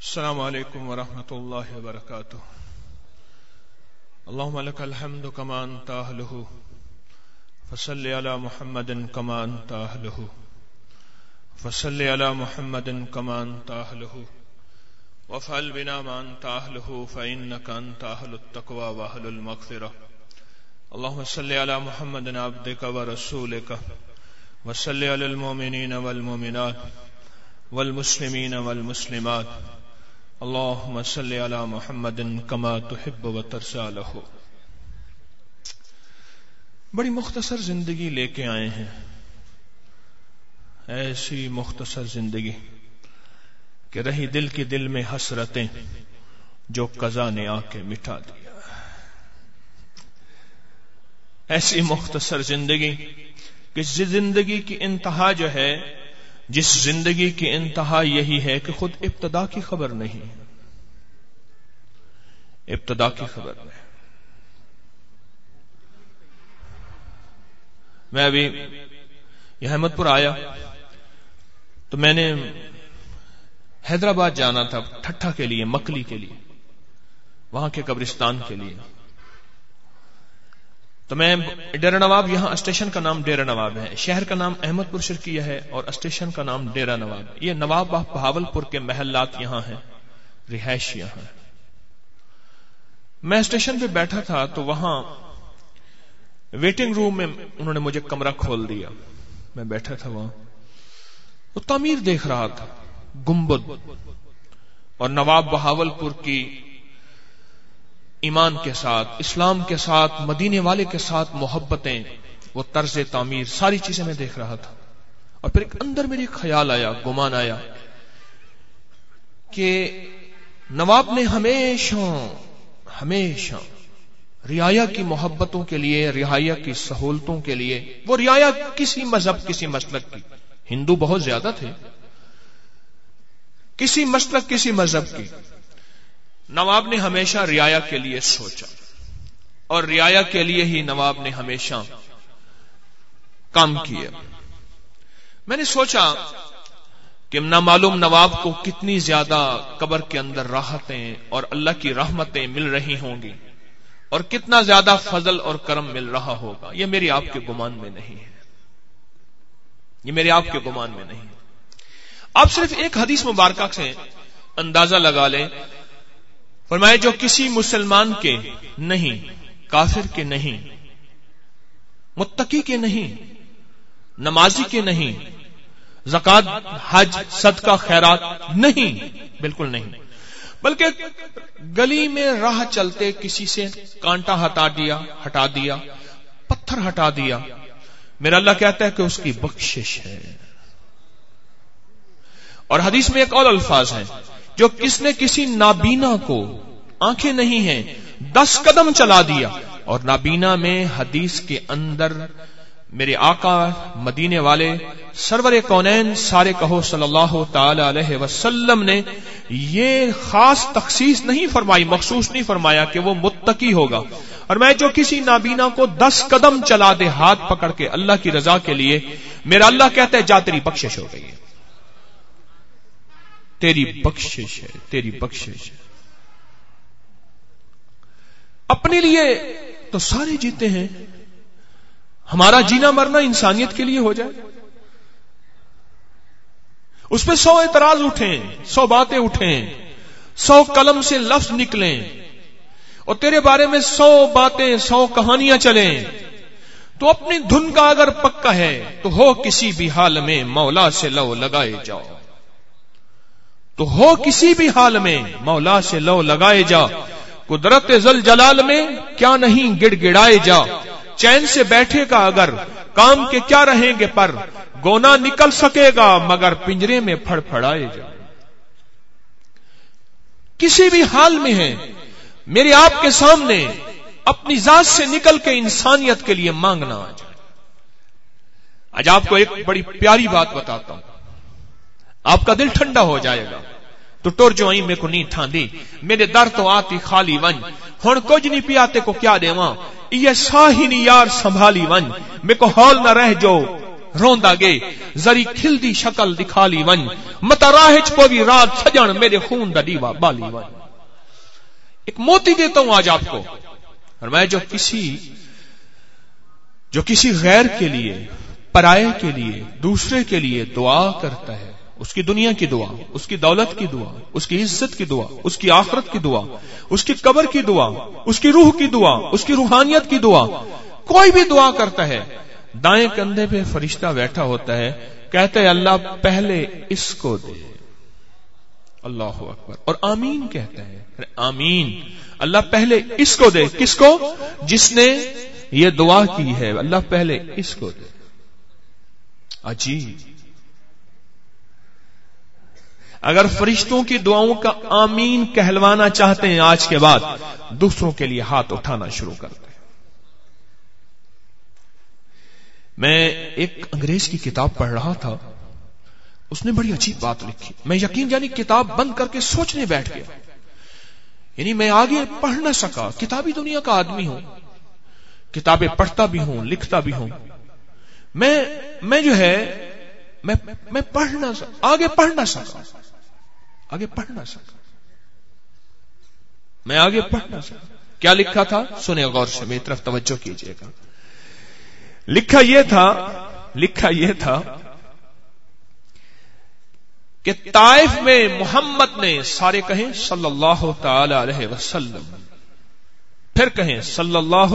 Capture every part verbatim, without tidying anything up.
السلام علیکم ورحمۃ اللہ وبرکاتہ. اللهم لك الحمد كما انت اهله فصل على محمد كما انت اهله فصل على محمد كما انت اهله وافعل بنا ما انت اهله فانك انت اهل التقوى واهل المغفرة. اللهم صل على محمد عبدك ورسولك وصل على المؤمنين والمؤمنات والمسلمين والمسلمات. اللهم صل على محمد كما تحب وترضى له. بڑی مختصر زندگی لے کے آئے ہیں، ایسی مختصر زندگی کہ رہی دل کی دل میں حسرتیں جو قضا نے آ کے مٹا دیا. ایسی مختصر زندگی کہ زندگی کی انتہا جو ہے، جس زندگی کی انتہا یہی ہے کہ خود ابتدا کی خبر نہیں، ابتدا کی خبر نہیں. میں ابھی یہ احمد پور آیا تو میں نے حیدرآباد جانا تھا ٹھٹھا کے لیے، مکلی کے لیے، وہاں کے قبرستان کے لیے. تو میں ڈیرہ نواب، یہاں اسٹیشن کا نام ڈیرہ نواب ہے، شہر کا نام احمد پور شرقیہ ہے اور اسٹیشن کا نام ڈیرہ نواب ہے. یہ نواب بہاول پور کے محلات یہاں ہیں، رہائش یہاں ہے. میں اسٹیشن پہ بیٹھا تھا تو وہاں ویٹنگ روم میں انہوں نے مجھے کمرہ کھول دیا. میں بیٹھا تھا وہاں تو تعمیر دیکھ رہا تھا، گنبد، اور نواب بہاول پور کی ایمان کے ساتھ، اسلام کے ساتھ، مدینے والے کے ساتھ محبتیں، وہ طرز تعمیر، ساری چیزیں میں دیکھ رہا تھا. اور پھر ایک اندر میرے خیال آیا، گمان آیا کہ نواب نے ہمیشہ ہمیشہ رعایا کی محبتوں کے لیے، رعایا کی سہولتوں کے لیے، وہ رعایا کسی مذہب، کسی مسلک کی، ہندو بہت زیادہ تھے، کسی مسلک، کسی مذہب کی، نواب نے ہمیشہ رعایا کے لیے سوچا اور رعایا کے لیے ہی نواب نے ہمیشہ کام کیا. میں نے سوچا کہ نہ معلوم نواب کو کتنی زیادہ قبر کے اندر راحتیں اور اللہ کی رحمتیں مل رہی ہوں گی اور کتنا زیادہ فضل اور کرم مل رہا ہوگا. یہ میری آپ کے گمان میں نہیں ہے، یہ میرے آپ کے گمان میں نہیں ہے. آپ صرف ایک حدیث مبارکہ سے اندازہ لگا لیں. فرمائے جو کسی مسلمان کے نہیں، کافر کے نہیں، متقی کے نہیں، نمازی کے نہیں، زکات، حج، صدقہ، خیرات نہیں، بالکل نہیں، بلکہ گلی میں راہ چلتے کسی سے کانٹا ہٹا دیا ہٹا دیا پتھر ہٹا دیا، میرا اللہ کہتا ہے کہ اس کی بخشش ہے. اور حدیث میں ایک اور الفاظ ہے، جو کس نے کسی نابینا کو، آنکھیں نہیں ہیں، دس قدم چلا دیا. اور نابینا میں حدیث کے اندر میرے آقا مدینے والے سرور کونین سارے کہو صلی اللہ تعالی علیہ وسلم نے یہ خاص تخصیص نہیں فرمائی، مخصوص نہیں فرمایا کہ وہ متقی ہوگا. اور میں جو کسی نابینا کو دس قدم چلا دے ہاتھ پکڑ کے اللہ کی رضا کے لیے، میرا اللہ کہتا ہے جا تیری بخشش ہو گئی ہے، تیری بخشش ہے، تیری بخشش ہے. اپنے لیے تو سارے جیتے ہیں، ہمارا جینا مرنا انسانیت کے لیے ہو جائے، اس پہ سو اعتراض اٹھیں، سو باتیں اٹھیں، سو قلم سے لفظ نکلیں اور تیرے بارے میں سو باتیں، سو کہانیاں چلیں، تو اپنی دھن کا اگر پکا ہے تو ہو کسی بھی حال میں مولا سے لو لگائے جاؤ، تو ہو کسی بھی حال میں مولا سے لو لگائے جا. قدرت ذل جلال میں کیا نہیں گڑ گڑائے جا. چین سے بیٹھے گا اگر کام کے کیا رہیں گے پر، گونا نکل سکے گا مگر پنجرے میں پھڑ پھڑائے جا. کسی بھی حال میں ہے، میرے آپ کے سامنے اپنی ذات سے نکل کے انسانیت کے لیے مانگنا آ جائے. آج آپ کو ایک بڑی پیاری بات بتاتا ہوں، آپ کا دل ٹھنڈا ہو جائے گا. تو ٹور جو آئی میں کو نہیں ٹھاندی، میرے در تو آتی خالی ون، ہن کچھ نہیں پیاتے کو کیا دیواں، یہ ساہی نہیں یار سنبھالی ون، میں کو ہال نہ رہ جو روندا گے زری کھل دی شکل دکھا لی ون متا راہچ پوی رات سجن میرے خون دا دیوا بالی ون. ایک موتی دیتا ہوں آج آپ کو، فرمایا جو کسی جو کسی غیر کے لیے، پرائے کے لیے، دوسرے کے لیے دعا کرتا ہے، اس کی دنیا کی دعا، اس کی دولت کی دعا، اس کی عزت کی دعا، اس کی آخرت کی دعا، اس کی قبر کی دعا، اس کی روح کی دعا، اس کی روحانیت کی دعا، کوئی بھی دعا کرتا ہے، دائیں کندھے پہ فرشتہ بیٹھا ہوتا ہے، کہتا ہے اللہ پہلے اس کو دے. اللہ اکبر. اور آمین کہتا ہے، آمین، اللہ پہلے اس کو دے. کس کو؟ جس نے یہ دعا کی ہے، اللہ پہلے اس کو دے. عجیب. اگر فرشتوں کی دعاؤں کا آمین کہلوانا چاہتے ہیں آج کے بعد، دوسروں کے لیے ہاتھ اٹھانا شروع کر دیں. میں ایک انگریز کی کتاب پڑھ رہا تھا، اس نے بڑی عجیب بات لکھی. میں یقین جانی کتاب بند کر کے سوچنے بیٹھ گیا. یعنی میں آگے پڑھ نہ سکا، کتابی دنیا کا آدمی ہوں، کتابیں پڑھتا بھی ہوں، لکھتا بھی ہوں، میں میں جو ہے میں میں پڑھ نہ سکا، آگے پڑھ نہ سکا آگے پڑھ نہ سکا میں آگے پڑھ نہ سکا. کیا لکھا تھا؟ سنیں غور سے، میری طرف توجہ کیجئے گا. لکھا یہ تھا لکھا یہ تھا کہ طائف میں محمد نے، سارے کہیں صلی اللہ تعالی علیہ وسلم، پھر کہیں صلی اللہ.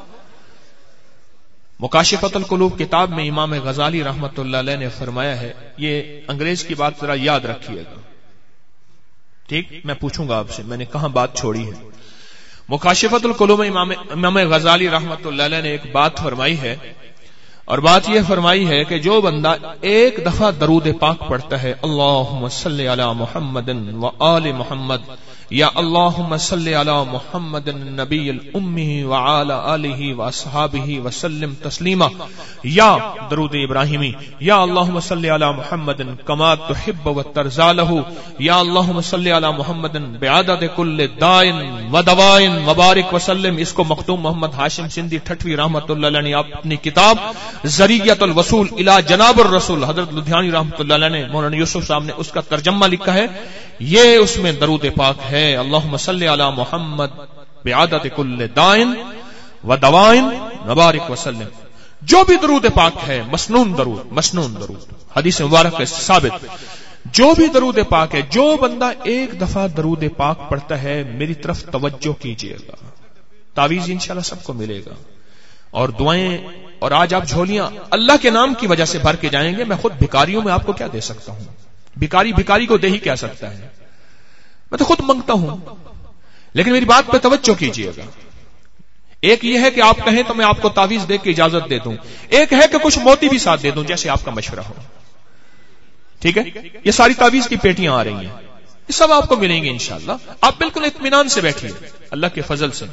مکاشفۃ القلوب کتاب میں امام غزالی رحمت اللہ علیہ نے فرمایا ہے، یہ انگریز کی بات ذرا یاد رکھیے گا، ٹھیک؟ میں پوچھوں گا آپ سے میں نے کہاں بات چھوڑی ہے. مکاشفۃ القلوب میں امام امام غزالی رحمت اللہ علیہ نے ایک بات فرمائی ہے، اور بات یہ فرمائی ہے کہ جو بندہ ایک دفعہ درود پاک پڑھتا ہے، اللہم صلی علی محمد و آل محمد، یا اللہم صلی علی محمد النبی الامی وعلی آلہ واصحابہ وسلم تسلیما، یا درود ابراہیمی، یا اللہم صلی علی محمد کما تحب و ترضی لہ، یا اللہم صلی علی محمد بعدد کل دائن و دوائن وبارک وسلم. اس کو مختوم محمد ہاشم سندھی ٹھٹوی رحمت اللہ علیہ نے اپنی کتاب ذریعۃ الوصول الی جناب الرسول، حضرت لدھیانی رحمت اللہ علیہ نے، مولانا یوسف صاحب نے اس کا ترجمہ لکھا ہے. یہ اس میں درود پاک ہے، اللہم صلی علی محمد بعدد کل دائن و دوائن وبارک وسلم. جو بھی درود پاک ہے، مسنون درود، مسنون درود، حدیث مبارک ہے ثابت. جو بھی درود پاک ہے، جو بندہ ایک دفعہ درود پاک پڑھتا ہے، میری طرف توجہ کیجیے گا، تعویذ انشاءاللہ سب کو ملے گا، اور دعائیں. اور آج آپ جھولیاں اللہ کے نام کی وجہ سے بھر کے جائیں گے. میں خود بھکاریوں میں آپ کو کیا دے سکتا ہوں؟ بھکاری بھکاری کو دے ہی کیا سکتا ہے؟ میں تو خود منگتا ہوں. لیکن میری بات پہ توجہ کیجیے گا. ایک یہ ہے کہ آپ کہیں تو میں آپ کو تعویذ دے کے اجازت دے دوں، ایک ہے کہ کچھ موتی بھی ساتھ دے دوں جیسے آپ کا مشورہ ہو. ٹھیک ہے؟ یہ ساری تعویذ کی پیٹیاں آ رہی ہیں، یہ سب آپ کو ملیں گے انشاءاللہ. آپ بالکل اطمینان سے بیٹھیے اللہ کے فضل سے.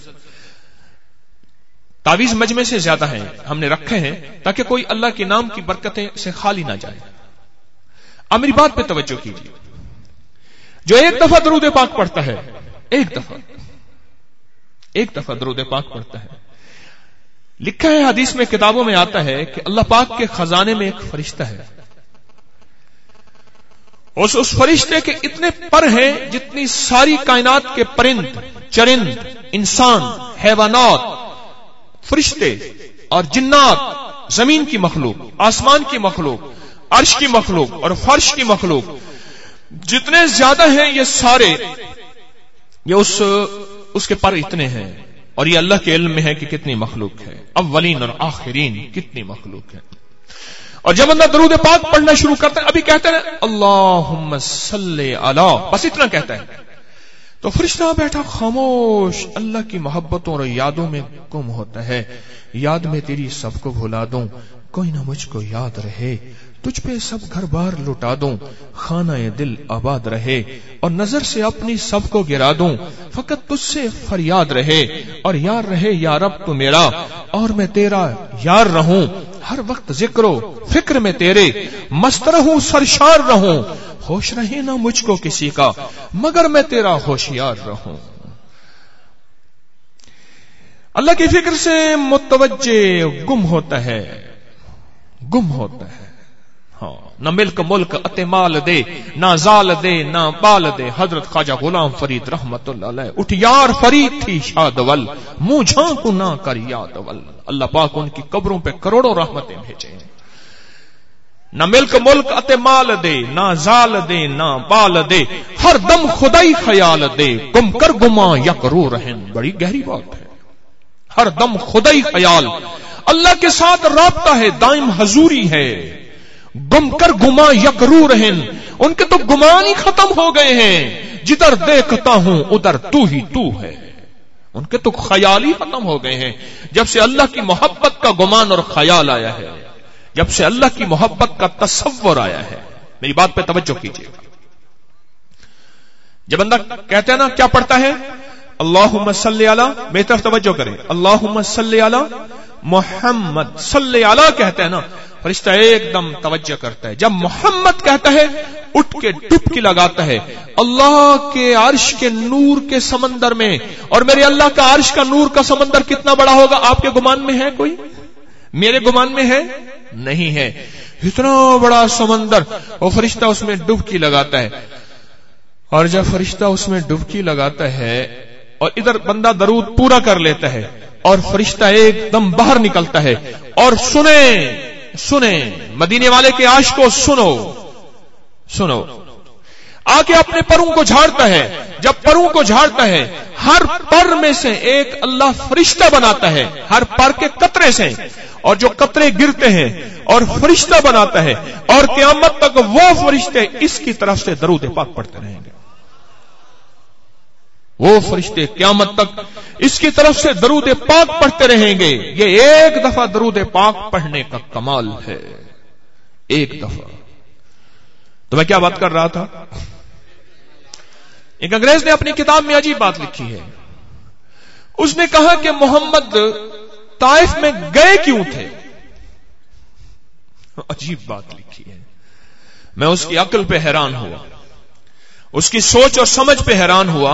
تعویذ مجمع سے زیادہ ہیں، ہم نے رکھے ہیں تاکہ کوئی اللہ کے نام کی برکتیں سے خالی نہ جائے. اب میری بات پہ توجہ کیجیے. جو ایک دفعہ درود پاک پڑھتا ہے، ایک دفعہ ایک دفعہ درود پاک پڑھتا ہے، لکھا ہے حدیث میں، کتابوں میں آتا ہے کہ اللہ پاک کے خزانے میں ایک فرشتہ ہے. اس اس فرشتے کے اتنے پر ہیں جتنی ساری کائنات کے پرند، چرند، انسان، حیوانات، فرشتے اور جنات، زمین کی مخلوق، آسمان کی مخلوق، عرش کی مخلوق اور فرش کی مخلوق، جتنے زیادہ ہیں یہ سارے، یہ اس اس کے پر اتنے ہیں. اور یہ اللہ کے علم میں ہے کہ کتنی مخلوق ہے، اولین اور آخرین کتنی مخلوق ہے. اور جب اللہ درود پاک پڑھنا شروع کرتا ہے، ابھی کہتے ہیں اللہم صلی علی، بس اتنا کہتا ہے تو فرشتہ بیٹھا خاموش اللہ کی محبتوں اور یادوں میں گم ہوتا ہے. یاد میں تیری سب کو بھلا دوں، کوئی نہ مجھ کو یاد رہے، تجھ پہ سب گھر بار لٹا دوں، خانہ دل آباد رہے، اور نظر سے اپنی سب کو گرا دوں، فقط تجھ سے فریاد رہے، اور یار رہے یا رب تو میرا، اور میں تیرا یار رہوں، ہر وقت ذکر و فکر میں تیرے، مست رہوں سرشار رہوں، ہوش رہے نہ مجھ کو کسی کا، مگر میں تیرا ہوشیار رہوں. اللہ کی فکر سے متوجہ گم ہوتا ہے، گم ہوتا ہے. ہاں نہ ملک ملک اتے مال دے, نہ زال دے نہ بال دے. حضرت خواجہ غلام فرید رحمت اللہ علیہ اٹھ یار فرید تھی شادول, منہ جھانکو نہ کر یادول. اللہ پاک ان کی قبروں پہ کروڑوں رحمتیں بھیجیں. نہ ملک ملک اتے مال دے, نہ زال دے نہ بال دے. ہر دم خدائی خیال دے, گم کر گما یک رو رہن. بڑی گہری بات ہے. ہر دم خدائی خیال, اللہ کے ساتھ رابطہ ہے, دائم حضوری ہے. گم کر گما یک رو رہن, ان کے تو گمان ہی ختم ہو گئے ہیں. جدھر دیکھتا ہوں ادھر تو ہی تو ہے. ان کے تو خیال ہی ختم ہو گئے ہیں. جب سے اللہ کی محبت کا گمان اور خیال آیا ہے, جب سے اللہ کی محبت کا تصور آیا ہے. میری بات پہ توجہ کیجیے. جب بندہ کہتے ہیں نا کیا پڑھتا ہے, اللہم صلی علی, میری طرف توجہ کریں, اللہم صلی علی محمد, صلی علی کہتے ہیں نا, فرشتہ ایک دم توجہ کرتا ہے. جب محمد کہتا ہے اٹھ کے ڈبکی لگاتا ہے. اللہ کے عرش کے نور کے سمندر میں, اور میرے اللہ کا عرش کا نور کا سمندر کتنا بڑا ہوگا آپ کے گمان میں ہے کوئی؟ میرے گمان میں ہے نہیں ہے. اتنا بڑا سمندر, وہ فرشتہ اس میں ڈبکی لگاتا ہے. اور جب فرشتہ اس میں ڈبکی لگاتا ہے اور ادھر بندہ درود پورا کر لیتا ہے, اور فرشتہ ایک دم باہر نکلتا ہے, اور سنیں سنیں مدینے والے کے عاشق کو سنو سنو آ کے اپنے پروں کو جھاڑتا ہے. جب پروں کو جھاڑتا ہے, ہر پر میں سے ایک اللہ فرشتہ بناتا ہے, ہر پر کے قطرے سے, اور جو قطرے گرتے ہیں اور فرشتہ بناتا ہے, اور قیامت تک وہ فرشتے اس کی طرف سے درود پاک پڑھتے رہیں گے. وہ فرشتے قیامت تک اس کی طرف سے درود پاک پڑھتے رہیں گے. یہ ایک دفعہ درود پاک پڑھنے کا کمال ہے, ایک دفعہ. تو میں کیا بات کر رہا تھا, ایک انگریز نے اپنی کتاب میں عجیب بات لکھی ہے. اس نے کہا کہ محمد طائف میں گئے کیوں تھے. عجیب بات لکھی ہے. میں اس کی عقل پہ حیران ہوا, اس کی سوچ اور سمجھ پہ حیران ہوا.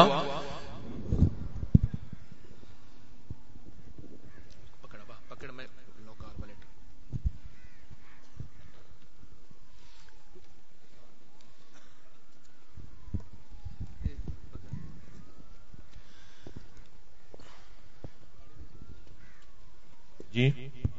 جی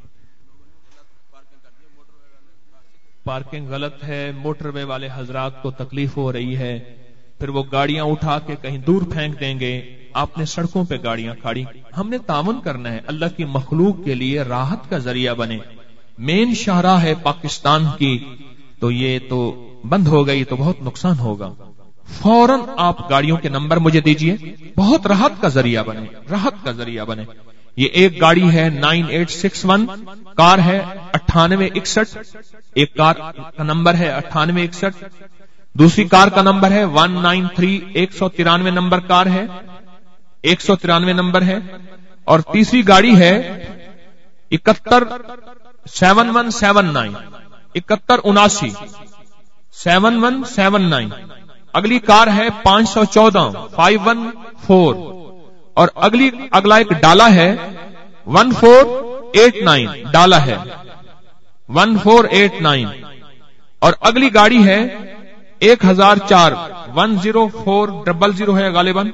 پارکنگ غلط ہے, موٹر وے والے حضرات کو تکلیف ہو رہی ہے, پھر وہ گاڑیاں اٹھا کے کہیں دور پھینک دیں گے. آپ نے سڑکوں پہ گاڑیاں کھڑی, ہم نے تعاون کرنا ہے, اللہ کی مخلوق کے لیے راحت کا ذریعہ بنے. مین شاہراہ ہے پاکستان کی, تو یہ تو بند ہو گئی تو بہت نقصان ہوگا. فوراً آپ گاڑیوں کے نمبر مجھے دیجئے, بہت راحت کا ذریعہ بنے, راحت کا ذریعہ بنے. یہ ایک گاڑی ہے nine eight six one, car ہے اٹھانوے اکسٹھ, ایک کار کا نمبر ہے اٹھانوے اکسٹھ, دوسری کار کا نمبر ہے ون نائن تھری, ایک سو ترانوے نمبر کار ہے, ایک سو ترانوے نمبر ہے. اور تیسری گاڑی ہے اکہتر سیون ون سیون نائن, اکہتر اناسی سیون ون سیون نائن. اگلی کار ہے پانچ سو چودہ فائیو ون فور, اور اگلی اگلا ایک ڈالا ہے ون فور ایٹ نائن, ڈالا ہے ون فور ایٹ نائن. اور اگلی گاڑی ہے ایک ہزار چار one zero four double zero ہے غالباً.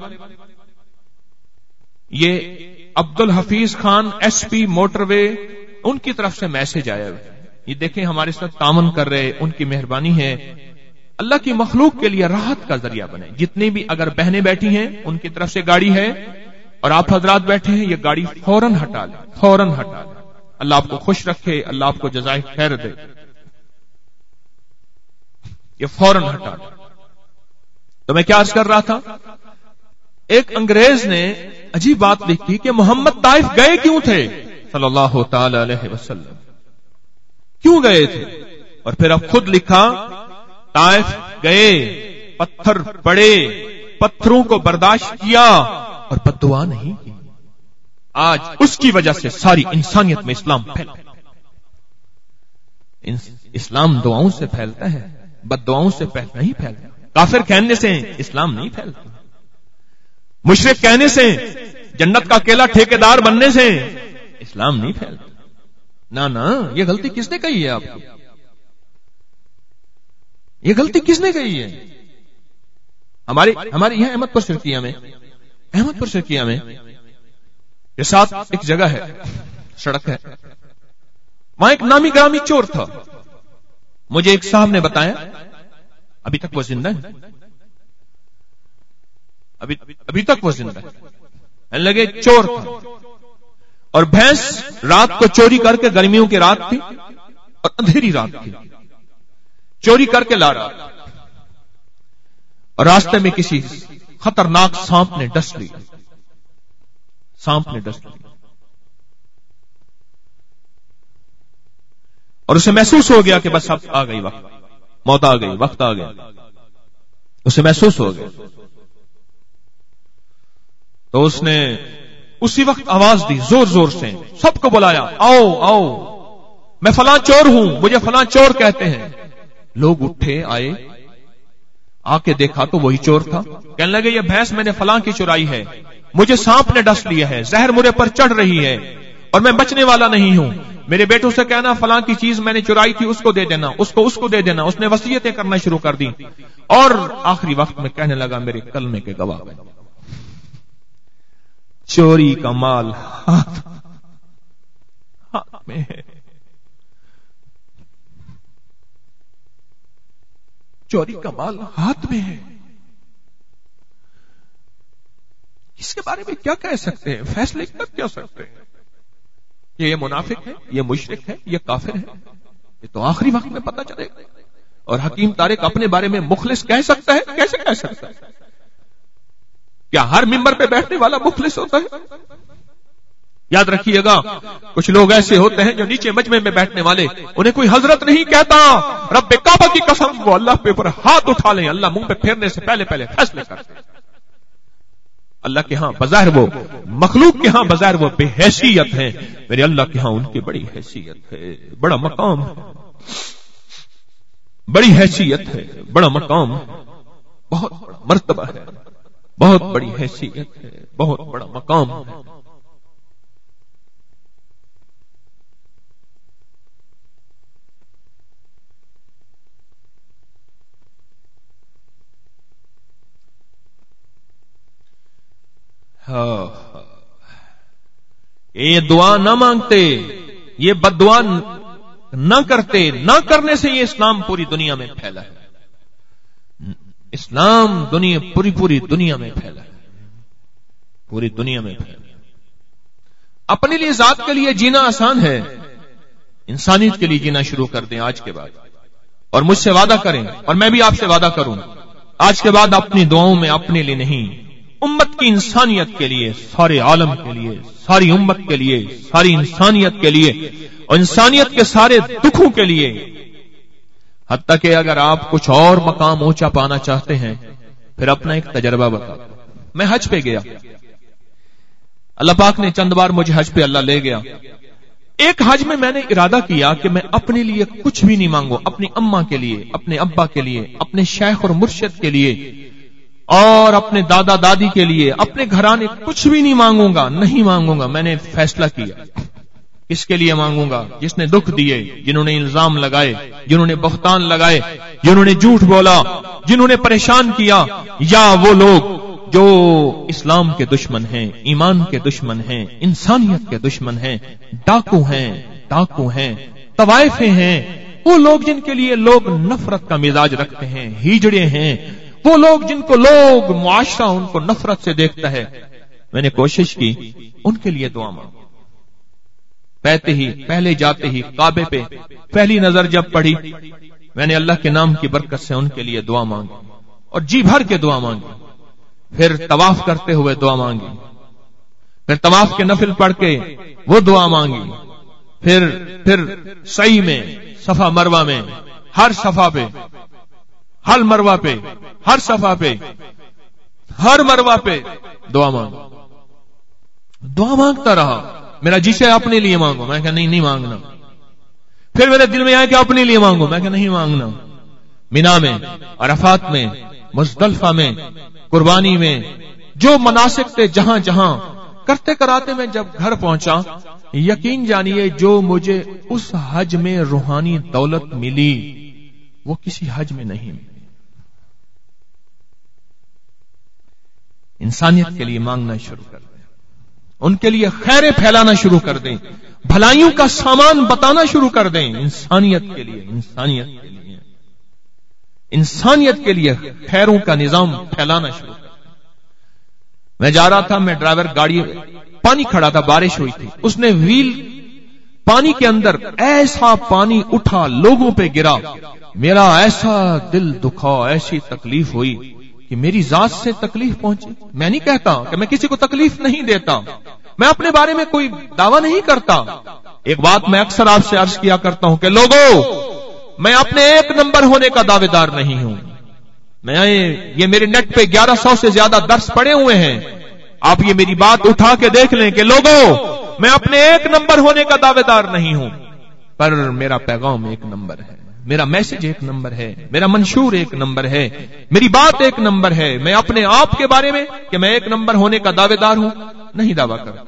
یہ Abdul Hafeez Khan S P motorway, ان کی طرف سے میسج آیا ہے. یہ دیکھیں ہمارے ساتھ تعاون کر رہے, ان کی مہربانی ہے. اللہ کی مخلوق کے لیے راحت کا ذریعہ بنے. جتنی بھی اگر بہنیں بیٹھی ہیں ان کی طرف سے گاڑی ہے, اور آپ حضرات بیٹھے ہیں, یہ گاڑی فوراً ہٹا لیں, فوراً ہٹا لیں. اللہ آپ کو خوش رکھے, اللہ آپ کو جزائے خیر دے. یہ فوراً ہٹا لیں. تو میں کیا عرض کر رہا تھا, ایک انگریز نے عجیب بات لکھی کہ محمد طائف گئے کیوں تھے صلی اللہ تعالی علیہ وسلم, کیوں گئے تھے. اور پھر اب خود لکھا, طائف گئے, پتھر پڑے, پتھروں کو برداشت کیا اور بد دعا نہیں کی. آج اس کی وجہ سے ساری انسانیت میں اسلام پھیلا. اسلام دعاؤں سے پھیلتا ہے, بد دعاؤں سے نہیں پھیلتا. کافر کہنے سے اسلام نہیں پھیلتا, مشرک کہنے سے, جنت کا اکیلا ٹھیکیدار بننے سے اسلام نہیں پھیلتا. نہ نہ یہ غلطی کس نے کہی ہے آپ کو؟ یہ غلطی کس نے کہی ہے؟ ہمارے ہمارے یہاں احمد پور شرقیہ میں احمد پور شرقیہ میں یہ ساتھ ایک جگہ ہے، سڑک ہے، وہاں ایک نامی گرامی چور تھا. مجھے ایک صاحب نے بتایا، ابھی تک وہ زندہ ہے، ابھی ابھی تک وہ زندہ ہے. لگے چور تھا اور بھینس رات کو چوری کر کے، گرمیوں کی رات تھی اور اندھیری رات تھی، چوری کر کے لا رہا تھا اور راستے میں کسی خطرناک سانپ نے ڈس لی سانپ نے ڈس لی اور اسے محسوس ہو گیا کہ بس اب آ گئی وقت، موت آ گئی، وقت آ گیا. اسے محسوس ہو گیا تو اس نے اسی وقت آواز دی زور زور سے، سب کو بلایا، آؤ آؤ میں فلاں چور ہوں، مجھے فلاں چور کہتے ہیں. لوگ اٹھے آئے، آ کے دیکھا تو وہی چور تھا. کہنے لگے یہ بھینس میں نے فلاں کی چرائی ہے، مجھے سانپ نے ڈس لیا ہے، زہر مجھے پر چڑھ رہی ہے اور میں بچنے والا نہیں ہوں. میرے بیٹوں سے کہنا فلاں کی چیز میں نے چرائی تھی اس کو دے دینا، اس کو اس کو دے دینا. اس نے وصیتیں کرنا شروع کر دی اور آخری وقت میں کہنے لگا میرے کلمے کے گواہ بن. چوری کا مال ہاتھ ہاتھ میں ہے، چوری کا مال ہاتھ میں ہے. اس کے بارے میں کیا کہہ سکتے ہیں؟ فیصلے کر کیا سکتے ہیں؟ یہ منافق ہے، یہ مشرک ہے، یہ کافر ہے، یہ تو آخری وقت میں پتہ چلے گا. اور حکیم طارق اپنے بارے میں مخلص کہہ سکتا ہے؟ کیسے کہہ سکتا ہے؟ کیا ہر ممبر پہ بیٹھنے والا مخلص ہوتا ہے؟ یاد رکھیے گا کچھ لوگ ایسے ہوتے ہیں جو نیچے مجمع میں بیٹھنے والے، انہیں کوئی حضرت نہیں کہتا، رب کعبہ کی قسم وہ اللہ پہ اوپر ہاتھ اٹھا لیں، اللہ منہ پہ پھیرنے سے پہلے پہلے فیصلے کرتے ہیں. اللہ کے ہاں بظاہر وہ مخلوق کے ہاں بظاہر وہ بے حیثیت ہیں، میرے اللہ کے ہاں ان کی بڑی حیثیت ہے، بڑا مقام ہے، بڑی حیثیت ہے، بڑا مقام ہے، بہت بڑا مرتبہ ہے، بہت بڑی حیثیت ہے، بہت بڑا مقام ہے. یہ دعا نہ مانگتے، یہ بد دعا نہ کرتے، نہ کرنے سے یہ اسلام پوری دنیا میں پھیلا ہے. اسلام دنیا پوری پوری دنیا میں پھیلا ہے، پوری دنیا میں پھیلا ہے. اپنے لیے ذات کے لیے جینا آسان ہے، انسانیت کے لیے جینا شروع کر دیں آج کے بعد. اور مجھ سے وعدہ کریں اور میں بھی آپ سے وعدہ کروں، آج کے بعد اپنی دعاؤں میں اپنے لیے نہیں، امت کی انسانیت کے لیے، سارے عالم کے لیے، ساری امت کے لیے، ساری انسانیت کے لیے اور انسانیت کے سارے دکھوں کے لیے. حتیٰ کہ اگر آپ کچھ اور مقام اونچا پانا چاہتے ہیں پھر اپنا ایک تجربہ بتا. میں حج پہ گیا، اللہ پاک نے چند بار مجھے حج پہ اللہ لے گیا. ایک حج میں میں نے ارادہ کیا کہ میں اپنے لیے کچھ بھی نہیں مانگوں، اپنی اماں کے لیے، اپنے ابا کے لیے، اپنے شیخ اور مرشد کے لیے اور اپنے دادا دادی کے لیے، اپنے گھرانے کچھ بھی نہیں مانگوں گا، نہیں مانگوں گا. میں نے فیصلہ کیا اس کے لیے مانگوں گا جس نے دکھ دیے، جنہوں نے الزام لگائے، جنہوں نے بہتان لگائے، جنہوں نے جھوٹ بولا، جنہوں نے پریشان کیا، یا وہ لوگ جو اسلام کے دشمن ہیں، ایمان کے دشمن ہیں، انسانیت کے دشمن ہیں، ڈاکو ہیں ڈاکو ہیں طوائفیں ہیں، وہ لوگ جن کے لیے لوگ نفرت کا مزاج رکھتے ہیں، ہیجڑے ہیں، وہ لوگ جن کو لوگ معاشرہ ان کو نفرت سے دیکھتا ہے. میں نے کوشش کی ان کے لیے دعا مانگی. پہتے ہی پہلے جاتے ہی کعبے پہ پہلی نظر جب پڑی، میں نے اللہ کے نام کی برکت سے ان کے لیے دعا مانگی اور جی بھر کے دعا مانگی. پھر طواف کرتے ہوئے دعا مانگی، پھر طواف کے نفل پڑھ کے وہ دعا مانگی، پھر پھر سعی میں صفا مروہ میں، ہر صفا پہ، ہر مروہ پہ، ہر صفا پہ، ہر مروہ پہ دعا مانگی. دعا مانگتا رہا. میرا جسے اپنے لیے مانگو، میں کہا نہیں نہیں مانگنا. پھر میرے دل میں آیا کہ اپنے لیے مانگو، میں کہا نہیں مانگنا. مینا میں، عرفات میں، مزدلفہ میں، قربانی میں، جو مناسک تھے جہاں جہاں کرتے کراتے میں جب گھر پہنچا، یقین جانیے جو مجھے اس حج میں روحانی دولت ملی وہ کسی حج میں نہیں ملی۔ انسانیت کے لیے مانگنا شروع کر دیں، ان کے لیے خیریں پھیلانا شروع کر دیں، بھلائیوں کا سامان بتانا شروع کر دیں، انسانیت کے لیے انسانیت کے لیے انسانیت کے لیے خیروں کا نظام پھیلانا شروع کر دیں۔ میں جا رہا تھا، میں ڈرائیور گاڑی، پانی کھڑا تھا، بارش ہوئی تھی، اس نے ویل پانی کے اندر ایسا پانی اٹھا لوگوں پہ گرا، میرا ایسا دل دکھا، ایسی تکلیف ہوئی کہ میری ذات سے تکلیف پہنچی۔ میں نہیں کہتا کہ میں کسی کو تکلیف نہیں دیتا، میں اپنے بارے میں کوئی دعویٰ نہیں کرتا۔ ایک بات میں اکثر آپ سے عرض کیا کرتا ہوں کہ لوگوں، میں اپنے ایک نمبر ہونے کا دعوے دار نہیں ہوں۔ میں یہ میرے نیٹ پہ گیارہ سو سے زیادہ درس پڑے ہوئے ہیں، آپ یہ میری بات اٹھا کے دیکھ لیں کہ لوگوں، میں اپنے ایک نمبر ہونے کا دعوے دار نہیں ہوں، پر میرا پیغام ایک نمبر ہے، میرا میسج ایک نمبر ہے، میرا منشور ایک نمبر ہے، میری بات ایک نمبر ہے۔ میں اپنے آپ کے بارے میں کہ میں ایک نمبر ہونے کا دعوے دار ہوں نہیں دعویٰ کرتا۔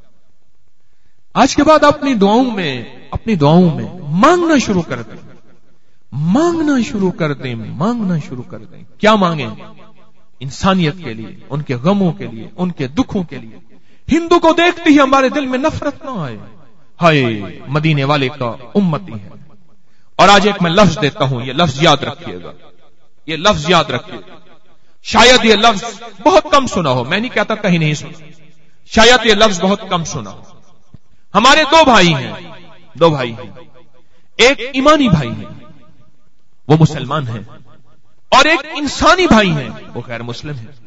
آج کے بعد اپنی دعاؤں میں اپنی دعاؤں میں مانگنا شروع کر دیں، مانگنا شروع کر دیں، مانگنا شروع کر دیں۔ کیا مانگیں؟ انسانیت کے لیے، ان کے غموں کے لیے، ان کے دکھوں کے لیے۔ ہندو کو دیکھتے ہی ہمارے دل میں نفرت نہ آئے، ہائے مدینے والے کا امتی ہے۔ اور آج ایک میں لفظ دیتا ہوں، یہ لفظ یاد رکھیے گا، یہ لفظ یاد رکھیے گا۔ شاید یہ لفظ بہت کم سنا ہو، میں نہیں کہتا کہیں نہیں سنا، شاید یہ لفظ بہت کم سنا ہو۔ ہمارے دو بھائی ہیں، دو بھائی ہیں، ایک ایمانی بھائی ہے وہ مسلمان ہیں، اور ایک انسانی بھائی ہیں وہ غیر مسلم ہیں۔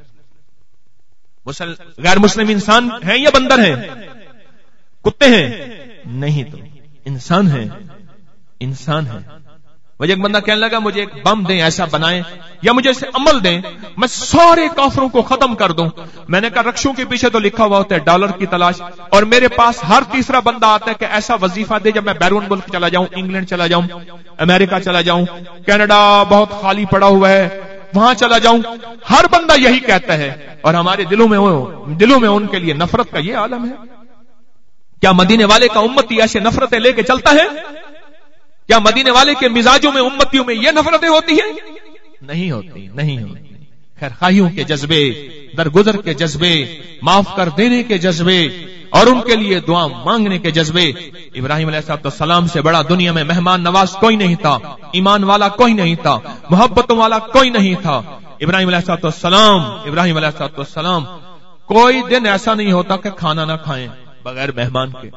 مسل... غیر مسلم انسان ہیں یا بندر ہیں؟ کتے ہیں؟ نہیں، تو انسان ہیں، انسان ہیں۔ مجھے ایک بندہ کہنے لگا مجھے ایک بم دیں، ایسا بنائیں یا مجھے اسے عمل دیں، میں سارے کافروں کو ختم کر دوں۔ میں نے کہا رکشوں کے پیچھے تو لکھا ہوا ہوتا ہے ڈالر کی تلاش، اور میرے پاس ہر تیسرا بندہ آتا ہے کہ ایسا وظیفہ دے جب میں بیرون ملک چلا جاؤں، انگلینڈ چلا جاؤں، امریکہ چلا جاؤں، کینیڈا بہت خالی پڑا ہوا ہے وہاں چلا جاؤں۔ ہر بندہ یہی کہتا ہے، اور ہمارے دلوں میں دلوں میں ان کے لیے نفرت کا یہ عالم ہے۔ کیا مدینے والے کا امتی ایسے نفرتیں لے کے چلتا ہے؟ کیا مدینے والے کے مزاجوں میں، امتیوں میں یہ نفرتیں ہوتی ہیں؟ نہیں ہوتی، نہیں ہوتی۔ خیر خواہیوں کے جذبے، درگزر کے جذبے، معاف کر دینے کے جذبے، اور ان کے لیے دعا مانگنے کے جذبے۔ ابراہیم علیہ السلام سے بڑا دنیا میں مہمان نواز کوئی نہیں تھا، ایمان والا کوئی نہیں تھا، محبتوں والا کوئی نہیں تھا۔ ابراہیم علیہ السلام ابراہیم علیہ السلام کوئی دن ایسا نہیں ہوتا کہ کھانا نہ کھائیں بغیر مہمان کے،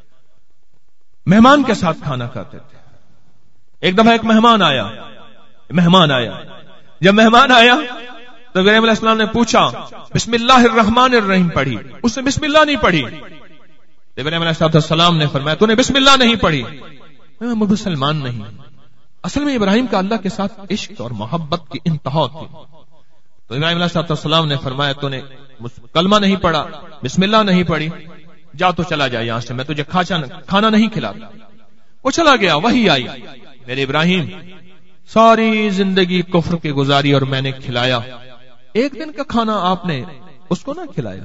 مہمان کے ساتھ کھانا کھاتے تھے۔ ایک دفعہ ایک مہمان آیا مہمان آیا جب مہمان آیا تو ابراہیم علیہ السلام نے پوچھا بسم اللہ الرحمن الرحیم پڑھی، اس نے بسم اللہ نہیں پڑھی۔ ابراہیم علیہ السلام نے فرمایا تو نے بسم اللہ نہیں پڑھی؟ میں مسلمان نہیں۔ اصل میں ابراہیم کا اللہ کے ساتھ عشق اور محبت کی انتہا تھی۔ تو ابراہیم علیہ السلام نے فرمایا تو نے کلمہ نہیں پڑھا، بسم اللہ نہیں پڑھی، جا تو چلا جا یہاں سے، میں تجھے کھانا نہیں کھلاتا۔ وہ چلا گیا، وہی آئی، میرے ابراہیم ساری زندگی کفر کے گزاری اور میں نے کھلایا، ایک دن کا کھانا آپ نے اس کو نہ کھلایا۔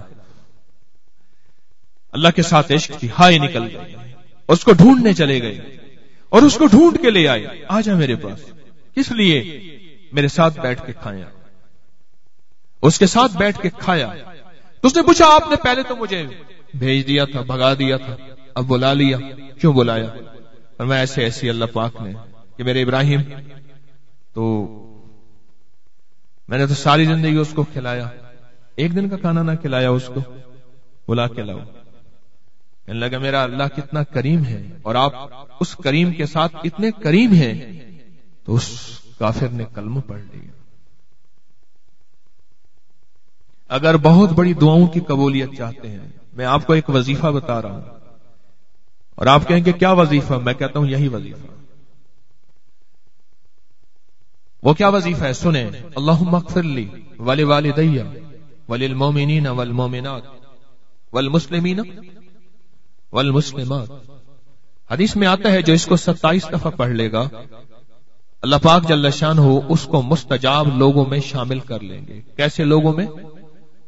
اللہ کے ساتھ عشق تھی، ہائے نکل گئی، اس کو ڈھونڈنے چلے گئے اور اس کو ڈھونڈ کے لے آئے، آ جا میرے پاس، کس لیے؟ میرے ساتھ بیٹھ کے کھایا۔ اس کے ساتھ بیٹھ کے کھایا تو اس نے پوچھا آپ نے پہلے تو مجھے بھیج دیا تھا، بھگا دیا تھا، اب بلا لیا، کیوں بلایا؟ اور میں ایسے ایسی اللہ پاک نے کہ میرے ابراہیم تو میں نے تو ساری زندگی اس کو کھلایا، ایک دن کا کھانا نہ کھلایا، اس کو بلا کے لاؤ۔ کہنے لگا میرا اللہ کتنا کریم ہے، اور آپ اس کریم کے ساتھ اتنے کریم ہیں۔ تو اس کافر نے کلمہ پڑھ لیا۔ اگر بہت بڑی دعاؤں کی قبولیت چاہتے ہیں، میں آپ کو ایک وظیفہ بتا رہا ہوں، اور آپ کہیں کہ کیا وظیفہ؟ میں کہتا ہوں یہی وظیفہ۔ وہ کیا وظیفہ ہے؟ سنیں، اللہم اغفر لی ولوالدی وللمؤمنین والمؤمنات والمسلمین والمسلمات۔ حدیث میں آتا ہے جو اس کو ستائیس دفعہ پڑھ لے گا اللہ پاک جل شانہ اس کو مستجاب لوگوں میں شامل کر لیں گے۔ کیسے لوگوں میں؟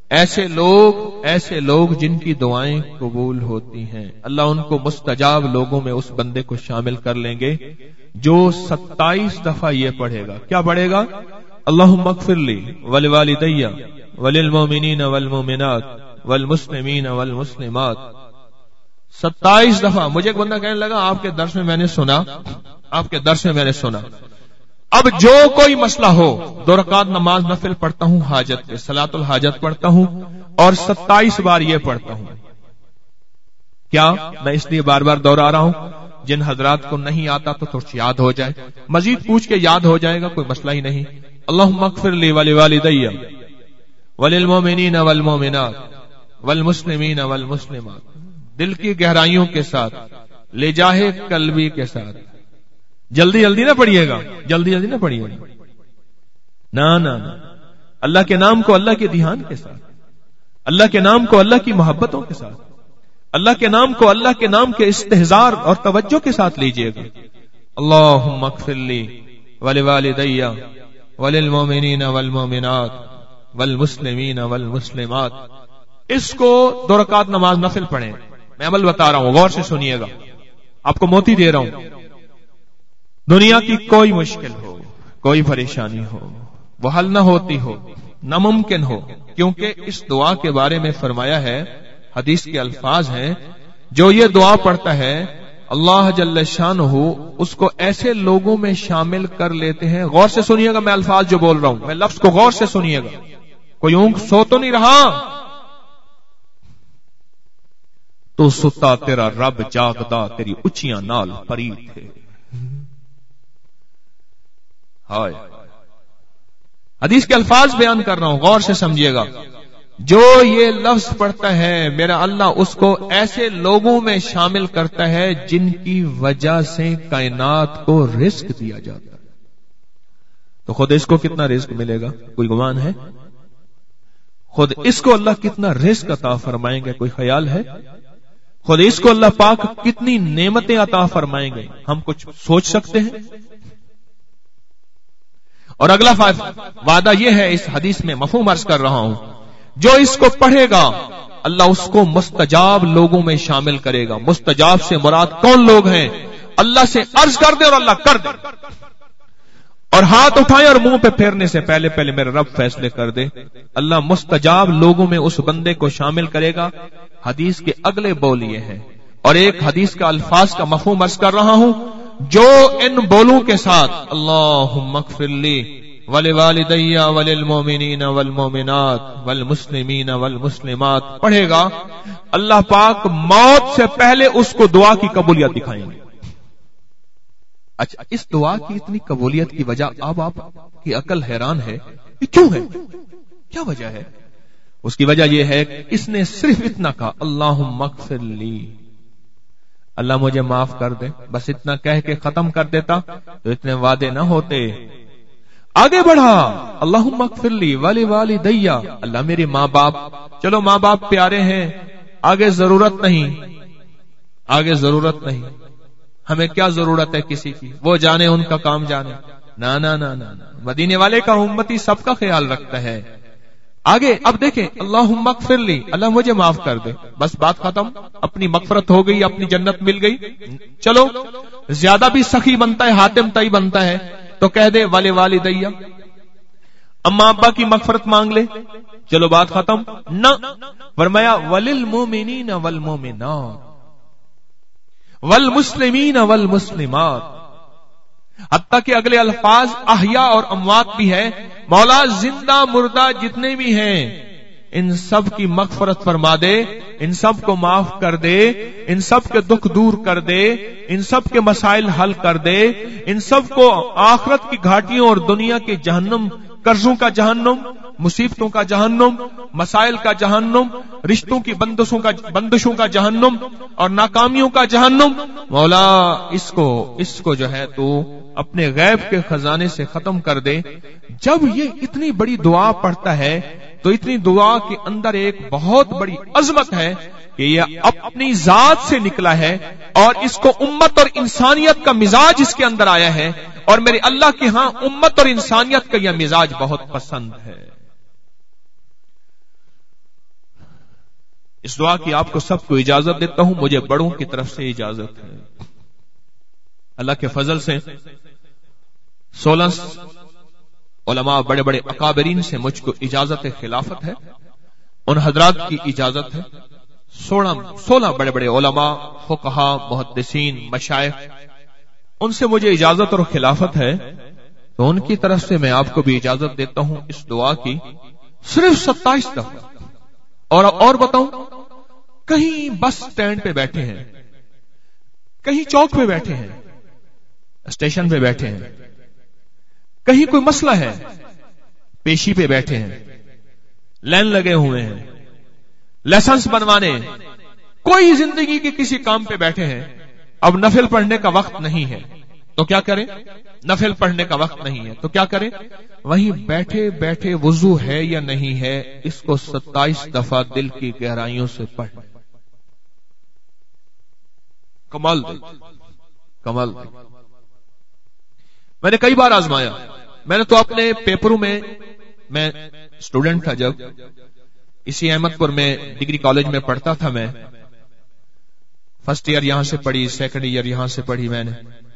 ایسے لوگ ایسے لوگ جن کی دعائیں قبول ہوتی ہیں، اللہ ان کو مستجاب لوگوں میں اس بندے کو شامل کر لیں گے جو ستائیس دفعہ یہ پڑھے گا. کیا پڑھے گا؟ اللہم اغفر لی ولوالدی وللمؤمنین والمؤمنات والمسلمین والمسلمات. ستائیس دفعہ. مجھے ایک بندہ کہنے لگا آپ کے درس میں میں نے سنا آپ کے درس میں میں نے سنا اب جو کوئی مسئلہ ہو، دو رکعت نماز نفل پڑھتا ہوں حاجت پہ، صلاۃ الحاجت پڑھتا ہوں اور ستائیس بار یہ پڑھتا ہوں. کیا میں اس لیے بار بار دوہرا رہا ہوں، جن حضرات کو نہیں آتا تو تھوڑا یاد ہو جائے، مزید پوچھ کے یاد ہو جائے گا، کوئی مسئلہ ہی نہیں. اللہم اغفر لی ولوالدی وللمؤمنین والمؤمنات والمسلمین والمسلمات. دل کی گہرائیوں کے ساتھ، لجاہ قلبی کے ساتھ. جلدی جلدی نہ پڑھیے گا، جلدی جلدی نہ پڑھیے گا، نہ نہ اللہ کے نام کو اللہ کے دھیان کے ساتھ، اللہ کے نام کو اللہ کی محبتوں کے ساتھ، اللہ کے نام کو اللہ کے نام کے استحضار اور توجہ کے ساتھ لیجئے گا. اللہم اغفر لی ولوالدی وللمؤمنین والمؤمنات والمسلمین والمسلمات. اس کو دو رکعت نماز نفل پڑھیں. میں عمل بتا رہا ہوں، غور سے سنیے گا، آپ کو موتی دے رہا ہوں. دنیا کی کوئی مشکل ہو، کوئی پریشانی ہو، وہ حل نہ ہوتی ہو، ناممکن ہو، کیونکہ اس دعا کے بارے میں فرمایا ہے، حدیث کے الفاظ ہیں، جو یہ دعا پڑھتا ہے اللہ جل شانہ اس کو ایسے لوگوں میں شامل کر لیتے ہیں. غور سے سنیے گا، میں الفاظ جو بول رہا ہوں، میں لفظ کو غور سے سنیے گا. کوئی اونگ سو تو نہیں رہا؟ تو ستا تیرا رب جاگدا تیری اچیاں نال پرید تھے. ہائے، حدیث کے الفاظ بیان کر رہا ہوں، غور سے سمجھیے گا. جو یہ لفظ پڑھتا ہے میرا اللہ اس کو ایسے لوگوں میں شامل کرتا ہے جن کی وجہ سے کائنات کو رزق دیا جاتا ہے. تو خود اس کو کتنا رزق ملے گا، کوئی گمان ہے؟ خود اس کو اللہ کتنا رزق عطا فرمائیں گے، کوئی خیال ہے؟ خود اس کو اللہ پاک کتنی نعمتیں عطا فرمائیں گے، ہم کچھ سوچ سکتے ہیں؟ اور اگلا وعدہ یہ ہے، اس حدیث میں مفہوم عرض کر رہا ہوں، جو اس کو پڑھے گا اللہ اس کو مستجاب لوگوں میں شامل کرے گا. مستجاب سے مراد کون لوگ ہیں؟ اللہ سے عرض کر دے اور اللہ کر دے، اور ہاتھ اٹھائے اور منہ پہ پھیرنے سے پہلے پہلے میرا رب فیصلے کر دے. اللہ مستجاب لوگوں میں اس بندے کو شامل کرے گا. حدیث کے اگلے بول یہ ہیں، اور ایک حدیث کا الفاظ کا مفہوم عرض کر رہا ہوں، جو ان بولوں کے ساتھ اللہم اغفر لی ولوالدی وللمؤمنین والمؤمنات والمسلمین والمسلمات پڑھے گا، اللہ پاک موت سے پہلے اس کو دعا کی قبولیت دکھائیں گے. اچھا، اس دعا کی اتنی قبولیت کی وجہ اب آپ کی عقل حیران ہے کہ کیوں ہے، کیا وجہ ہے؟ اس کی وجہ یہ ہے کہ اس نے صرف اتنا کہا اللہم اغفر لی، اللہ مجھے معاف کر دے، بس اتنا کہہ کے ختم کر دیتا تو اتنے وعدے نہ ہوتے. آگے بڑھا، اللہم اغفر لی ولوالدی، اللہ میرے ماں باپ، چلو ماں باپ پیارے ہیں، آگے ضرورت نہیں، آگے ضرورت نہیں، ہمیں کیا ضرورت ہے کسی کی، وہ جانے ان کا کام جانے. نا نا نا نا مدینے والے کا امتی سب کا خیال رکھتا ہے. آگے اب دیکھیں، اللہم اغفر لی، اللہ مجھے معاف کر دے، بس بات ختم، اپنی مغفرت ہو گئی، اپنی جنت مل گئی. چلو زیادہ بھی سخی بنتا ہے، حاتم تئی بنتا ہے تو کہہ دے والے والدی، اما ابا کی مغفرت مانگ لے، چلو بات ختم. نہ، فرمایا وللمؤمنین والمؤمنات والمسلمین والمسلمات، حتیٰ کہ اگلے الفاظ احیاء اور اموات بھی ہے. مولا زندہ مردہ جتنے بھی ہیں ان سب کی مغفرت فرما دے، ان سب کو معاف کر دے، ان سب کے دکھ دور کر دے، ان سب کے مسائل حل کر دے، ان سب کو آخرت کی گھاٹیوں اور دنیا کے جہنم، قرضوں کا جہنم، مصیبتوں کا جہنم، مسائل کا جہنم، رشتوں کی بندشوں کا بندشوں کا جہنم اور ناکامیوں کا جہنم، مولا اس کو اس کو جو ہے تو اپنے غیب کے خزانے سے ختم کر دے. جب یہ اتنی بڑی دعا پڑھتا ہے تو اتنی دعا کے اندر ایک بہت بڑی عظمت ہے کہ یہ اپنی ذات سے نکلا ہے اور اس کو امت اور انسانیت کا مزاج اس کے اندر آیا ہے، اور میرے اللہ کے ہاں امت اور انسانیت کا یہ مزاج بہت پسند ہے. اس دعا کی آپ کو سب کو اجازت دیتا ہوں، مجھے بڑوں کی طرف سے اجازت ہے۔ اللہ کے فضل سے سولہ علماء بڑے بڑے اکابرین سے مجھ کو اجازت خلافت ہے، ان حضرات کی اجازت ہے۔ سولہ سولہ بڑے بڑے علماء، فقہا، محدثین، مشائخ، ان سے مجھے اجازت اور خلافت ہے، تو ان کی طرف سے میں آپ کو بھی اجازت دیتا ہوں اس دعا کی صرف ستائیس دفعہ۔ اور اور بتاؤں، کہیں بس سٹینڈ پہ بیٹھے ہیں، کہیں چوک پہ بیٹھے ہیں، اسٹیشن پہ بیٹھے ہیں، کہیں کوئی مسئلہ ہے، پیشی پہ بیٹھے ہیں، لائن لگے ہوئے ہیں، لائسنس بنوانے، کوئی زندگی کے کسی کام پہ بیٹھے ہیں، اب نفل پڑھنے کا وقت نہیں ہے تو کیا کریں؟ نفل پڑھنے کا وقت نہیں ہے تو کیا کریں؟ وہیں بیٹھے بیٹھے وضو ہے یا نہیں ہے، اس کو ستائیس دفعہ دل کی گہرائیوں سے پڑھ۔ کمال دے کمال دے میں نے کئی بار آزمایا۔ میں نے تو اپنے پیپروں میں، میں اسٹوڈنٹ تھا جب، اسی احمد پور میں ڈگری کالج میں پڑھتا تھا، میں فرسٹ ایئر یہاں سے پڑھی، سیکنڈ ایئر یہاں سے پڑھی میں نے،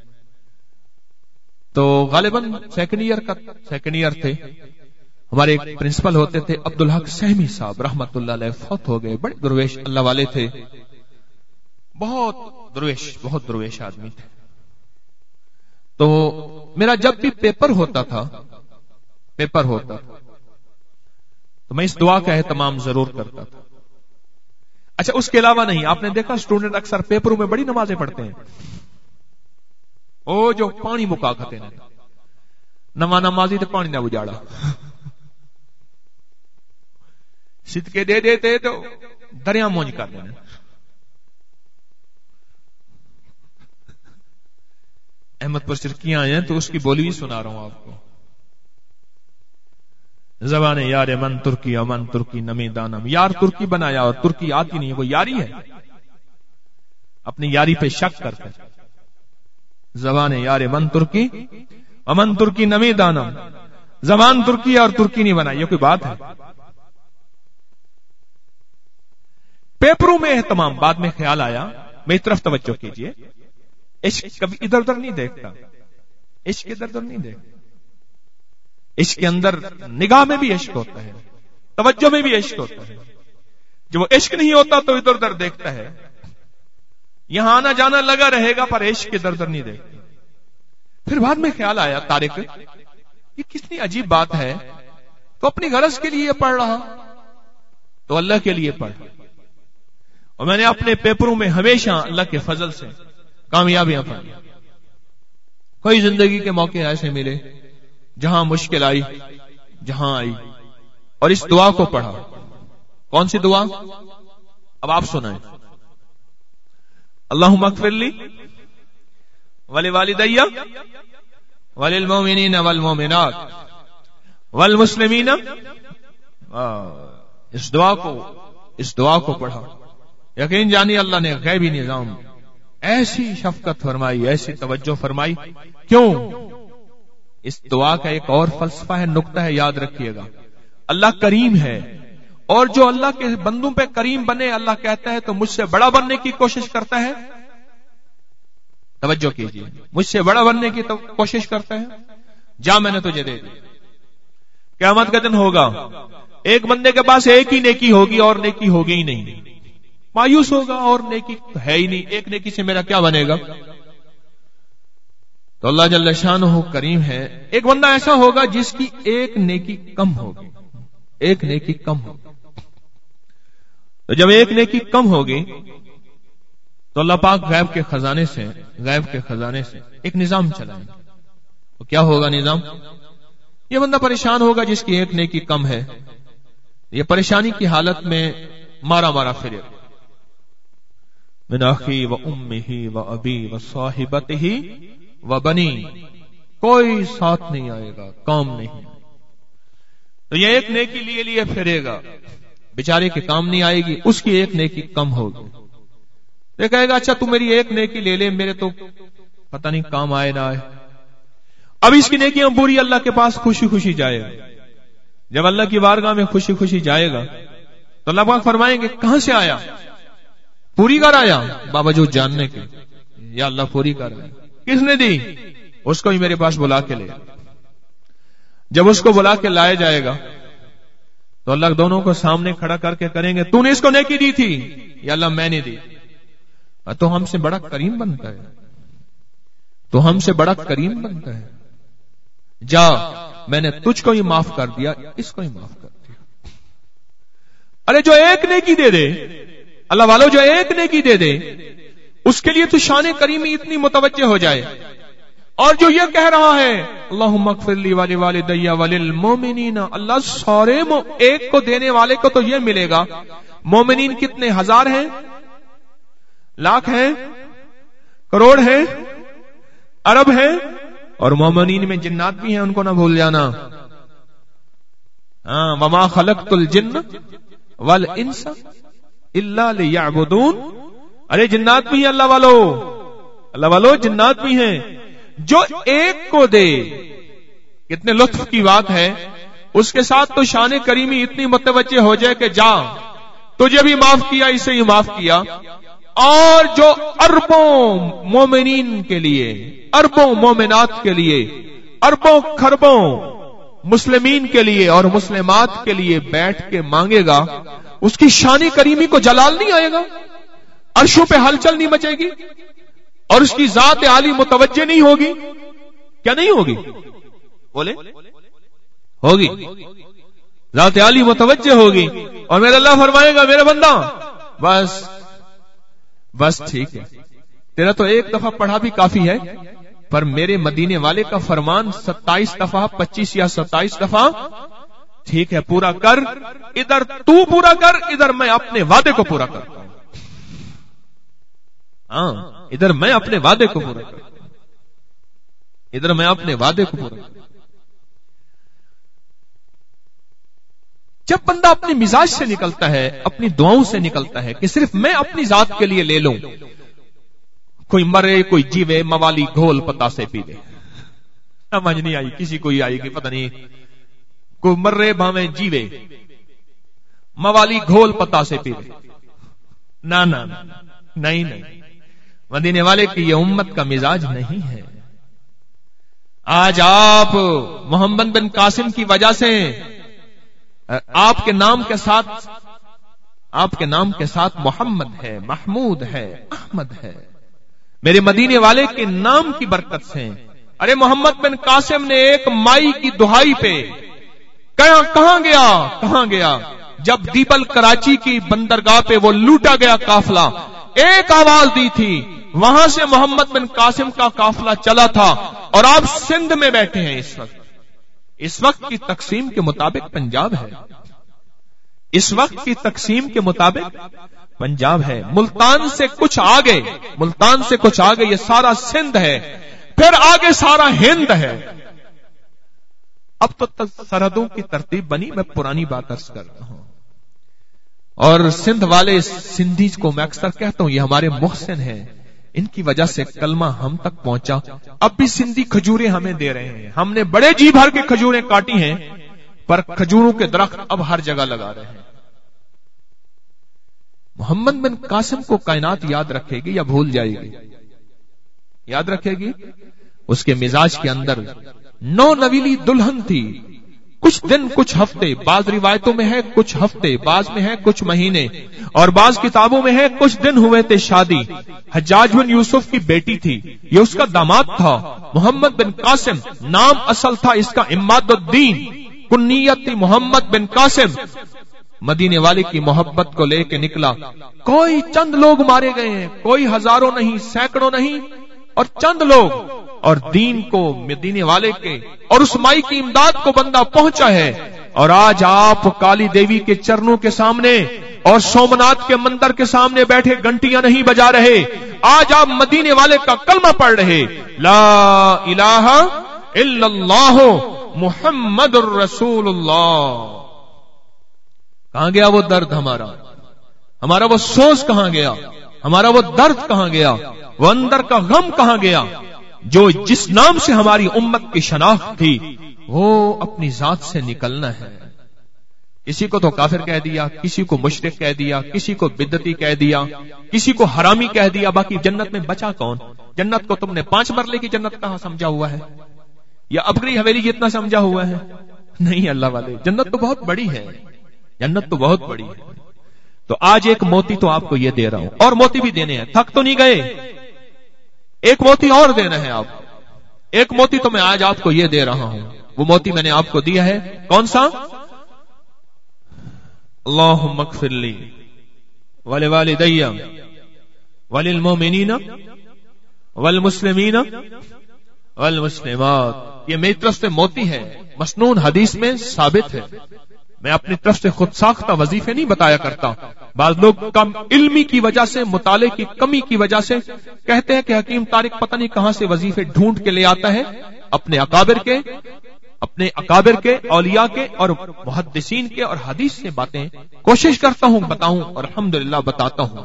تو غالباً سیکنڈ ایئر کا سیکنڈ ایئر تھے، ہمارے ایک پرنسپل ہوتے تھے عبد الحق سہمی صاحب رحمت اللہ علیہ، فوت ہو گئے، بڑے درویش اللہ والے تھے، بہت درویش بہت درویش آدمی تھے۔ تو میرا جب بھی پیپر ہوتا تھا پیپر ہوتا تھا تو میں اس دعا کا اہتمام ضرور کرتا تھا۔ اچھا، اس کے علاوہ نہیں، آپ نے دیکھا اسٹوڈنٹ اکثر پیپروں میں بڑی نمازیں پڑھتے ہیں، او جو پانی مکا کھتے ہیں، نما نمازی تو پانی نہ اجاڑا، صدقے دے دیتے تو دریا مونج کر دینا۔ احمد پر سرکیاں آئے ہیں تو اس کی بولی بھی سنا رہا ہوں آپ کو۔ زبان یار من ترکی امن ترکی نمی دانم، یار ترکی بنایا اور ترکی آتی نہیں، وہ یاری ہے، اپنی یاری پہ شک کرتا ہے۔ زبان یار من ترکی امن ترکی نمی دانم، زبان ترکی اور ترکی نہیں بنائی، یہ کوئی بات ہے؟ پیپروں میں اہتمام، بعد میں خیال آیا، میری طرف توجہ کیجئے، عشق کبھی ادھر ادھر نہیں دیکھتا، عشق ادھر ادھر نہیں دیکھتا، عشق کے اندر نگاہ میں بھی عشق ہوتا ہے، توجہ میں بھی عشق ہوتا ہے۔ جب وہ عشق نہیں ہوتا تو ادھر ادھر دیکھتا ہے، یہاں آنا جانا لگا رہے گا پر عشق ادھر ادھر نہیں دیکھتا۔ پھر بعد میں خیال آیا، طارق یہ کتنی عجیب بات ہے، تو اپنی غرض کے لیے پڑھ رہا تو اللہ کے لیے پڑھ، اور میں نے اپنے پیپروں میں ہمیشہ اللہ کے فضل سے کامیابیاں پائی۔ کوئی زندگی کے موقع ایسے ملے جہاں مشکل آئی، جہاں آئی، اور اس دعا کو پڑھا۔ کون سی دعا؟ اب آپ سنائیں۔ اللہم اغفر لی ولوالدی وللمؤمنین والمؤمنات والمسلمین۔ اس دعا کو اس دعا کو پڑھا، یقین جانی اللہ نے غیبی نظام ایسی شفقت فرمائی، ایسی توجہ فرمائی۔ کیوں؟ اس دعا کا ایک اور فلسفہ ہے، نقطہ ہے، یاد رکھیے گا۔ اللہ کریم ہے، اور جو اللہ کے بندوں پہ کریم بنے، اللہ کہتا ہے تو مجھ سے بڑا بننے کی کوشش کرتا ہے۔ توجہ کیجیے، مجھ سے بڑا بننے کی کوشش کرتا ہے، جا میں نے تجھے دے دی۔ قیامت کا دن ہوگا، ایک بندے کے پاس ایک ہی نیکی ہوگی اور نیکی ہوگی ہی نہیں، مایوس ہوگا، اور نیکی ہے ہی نہیں، ایک نیکی سے میرا کیا بنے گا؟ تو اللہ جل شانہ کریم ہے، ایک بندہ ایسا ہوگا جس کی ایک نیکی کم ہوگی، ایک نیکی کم ہوگی۔ تو جب ایک نیکی کم ہوگی تو اللہ پاک غیب کے خزانے سے غیب کے خزانے سے ایک نظام چلائیں گے۔ تو کیا ہوگا نظام؟ یہ بندہ پریشان ہوگا جس کی ایک نیکی کم ہے، یہ پریشانی کی حالت میں مارا مارا پھرے، من اخی و امہ و ابی و صاحبتہ و بنی، کوئی ساتھ نہیں آئے گا، کام نہیں۔ تو یہ ایک نیکی لیے لیے پھرے گا، بیچارے کے کام نہیں آئے گی، اس کی ایک نیکی کم ہوگی۔ یہ کہے گا اچھا تو میری ایک نیکی لے لے، میرے تو پتہ نہیں کام آئے نہ آئے۔ اب اس کی نیکیاں پوری، اللہ کے پاس خوشی خوشی جائے گا۔ جب اللہ کی بارگاہ میں خوشی خوشی جائے گا تو تو اللہ پاک فرمائیں گے کہاں سے آیا؟ پوری کر آیا، باوجود جاننے کے یا اللہ پوری کر آیا۔ کس نے دی؟ اس کو ہی میرے پاس بلا کے لے۔ جب اس کو بلا کے لایا جائے گا تو اللہ دونوں کو سامنے کھڑا کر کے کریں گے تو نے اس کو نیکی دی تھی یا اللہ میں نے دی؟ تو ہم سے بڑا کریم بنتا ہے، تو ہم سے بڑا کریم بنتا ہے، جا میں نے تجھ کو ہی معاف کر دیا، اس کو ہی معاف کر دیا۔ ارے جو ایک نیکی دے دے اللہ والو، جو ایک نیکی دے دے اس کے لیے تو شان کریمی اتنی متوجہ ہو جائے، اور جو یہ کہہ رہا ہے اللہم اغفر لی ولوالدی وللمؤمنین، اللہ سارے ایک کو دینے والے کو تو یہ ملے گا۔ مومنین کتنے؟ ہزار ہیں، لاکھ ہیں، کروڑ ہیں، ارب ہیں، اور مومنین میں جنات بھی ہیں، ان کو نہ بھول جانا۔ ہاں، وما خلقت الجن والانس الا لیعبدون، ارے جنات بھی ہیں اللہ والو، اللہ والو جنات بھی ہیں۔ جو ایک کو دے، کتنے لطف کی بات ہے، اس کے ساتھ تو شان کریمی اتنی متوجہ ہو جائے کہ جا تجھے بھی معاف کیا، اسے ہی معاف کیا۔ اور جو اربوں مومنین کے لیے، اربوں مومنات کے لیے، اربوں خربوں مسلمین کے لیے اور مسلمات کے لیے بیٹھ کے مانگے گا، اس کی شان کریمی کو جلال نہیں آئے گا؟ عرشوں پہ ہلچل نہیں مچے گی؟ اور اس کی ذات عالی متوجہ نہیں ہوگی؟ کیا نہیں ہوگی؟ بولے ہوگی، ذات عالی متوجہ ہوگی۔ اور میرا اللہ فرمائے گا میرے بندہ بس بس ٹھیک ہے، تیرا تو ایک دفعہ پڑھا بھی کافی ہے، پر میرے مدینے والے کا فرمان ستائیس دفعہ، پچیس یا ستائیس دفعہ، ٹھیک ہے پورا کر، ادھر تو پورا کر، ادھر میں اپنے وعدے کو پورا کرتا ہوں۔ ہاں، ادھر میں اپنے وعدے کو پورا کرتا ہوں، ادھر میں اپنے وعدے کو پورا کرتا ہوں۔ جب بندہ اپنے مزاج سے نکلتا ہے، اپنی دعاؤں سے نکلتا ہے کہ صرف میں اپنی ذات کے لیے لے لوں، کوئی مرے کوئی جیوے موالی گھول پتا سے پی لے، سمجھ نہیں آئی کسی کو ہی آئی گی پتہ نہیں، کوئی مرے بھاویں جیوے موالی گھول پتا سے پی لے، نہ نہ نہیں نہیں، مدینے والے کی یہ امت کا مزاج نہیں ہے۔ آج آپ محمد بن قاسم کی وجہ سے آپ کے نام کے ساتھ آپ کے نام کے ساتھ محمد ہے، محمود ہے، احمد ہے، میرے مدینے والے کے نام کی برکت سے۔ ارے محمد بن قاسم نے ایک مائی کی دہائی پہ کہاں کہاں گیا کہاں گیا جب دیپل کراچی کی بندرگاہ پہ وہ لوٹا گیا قافلہ، ایک آواز دی تھی، وہاں سے محمد بن قاسم کا قافلہ چلا تھا، اور آپ سندھ میں بیٹھے ہیں اس وقت۔ اس وقت کی تقسیم کے مطابق پنجاب ہے، اس وقت کی تقسیم کے مطابق پنجاب ہے۔ ملتان سے کچھ آگے ملتان سے کچھ آگے یہ سارا سندھ ہے، پھر آگے سارا ہند ہے۔ اب تو سرحدوں کی ترتیب بنی، میں پرانی بات عرض کر رہا ہوں، اور سندھ والے سندھی کو میں اکثر کہتا ہوں یہ ہمارے محسن ہیں، ان کی وجہ سے کلمہ ہم تک پہنچا۔ اب بھی سندھی کھجوریں ہمیں دے رہے ہیں، ہم نے بڑے جی بھر کے کھجوریں کاٹی ہیں، پر کھجوروں کے درخت اب ہر جگہ لگا رہے ہیں۔ محمد بن قاسم کو کائنات یاد رکھے گی یا بھول جائے گی؟ یاد رکھے گی۔ اس کے مزاج کے اندر نو نویلی دلہن تھی، کچھ دن کچھ ہفتے، بعض روایتوں میں ہے کچھ ہفتے، بعض میں ہے کچھ مہینے، اور بعض کتابوں میں ہے کچھ دن ہوئے تھے شادی۔ حجاج بن یوسف کی بیٹی تھی، یہ اس کا داماد تھا۔ محمد بن قاسم نام اصل تھا اس کا اماد الدین، کنیت تھی محمد بن قاسم۔ مدینے والے کی محبت کو لے کے نکلا، کوئی چند لوگ مارے گئے ہیں، کوئی ہزاروں نہیں، سینکڑوں نہیں، اور چند لوگ، اور دین کو مدینے والے کے اور اس مائی کی امداد کو بندہ پہنچا ہے۔ اور آج آپ کالی دیوی کے چرنوں کے سامنے اور سومناتھ کے مندر کے سامنے بیٹھے گھنٹیاں نہیں بجا رہے، آج آپ مدینے والے کا کلمہ پڑھ رہے، لا الہ الا اللہ محمد الرسول اللہ۔ کہاں گیا وہ درد ہمارا ہمارا وہ سوز کہاں گیا، ہمارا وہ درد کہاں گیا، وہ اندر کا غم کہاں گیا؟ جو جس نام سے ہماری امت کی شناخت تھی وہ اپنی ذات سے نکلنا ہے، کسی کو تو کافر کہہ دیا، کسی کو مشرک کہہ دیا، کسی کو بدعتی کہہ دیا، کسی کو حرامی کہہ دیا، باقی جنت میں بچا کون؟ جنت کو تم نے پانچ مرلے کی جنت کہاں سمجھا ہوا ہے، یا ابگری حویلی جتنا سمجھا ہوا ہے؟ نہیں اللہ والے، جنت تو بہت بڑی ہے، جنت تو بہت بڑی ہے۔ تو آج ایک موتی تو آپ کو یہ دے رہا ہوں، اور موتی بھی دینے ہیں، تھک تو نہیں گئے، ایک موتی اور دینا ہے آپ، ایک موتی تو میں آج آپ کو یہ دے رہا ہوں، وہ موتی میں نے آپ کو دیا ہے، کون سا؟ اللہم اغفر لی ولوالدی وللمؤمنین والمسلمین والمسلمات۔ یہ میری طرف سے موتی ہے، مسنون حدیث میں ثابت ہے، میں اپنی طرف سے خود ساختہ وظیفے نہیں بتایا کرتا۔ بعض لوگ کم علمی کی وجہ سے، مطالعے کی کمی کی وجہ سے کہتے ہیں کہ حکیم طارق پتہ نہیں کہاں سے وظیفے ڈھونڈ کے لے آتا ہے، اپنے اکابر کے اپنے اکابر کے اولیاء کے اور محدثین کے اور حدیث سے باتیں کوشش کرتا ہوں بتاؤں، اور الحمدللہ بتاتا ہوں۔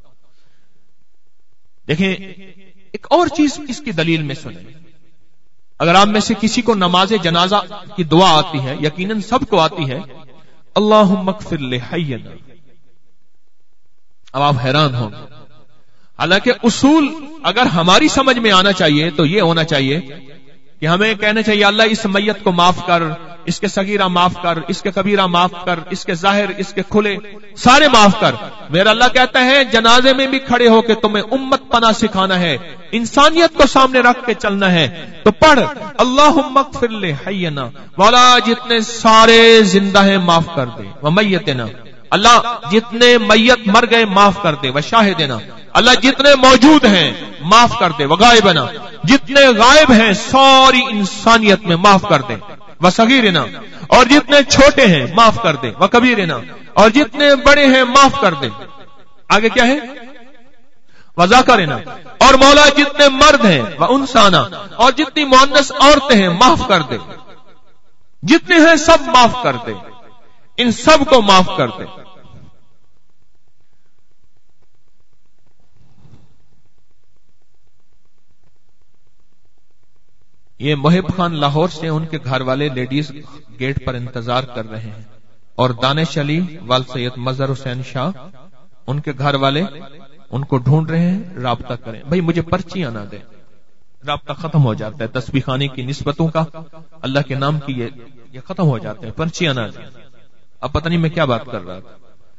دیکھیں ایک اور چیز اس کی دلیل میں سنیں، اگر آپ میں سے کسی کو نماز جنازہ کی دعا آتی ہے، یقیناً سب کو آتی ہے، اللہم اغفر لحینا، اب آپ حیران ہوں گے، حالانکہ اصول اگر ہماری سمجھ میں آنا چاہیے تو یہ ہونا چاہیے کہ ہمیں کہنا چاہیے اللہ اس میت کو معاف کر، اس کے صغیرہ معاف کر، اس کے کبیرہ معاف کر، اس کے ظاہر، اس کے کھلے سارے معاف کر۔ میرا اللہ کہتا ہے جنازے میں بھی کھڑے ہو کے تمہیں امت پناہ سکھانا ہے، انسانیت کو سامنے رکھ کے چلنا ہے، تو پڑھ اللہم اغفر لحینا، مولا جتنے سارے زندہ ہیں معاف کر دے، ومیتنا، اللہ جتنے میت مر گئے معاف کر دے، وشاہدنا، اللہ جتنے موجود ہیں معاف کر دے، وغائبنا، جتنے غائب ہیں ساری انسانیت میں معاف کر دے، وصغیرنا، اور جتنے چھوٹے ہیں معاف کر دے، وکبیرنا، اور جتنے بڑے ہیں معاف کر دے۔ آگے کیا ہے؟ وذاکرنا، اور مولا جتنے مرد ہیں، وانسانا، اور جتنی مؤنث عورتیں ہیں معاف کر دے، جتنے ہیں سب معاف کر دے، ان سب کو معاف کر دے۔ یہ محب خان لاہور سے ان کے گھر والے لیڈیز گیٹ پر انتظار کر رہے ہیں، اور دانش علی وال سید مظہر حسین شاہ ان کے گھر والے ان کو ڈھونڈ رہے ہیں، رابطہ کریں۔ بھائی مجھے پرچیاں نہ دیں، رابطہ ختم ہو جاتا ہے، تسبیح خانے کی نسبتوں کا، اللہ کے نام کی یہ, یہ ختم ہو جاتے ہیں، پرچیاں نہ دیں۔ اب پتہ نہیں میں کیا بات کر رہا تھا۔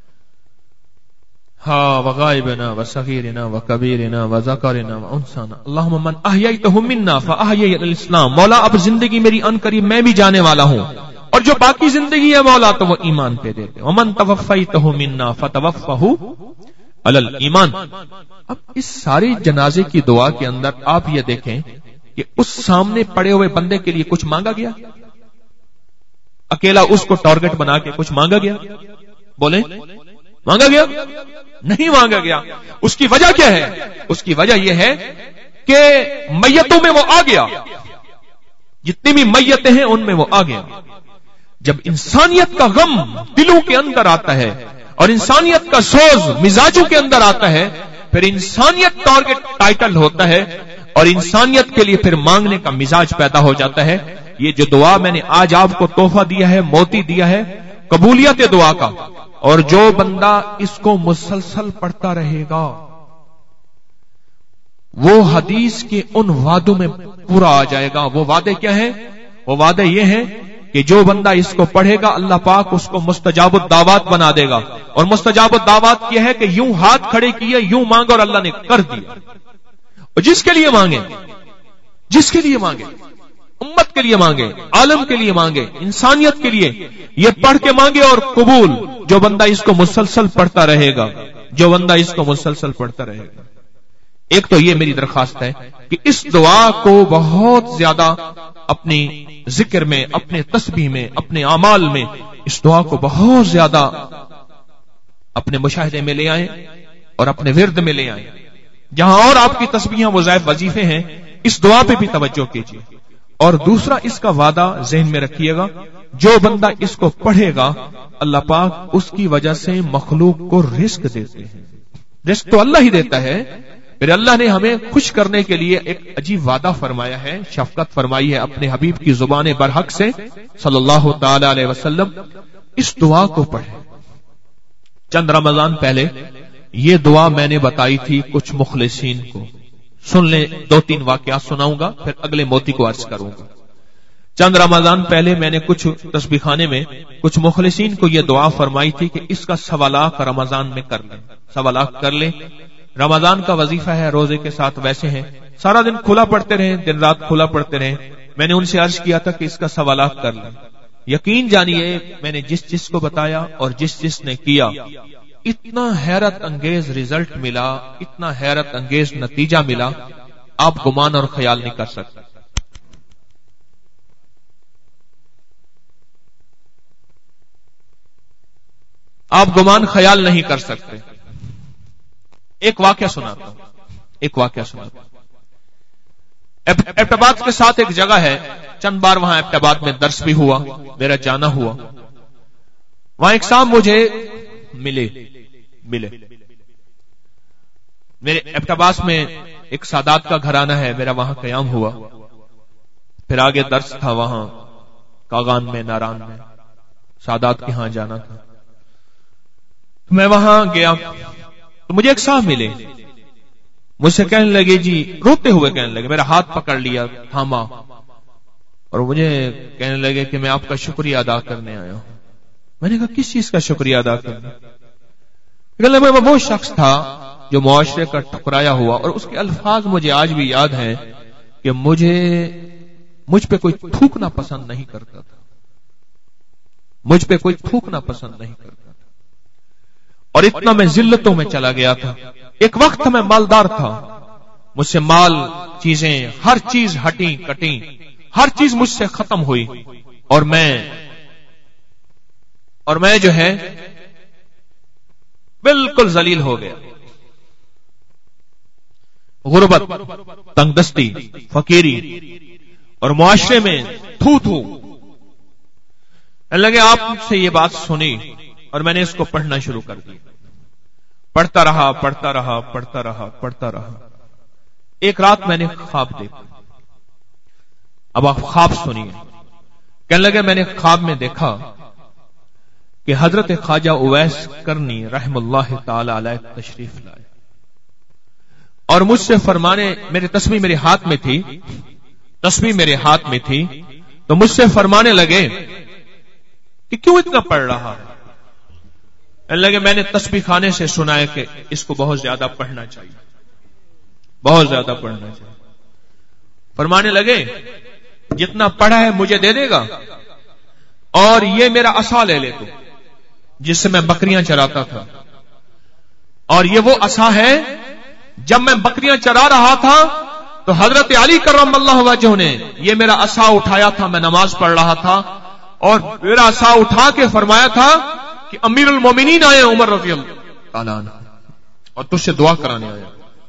ہاں وغائبنا وصغیرنا وکبیرنا وذکرنا وانسانا، اللہم من احییتہ منا فاحیی الاسلام، مولا اب زندگی میری ان قریب میں بھی جانے والا ہوں، اور جو باقی زندگی ہے مولا تو وہ ایمان پہ دیتے، ومن توفیتہ منا فتوفہ علی الایمان۔ اب اس ساری جنازے کی دعا کے اندر آپ یہ دیکھیں کہ اس سامنے پڑے ہوئے بندے کے لیے کچھ مانگا گیا؟ اکیلا اس کو ٹارگٹ بنا کے کچھ مانگا گیا؟ بولیں مانگا گیا؟ نہیں مانگا گیا۔ اس کی وجہ کیا ہے؟ اس کی وجہ یہ ہے کہ میتوں میں وہ آ گیا، جتنی بھی میتیں ہیں ان میں وہ آ گیا۔ جب انسانیت کا غم دلوں کے اندر آتا ہے اور انسانیت کا سوز مزاجوں کے اندر آتا ہے، پھر انسانیت ٹارگٹ ٹائٹل ہوتا ہے، اور انسانیت کے لیے پھر مانگنے کا مزاج پیدا ہو جاتا ہے۔ یہ جو دعا میں نے آج آپ کو تحفہ دیا ہے، موتی دیا ہے قبولیت دعا کا، اور جو بندہ اس کو مسلسل پڑھتا رہے گا وہ حدیث کے ان وعدوں میں پورا آ جائے گا۔ وہ وعدے کیا ہیں؟ وہ وعدے یہ ہیں کہ جو بندہ اس کو پڑھے گا اللہ پاک اس کو مستجاب الدعوات بنا دے گا، اور مستجاب الدعوات یہ ہے کہ یوں ہاتھ کھڑے کیے، یوں مانگو اور اللہ نے کر دیا۔ اور جس کے لیے مانگے، جس کے لیے مانگے، امت کے لیے مانگے، عالم کے لیے مانگے، انسانیت کے لیے، یہ پڑھ کے مانگے اور قبول۔ جو بندہ اس کو مسلسل پڑھتا رہے گا، جو بندہ اس کو مسلسل پڑھتا رہے گا۔ ایک تو یہ میری درخواست ہے کہ اس دعا کو بہت زیادہ اپنی ذکر میں، اپنے تسبیح میں، اپنے اعمال میں اس دعا کو بہت زیادہ اپنے مشاہدے میں لے آئیں اور اپنے ورد میں لے آئیں۔ جہاں اور آپ کی تسبیحاں وظائف وظیفے ہیں، اس دعا پہ بھی توجہ کیجیے۔ اور دوسرا اس کا وعدہ ذہن میں رکھیے گا، جو بندہ اس کو پڑھے گا اللہ پاک اس کی وجہ سے مخلوق کو رزق دیتے ہیں۔ رزق تو اللہ ہی دیتا ہے، پھر اللہ نے ہمیں خوش کرنے کے لیے ایک عجیب وعدہ فرمایا ہے، شفقت فرمائی ہے اپنے حبیب کی زبان برحق سے صلی اللہ تعالی علیہ وسلم۔ اس دعا کو پڑھیں. چند رمضان پہلے یہ دعا میں نے بتائی تھی کچھ مخلصین کو. سن لیں، دو تین واقعات سناؤں گا پھر اگلے موتی کو عرض کروں گا. چند رمضان پہلے میں نے کچھ تسبیح خانے میں کچھ مخلصین کو یہ دعا فرمائی تھی کہ اس کا سوا لاکھ رمضان میں کر لیں، سوا لاکھ کر لیں. رمضان کا وظیفہ ہے، روزے کے ساتھ ویسے ہیں، سارا دن کھلا پڑتے رہیں، دن رات کھلا پڑتے رہیں. میں نے ان سے عرض کیا تھا کہ اس کا سوا لاکھ کر لیں. یقین جانیے میں نے جس جس کو بتایا اور جس جس نے کیا، اتنا حیرت انگیز رزلٹ ملا، اتنا حیرت انگیز نتیجہ ملا، آپ گمان اور خیال نہیں کر سکتے. آپ گمان خیال نہیں کر سکتے. ایک واقعہ سناتا ہوں ایک واقعہ سناتا ہوں ایبٹ آباد کے ساتھ ایک جگہ ہے، چند بار وہاں ایبٹ آباد میں درس بھی ہوا، میرا جانا ہوا. وہاں ایک صاحب مجھے ملے ملے میرے ایبٹ آباد میں ایک سادات کا گھرانہ ہے، میرا وہاں قیام ہوا. پھر آگے درس تھا وہاں کاغان میں، ناران میں، سادات کے ہاں جانا تھا. میں وہاں گیا تو مجھے ایک صاحب ملے، مجھ سے کہنے لگے، جی روتے ہوئے کہنے لگے، میرا ہاتھ پکڑ لیا، تھاما اور مجھے کہنے لگے کہ میں آپ کا شکریہ ادا کرنے آیا ہوں. میں نے کہا کس چیز کا شکریہ ادا کرنا؟ کہنے لگے وہ شخص تھا جو معاشرے کا ٹھکرایا ہوا، اور اس کے الفاظ مجھے آج بھی یاد ہیں کہ مجھے مجھ پہ کوئی تھوکنا پسند نہیں کرتا تھا، مجھ پہ کوئی تھوکنا پسند نہیں کرتا تھا، اور اتنا میں ذلتوں میں چلا گیا تھا. ایک وقت میں مالدار تھا، مجھ سے مال، چیزیں، ہر چیز ہٹی کٹی، ہر چیز مجھ سے ختم ہوئی، اور میں اور میں جو ہے بالکل ذلیل ہو گیا. غربت، تنگ دستی، فقیری اور معاشرے میں تھو تھو لگے. آپ سے یہ بات سنی اور میں نے اس کو پڑھنا شروع کر دیا. پڑھتا رہا پڑھتا رہا پڑھتا رہا پڑھتا رہا. ایک رات میں نے خواب دیکھا. اب آپ خواب سنیے. کہنے لگے میں نے خواب میں دیکھا کہ حضرت خواجہ اویس کرنی رحم اللہ تعالی علیہ تشریف لائے اور مجھ سے فرمانے، میرے تسبیح میرے ہاتھ میں تھی، تسبیح میرے ہاتھ میں تھی، تو مجھ سے فرمانے لگے کہ کیوں اتنا پڑھ رہا ہے؟ لگے میں نے تسبیح خانے سے سنا ہے کہ اس کو بہت زیادہ پڑھنا چاہیے، بہت زیادہ پڑھنا چاہیے. فرمانے لگے جتنا پڑھا ہے مجھے دے دے گا، اور یہ میرا عصا لے لے تو، جس سے میں بکریاں چراتا تھا، اور یہ وہ عصا ہے جب میں بکریاں چرا رہا تھا تو حضرت علی کرم اللہ وجہہ نے یہ میرا عصا اٹھایا تھا، میں نماز پڑھ رہا تھا، اور میرا عصا اٹھا کے فرمایا تھا کہ امیر المومنین آئے عمر رضی اللہ تعالیٰ عنہ اور تجھ سے دعا کرانے آیا،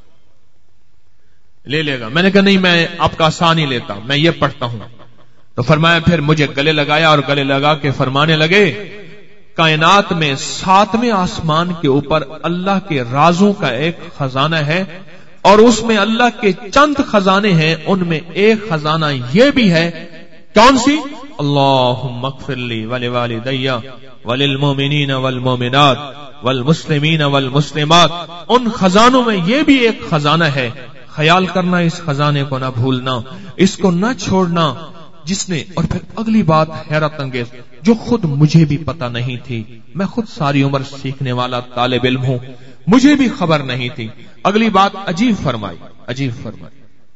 لے لے گا. میں نے کہا نہیں، میں آپ کا عصا نہیں لیتا، میں یہ پڑھتا ہوں. تو فرمایا پھر مجھے گلے لگایا اور گلے لگا کے فرمانے لگے کائنات میں ساتویں آسمان کے اوپر اللہ کے رازوں کا ایک خزانہ ہے، اور اس میں اللہ کے چند خزانے ہیں، ان میں ایک خزانہ یہ بھی ہے. کون سی؟ اللہم اغفر لی ولوالدی وللمؤمنین والمؤمنات والمسلمین والمسلمات. ان خزانوں میں یہ بھی ایک خزانہ ہے، خیال کرنا، اس خزانے کو نہ بھولنا، اس کو نہ چھوڑنا، جس نے. اور پھر اگلی بات حیرت انگیز جو خود مجھے بھی پتہ نہیں تھی، میں خود ساری عمر سیکھنے والا طالب علم ہوں، مجھے بھی خبر نہیں تھی. اگلی بات عجیب فرمائی، عجیب فرمائی.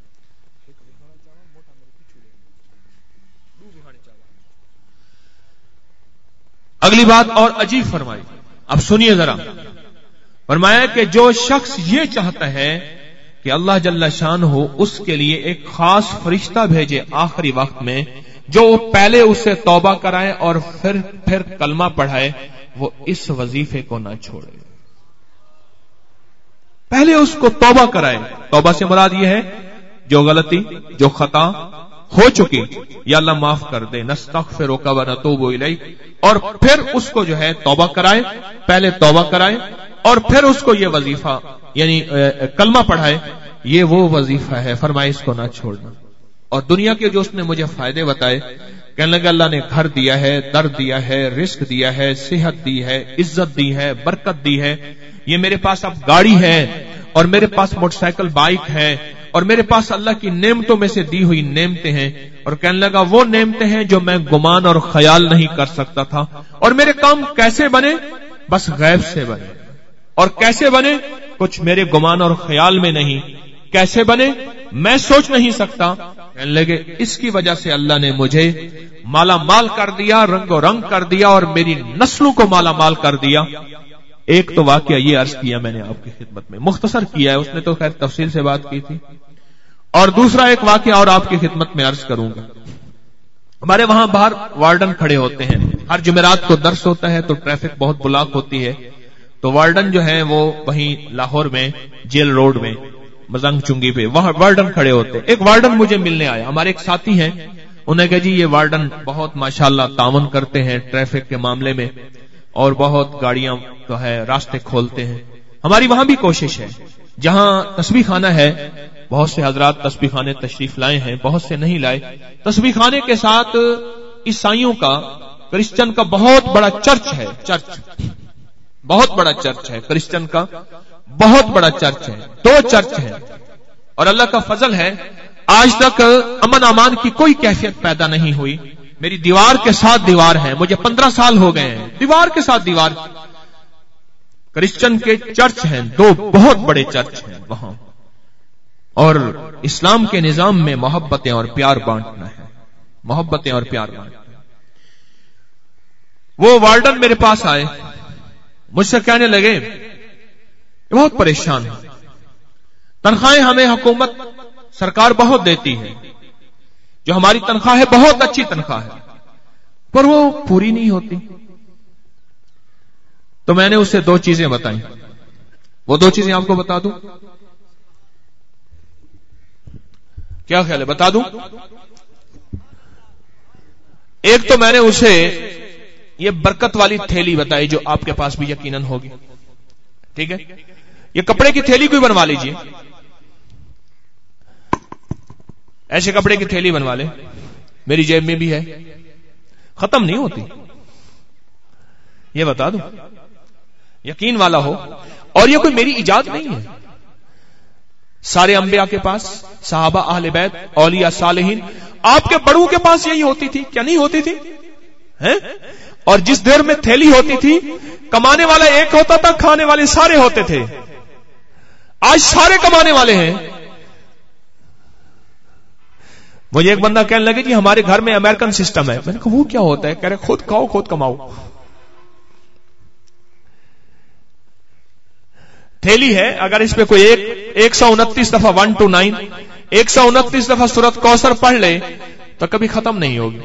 اگلی بات اور عجیب فرمائی. اب سنیے ذرا. فرمایا کہ جو شخص یہ چاہتا ہے کہ اللہ جل شان ہو اس کے لیے ایک خاص فرشتہ بھیجے آخری وقت میں، جو پہلے اسے توبہ کرائے اور پھر پھر کلمہ پڑھائے، وہ اس وظیفے کو نہ چھوڑے. پہلے اس کو توبہ کرائے. توبہ سے مراد یہ ہے جو غلطی، جو خطا ہو چکی، یا اللہ معاف کر دے، نستغفرک و نتوب الیک، اور پھر اس کو جو ہے توبہ کرائے. پہلے توبہ کرائے اور پھر اس کو یہ وظیفہ یعنی کلمہ پڑھائے. یہ وہ وظیفہ ہے، فرمائے اس کو نہ چھوڑنا. اور دنیا کے جو اس نے مجھے فائدے بتائے، کہنے لگا اللہ نے گھر دیا ہے، در دیا ہے، رزق دیا ہے، صحت دی ہے، عزت دی ہے، برکت دی ہے، یہ میرے پاس اب گاڑی ہے اور میرے پاس موٹر سائیکل بائک ہے اور میرے پاس اللہ کی نعمتوں میں سے دی ہوئی نعمتیں ہیں، اور کہنے لگا وہ نعمتیں ہیں جو میں گمان اور خیال نہیں کر سکتا تھا، اور میرے کام کیسے بنے؟ بس غیب سے بنے، اور کیسے بنے؟ کچھ میرے گمان اور خیال میں نہیں، کیسے بنے میں سوچ نہیں سکتا۔ کہنے لگے اس کی وجہ سے اللہ نے مجھے مالا مال کر دیا، رنگ و رنگ کر دیا، اور میری نسلوں کو مالا مال کر دیا۔ ایک تو واقعہ یہ عرض کیا میں نے آپ کی خدمت میں، مختصر کیا ہے، اس نے تو خیر تفصیل سے بات کی تھی، اور دوسرا ایک واقعہ اور آپ کی خدمت میں عرض کروں گا۔ ہمارے وہاں باہر وارڈن کھڑے ہوتے ہیں، ہر جمعرات کو درس ہوتا ہے تو ٹریفک بہت بلاک ہوتی ہے، تو وارڈن جو ہے وہ وہیں لاہور میں جیل روڈ میں مزنگ چنگی پہ وہاں وارڈن کھڑے ہوتے ہیں۔ ایک وارڈن مجھے ملنے آیا، ہمارے ایک ساتھی ہیں، انہیں کہا جی یہ وارڈن بہت ماشاءاللہ تعاون کرتے ہیں ٹریفک کے معاملے میں، اور بہت گاڑیاں تو ہے راستے کھولتے ہیں۔ ہماری وہاں بھی کوشش ہے، جہاں تسبیح خانہ ہے، بہت سے حضرات تسبیح خانے تشریف لائے ہیں، بہت سے نہیں لائے۔ تسبیح خانے کے ساتھ عیسائیوں کا، کرسچن کا بہت بڑا چرچ ہے، چرچ بہت بڑا چرچ ہے، کرسچن کا بہت بڑا چرچ ہے، دو چرچ ہیں، اور اللہ کا فضل ہے آج تک امن امان کی کوئی کیفیت پیدا نہیں ہوئی۔ میری دیوار کے ساتھ دیوار ہے، مجھے پندرہ سال ہو گئے ہیں، دیوار کے ساتھ دیوار، کرسچن کے چرچ ہیں، دو بہت بڑے چرچ ہیں وہاں، اور اسلام کے نظام میں محبتیں اور پیار بانٹنا ہے، محبتیں اور پیار بانٹنا ہے۔ وہ وارڈن میرے پاس آئے، مجھ سے کہنے لگے بہت پریشان ہے، تنخواہیں ہمیں حکومت سرکار بہت دیتی ہے، جو ہماری تنخواہ ہے بہت اچھی تنخواہ ہے، پر وہ پوری نہیں ہوتی۔ تو میں نے اسے دو چیزیں بتائیں، وہ دو چیزیں آپ کو بتا دوں، کیا خیال ہے بتا دوں؟ ایک تو میں نے اسے یہ برکت والی تھیلی بتائی جو آپ کے پاس بھی یقیناً ہوگی، ٹھیک ہے؟ یہ کپڑے کی تھیلی کوئی بنوا لیجئے، ایسے کپڑے کی تھیلی بنوا لے، میری جیب میں بھی ہے، ختم نہیں ہوتی، یہ بتا دوں، یقین والا ہو، اور یہ کوئی میری ایجاد نہیں ہے، سارے انبیاء کے پاس، صحابہ، اہل بیت، اولیاء، صالحین، آپ کے بڑوں کے پاس یہی ہوتی تھی، کیا نہیں ہوتی تھی؟ ہیں؟ اور جس دیر میں تھیلی ہوتی تھی، کمانے والا ایک ہوتا تھا، کھانے والے سارے ہوتے تھے، آج سارے کمانے والے ہیں۔ مجھے ایک بندہ کہنے لگے جی ہمارے گھر میں امریکن سسٹم ہے، میں نے کہا وہ کیا ہوتا ہے؟ کہہ رہے خود کھاؤ خود کماؤ۔ تھیلی ہے، اگر اس پہ کوئی ایک ایک سو انتیس دفعہ ون ٹو نائن ایک سو انتیس دفعہ سورت کوثر پڑھ لے تو کبھی ختم نہیں ہوگی،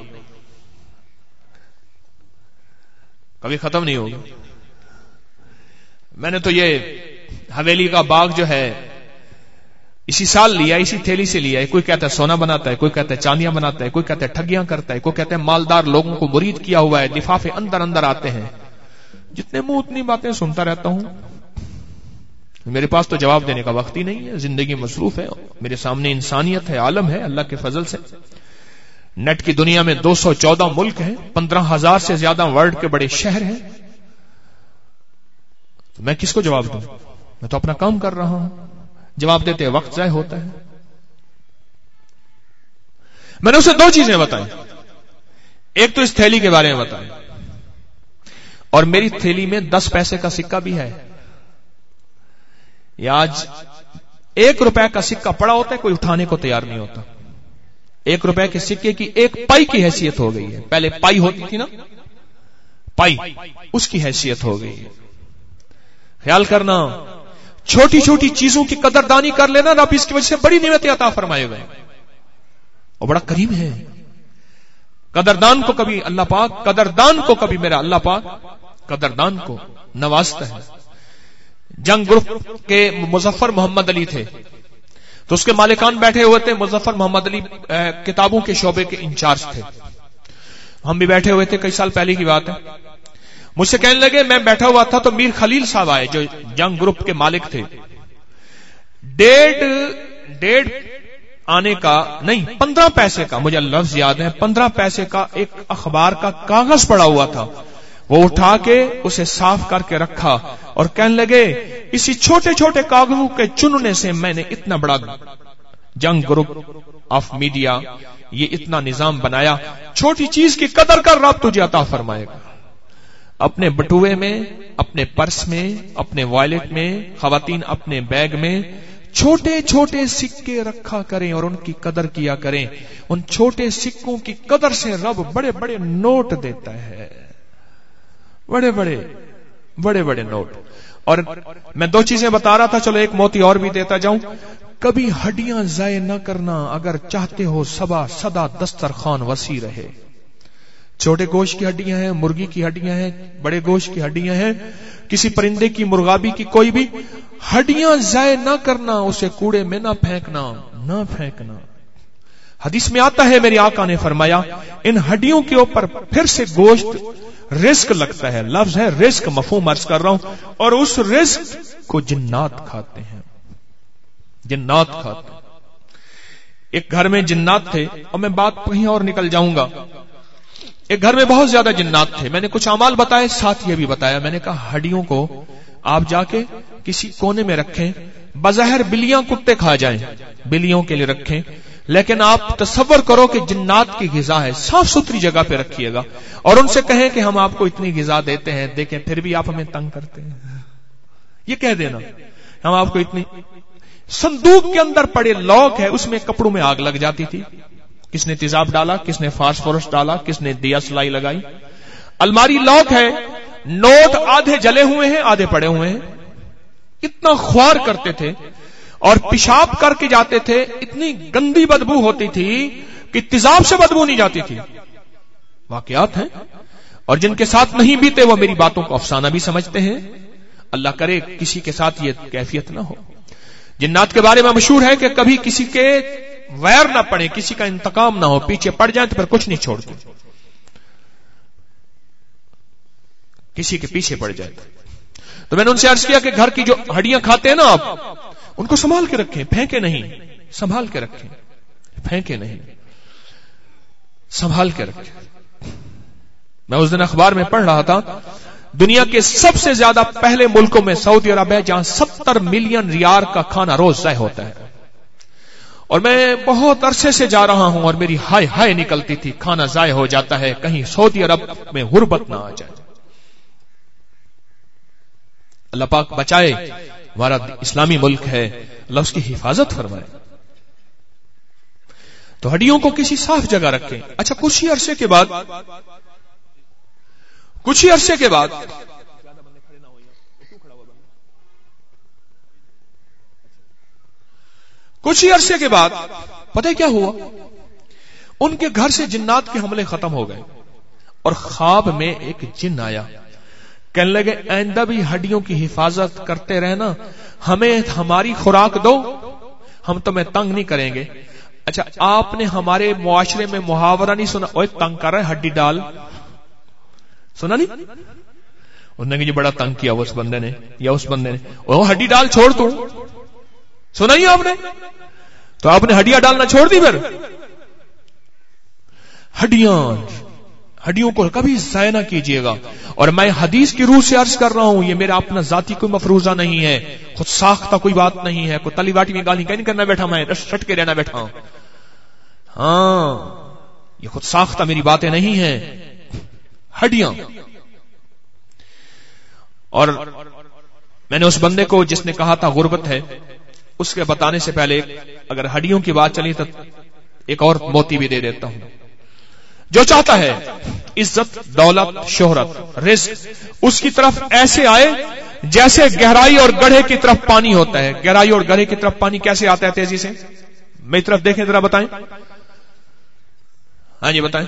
کبھی ختم نہیں ہوگی۔ میں نے تو یہ حویلی کا باغ جو ہے اسی سال لیا، اسی تھیلی سے لیا ہے۔ کوئی کہتا ہے سونا بناتا ہے، کوئی کہتا ہے چاندیاں بناتا ہے، کوئی کہتا ہے ٹھگیاں کرتا ہے، کوئی کہتا ہے مالدار لوگوں کو مرید کیا ہوا ہے، لفافے اندر اندر آتے ہیں۔ جتنے منہ اتنی باتیں سنتا رہتا ہوں، میرے پاس تو جواب دینے کا وقت ہی نہیں ہے، زندگی مصروف ہے، میرے سامنے انسانیت ہے، عالم ہے، اللہ کے فضل سے نیٹ کی دنیا میں دو سو چودہ ملک ہیں، پندرہ ہزار سے زیادہ ورلڈ کے بڑے شہر ہیں، تو میں کس کو جواب دوں؟ میں تو اپنا کام کر رہا ہوں، جواب دیتے وقت ضائع ہوتا ہے۔ میں نے اسے دو چیزیں بتائیں، ایک تو اس تھیلی کے بارے میں بتائی، اور میری تھیلی میں دس پیسے کا سکہ بھی ہے۔ یہ آج ایک روپے کا سکہ پڑا ہوتا ہے، کوئی اٹھانے کو تیار نہیں ہوتا۔ ایک روپے کے سکے کی ایک پائی کی حیثیت ہو گئی ہے، پہلے پائی ہوتی تھی نا، پائی، اس کی حیثیت ہو گئی ہے۔ خیال کرنا، چھوٹی چھوٹی چیزوں کی قدردانی کر لینا، رب اس کی وجہ سے بڑی نعمتیں عطا فرمائے ہوئے ہیں، اور بڑا کریم ہے۔ قدردان کو کبھی اللہ پاک قدردان کو کبھی میرا اللہ پاک قدردان کو نوازتا ہے۔ جنگ گروپ کے مظفر محمد علی تھے، تو اس کے مالکان بیٹھے ہوئے تھے، مظفر محمد علی کتابوں کے شعبے کے انچارج تھے، ہم بھی بیٹھے ہوئے تھے، کئی سال پہلے کی بات ہے۔ مجھ سے کہنے لگے، میں بیٹھا ہوا تھا تو میر خلیل صاحب آئے جو جنگ گروپ کے مالک تھے، ڈیڑھ ڈیڑھ آنے کا نہیں، پندرہ پیسے کا، مجھے لفظ یاد ہے، پندرہ پیسے کا ایک اخبار کا کاغذ پڑا ہوا تھا، وہ اٹھا کے اسے صاف کر کے رکھا اور کہنے لگے اسی چھوٹے چھوٹے کاغذوں کے چننے سے میں نے اتنا بڑا جنگ گروپ آف میڈیا، یہ اتنا نظام بنایا. چھوٹی چیز کی قدر کر، رب تجھے عطا فرمائے گا. اپنے بٹوے میں، اپنے پرس میں، اپنے وائلٹ میں، خواتین اپنے بیگ میں چھوٹے چھوٹے سکے رکھا کریں اور ان کی قدر کیا کریں. ان چھوٹے سکوں کی قدر سے رب بڑے بڑے نوٹ دیتا ہے، بڑے بڑے بڑے بڑے نوٹ. اور میں دو چیزیں بتا رہا تھا، چلو ایک موتی اور بھی دیتا جاؤں. کبھی ہڈیاں ضائع نہ کرنا، اگر چاہتے ہو سبا سدا دسترخوان وسیع رہے. چھوٹے گوشت کی ہڈیاں ہیں، مرغی کی ہڈیاں ہیں، بڑے گوشت کی ہڈیاں ہیں، کسی پرندے کی، مرغابی کی، کوئی بھی ہڈیاں ضائع نہ کرنا، اسے کوڑے میں نہ پھینکنا، نہ پھینکنا. حدیث میں آتا ہے میرے آقا نے فرمایا ان ہڈیوں کے اوپر پھر سے گوشت رزق لگتا ہے. لفظ ہے رزق، مفہوم عرض کر رہا ہوں. اور اس رزق کو جنات کھاتے ہیں، جنات کھاتے ہیں. ایک گھر میں جنات تھے، اور میں بات کہیں اور نکل جاؤں گا. ایک گھر میں بہت زیادہ جنات تھے. میں نے کچھ اعمال بتائے، ساتھ یہ بھی بتایا، میں نے کہا ہڈیوں کو آپ جا کے کسی کونے میں رکھیں. بظاہر بلیاں کتے کھا جائیں، بلیوں کے لیے رکھیں، لیکن آپ تصور کرو کہ جنات کی غذا ہے، صاف ستھری جگہ پہ رکھیے گا. اور ان سے کہیں کہ ہم آپ کو اتنی غذا دیتے ہیں، دیکھیں پھر بھی آپ ہمیں تنگ کرتے ہیں. یہ کہہ دینا ہم آپ کو اتنی. صندوق کے اندر پڑے لوگ ہے، اس میں کپڑوں میں آگ لگ جاتی تھی. کس نے تیزاب ڈالا، کس نے فاسفورس ڈالا، کس نے دیا سلائی لگائی. الماری لاک ہے، نوٹ آدھے جلے ہوئے ہیں، آدھے پڑے ہوئے ہیں. اتنا خوار کرتے تھے اور پیشاب کر کے جاتے تھے، اتنی گندی بدبو ہوتی تھی کہ تیزاب سے بدبو نہیں جاتی تھی. واقعات ہیں، اور جن کے ساتھ نہیں بیتے وہ میری باتوں کو افسانہ بھی سمجھتے ہیں. اللہ کرے کسی کے ساتھ یہ کیفیت نہ ہو. جنات کے بارے میں مشہور ہے کہ کبھی کسی کے ویر نہ پڑے، کسی کا انتقام نہ ہو، پیچھے پڑ جائیں تو پھر کچھ نہیں چھوڑتے، کسی کے پیچھے پڑ جائے. تو میں نے ان سے عرض کیا کہ گھر کی جو ہڈیاں کھاتے ہیں نا آپ، ان کو سنبھال کے رکھیں، پھینکے نہیں. سنبھال کے رکھیں، پھینکے نہیں، سنبھال کے رکھیں. میں اس دن اخبار میں پڑھ رہا تھا، دنیا کے سب سے زیادہ پہلے ملکوں میں سعودی عرب ہے، جہاں ستر ملین ریال کا کھانا روز ضائع ہوتا ہے. اور میں بہت عرصے سے جا رہا ہوں اور میری ہائے ہائے نکلتی تھی، کھانا ضائع ہو جاتا ہے، کہیں سعودی عرب میں غربت نہ آ جائے. اللہ پاک بچائے، ہمارا اسلامی ملک ہے، اللہ اس کی حفاظت فرمائے. تو ہڈیوں کو کسی صاف جگہ رکھیں. اچھا کچھ ہی عرصے کے بعد کچھ ہی عرصے کے بعد کچھ ہی عرصے کے بعد پتہ کیا ہوا؟ ان کے گھر سے جنات کے حملے ختم ہو گئے اور خواب میں ایک جن آیا، کہنے لگے آئندہ بھی ہڈیوں کی حفاظت کرتے رہنا، ہمیں ہماری خوراک دو، ہم تمہیں تنگ نہیں کریں گے. اچھا آپ نے ہمارے معاشرے میں محاورہ نہیں سنا، اوے تنگ کر رہے ہڈی ڈال، سنا نہیں؟ انہوں نے کہ یہ بڑا تنگ کیا اس بندے نے یا اس بندے نے، وہ ہڈی ڈال چھوڑ تو، سنا ہی آپ نے؟ تو آپ نے ہڈیاں ڈالنا چھوڑ دی. پھر ہڈیاں ہڈیوں کو کبھی ضائع نہ کیجیے گا. اور میں حدیث کی روح سے عرض کر رہا ہوں، یہ میرا اپنا ذاتی کوئی مفروضہ نہیں ہے، خود ساختہ کوئی بات نہیں ہے، کوئی تلی باٹی میں گالی نہیں کرنا بیٹھا، میں رٹ کے رہنا بیٹھا ہوں. ہاں یہ خود ساختہ میری باتیں نہیں ہیں. ہڈیاں. اور میں نے اس بندے کو جس نے کہا تھا غربت ہے، اس کے بتانے سے پہلے اگر ہڈیوں کی بات چلی تو ایک اور موتی بھی دے دیتا ہوں. جو چاہتا ہے عزت، دولت، شہرت، رزق اس کی طرف ایسے آئے جیسے گہرائی اور گڑھے کی طرف پانی ہوتا ہے. گہرائی اور گڑھے کی طرف پانی کیسے آتا ہے تیزی سے؟ میری طرف دیکھیں ذرا، بتائیں. ہاں جی بتائیں.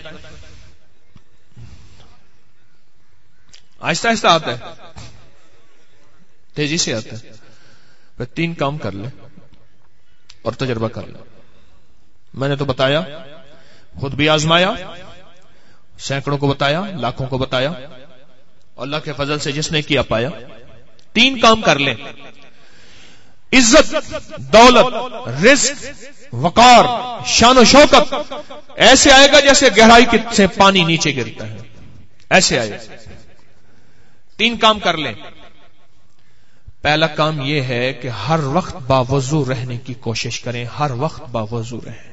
آہستہ آہستہ آتا ہے، تیزی سے آتا ہے. پھر تین کام کر لیں اور تجربہ کر لیں. میں نے تو بتایا، خود بھی آزمایا، سینکڑوں کو بتایا، لاکھوں کو بتایا، اللہ کے فضل سے جس نے کیا پایا. تین کام کر لیں. عزت، دولت، رزق، وقار، شان و شوکت ایسے آئے گا جیسے گہرائی سے پانی نیچے گرتا ہے، ایسے آئے گا۔ تین کام کر لیں۔ پہلا کام یہ ہے کہ ہر وقت باوضو رہنے کی کوشش کریں، ہر وقت باوضو رہیں۔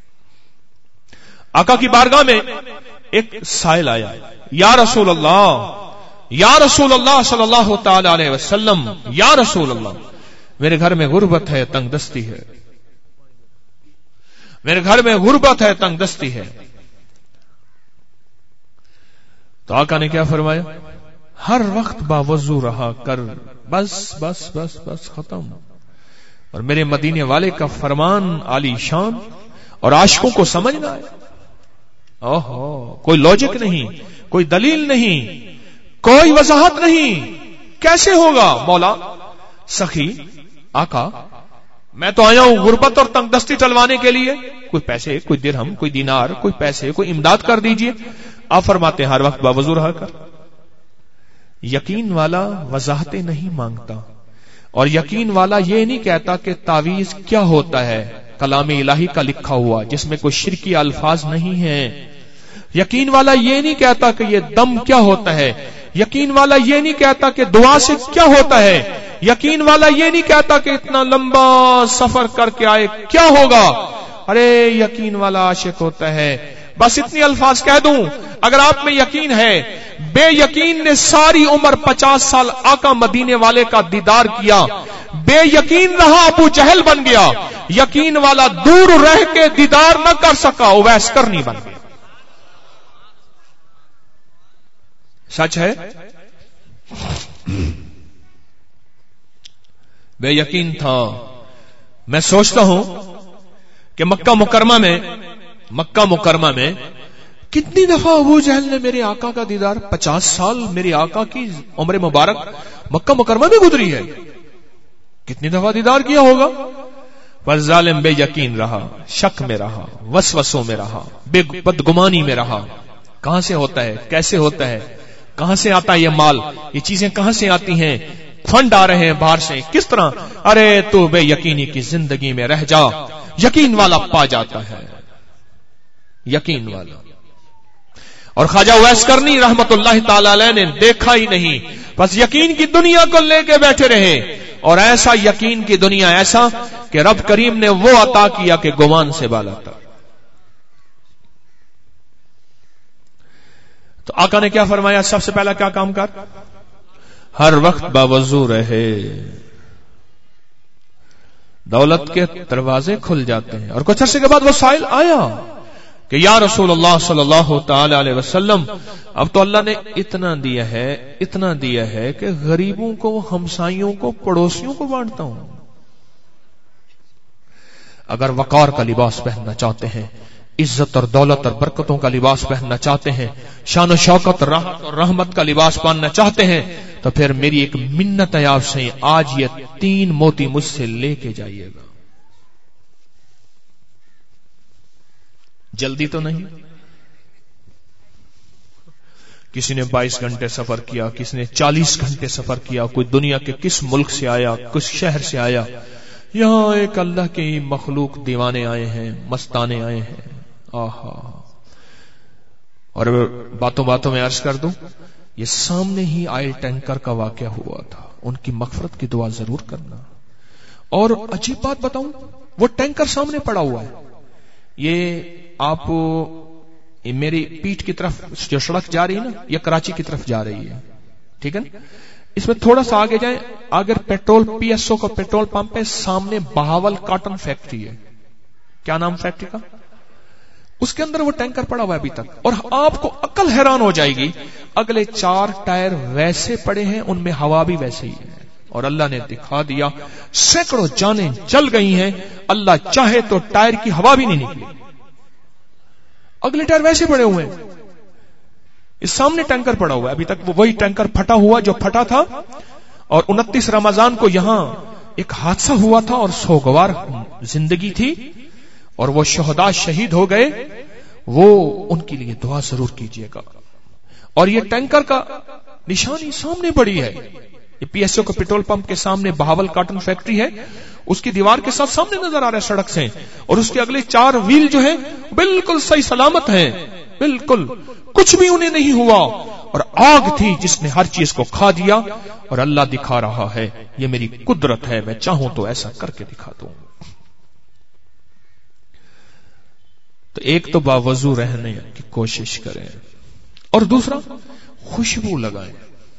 آقا کی بارگاہ میں ایک سائل آیا، یا رسول اللہ، یا رسول اللہ صلی اللہ تعالی علیہ وسلم، یا رسول اللہ، میرے گھر میں غربت ہے، تنگ دستی ہے، میرے گھر میں غربت ہے، تنگ دستی ہے۔ تو آقا نے کیا فرمایا؟ ہر وقت باوضو رہا کر، بس بس بس بس ختم۔ اور میرے مدینے والے کا فرمان عالی شان اور عاشقوں کو سمجھنا ہے۔ اوہو، کوئی لاجک نہیں، کوئی دلیل نہیں، کوئی وضاحت نہیں، کیسے ہوگا مولا؟ سخی آقا، میں تو آیا ہوں غربت اور تنگ دستی ٹلوانے کے لیے، کوئی پیسے، کوئی درہم، کوئی دینار، کوئی پیسے، کوئی امداد کر دیجئے۔ آپ فرماتے ہیں ہر وقت باوضو رہا کر۔ یقین والا وضاحتیں نہیں مانگتا، اور یقین والا یہ نہیں کہتا کہ تعویذ کیا ہوتا ہے، کلام الہی کا لکھا ہوا جس میں کوئی شرکی الفاظ نہیں ہیں۔ یقین والا یہ نہیں کہتا کہ یہ دم کیا ہوتا ہے، یقین والا یہ نہیں کہتا کہ دعا سے کیا ہوتا ہے، یقین والا یہ نہیں کہتا کہ اتنا لمبا سفر کر کے آئے کیا ہوگا۔ ارے یقین والا عاشق ہوتا ہے۔ بس اتنی الفاظ کہہ دوں، اگر آپ میں یقین ہے، بے یقین نے ساری عمر پچاس سال آقا مدینے والے کا دیدار کیا، بے یقین رہا ابو جہل بن گیا، یقین والا دور رہ کے دیدار نہ کر سکا، اویس کرنی بن گیا۔ سچ ہے؟ بے یقین تھا۔ میں سوچتا ہوں کہ مکہ مکرمہ میں مکہ مکرمہ میں کتنی دفعہ ابو جہل نے میرے آقا کا دیدار، پچاس سال میرے آقا کی عمر مبارک مکہ مکرمہ میں گزری ہے، کتنی دفعہ دیدار کیا ہوگا؟ پر ظالم بے یقین رہا، شک میں رہا، وسوسوں میں رہا، بے بدگمانی میں رہا۔ کہاں سے ہوتا ہے، کیسے ہوتا ہے، کہاں سے آتا ہے یہ مال، یہ چیزیں کہاں سے آتی ہیں، فنڈ آ رہے ہیں باہر سے، کس طرح؟ ارے تو بے یقینی کی زندگی میں رہ جا، یقین والا پا جاتا ہے، یقین والا۔ اور خواجہ اویس کرنی رحمت اللہ تعالی علیہ نے دیکھا ہی نہیں، بس یقین کی دنیا کو لے کے بیٹھے رہے، اور ایسا یقین کی دنیا ایسا کہ رب کریم نے وہ عطا کیا کہ گمان سے بالا تھا۔ تو آقا نے کیا فرمایا؟ سب سے پہلا کیا کام کر؟ ہر وقت باوضو رہے، دولت کے دروازے کھل جاتے ہیں۔ اور کچھ عرصے کے بعد وہ سائل آیا کہ یا رسول اللہ صلی اللہ تعالی علیہ وسلم، اب تو اللہ نے اتنا دیا ہے، اتنا دیا ہے کہ غریبوں کو، ہمسائیوں کو، پڑوسیوں کو بانٹتا ہوں۔ اگر وقار کا لباس پہننا چاہتے ہیں، عزت اور دولت اور برکتوں کا لباس پہننا چاہتے ہیں، شان و شوکت، راحت اور رحمت کا لباس پہننا چاہتے ہیں، تو پھر میری ایک منت ہے آپ سے، آج یہ تین موتی مجھ سے لے کے جائیے گا۔ جلدی تو نہیں؟ کسی نے بائیس گھنٹے سفر کیا، کسی نے چالیس گھنٹے سفر کیا، کوئی دنیا کے کس ملک سے آیا، کس شہر سے آیا، یہاں ایک اللہ کی مخلوق دیوانے آئے ہیں، مستانے آئے ہیں۔ آہا، اور باتوں باتوں میں عرض کر دوں، یہ سامنے ہی آئل ٹینکر کا واقعہ ہوا تھا، ان کی مغفرت کی دعا ضرور کرنا۔ اور عجیب بات بتاؤں، وہ ٹینکر سامنے پڑا ہوا ہے، یہ آپ میری پیٹھ کی طرف جو سڑک جا رہی ہے نا، یہ کراچی کی طرف جا رہی ہے، ٹھیک ہے نا؟ اس میں تھوڑا سا آگے جائیں، اگر پیٹرول پی ایس او کا پیٹرول پمپ ہے، سامنے بہاول کاٹن فیکٹری ہے، کیا نام فیکٹری کا؟ اس کے اندر وہ ٹینکر پڑا ہوا ہے ابھی تک، اور آپ کو عقل حیران ہو جائے گی، اگلے چار ٹائر ویسے پڑے ہیں، ان میں ہوا بھی ویسے ہی ہے، اور اللہ نے دکھا دیا، سینکڑوں جانیں جل گئی ہیں، اللہ چاہے تو ٹائر کی ہوا بھی نہیں نکلی، اگلے ٹائر ویسے پڑے ہوئے ہیں، اس سامنے ٹینکر پڑا ہوا ہے ابھی تک، وہ وہی ٹینکر پھٹا ہوا جو پھٹا تھا، اور انتیس رمضان کو یہاں ایک حادثہ ہوا تھا اور سوگوار زندگی تھی، اور وہ شہداء شہید ہو گئے، وہ ان کے لیے دعا ضرور کیجیے گا۔ اور یہ ٹینکر کا نشانی سامنے پڑی ہے، یہ پی ایس او کا پیٹرول پمپ کے سامنے بہاول کاٹن فیکٹری ہے، اس کی دیوار کے ساتھ سامنے نظر آ رہا ہے سڑک سے، اور اس کے اگلے چار ویل جو ہیں بالکل صحیح سلامت ہیں، بالکل کچھ بھی انہیں نہیں ہوا، اور آگ تھی جس نے ہر چیز کو کھا دیا، اور اللہ دکھا رہا ہے یہ میری قدرت ہے، میں چاہوں تو ایسا کر کے دکھا دوں۔ تو ایک تو باوضو رہنے کی کوشش کریں، اور دوسرا خوشبو لگائیں،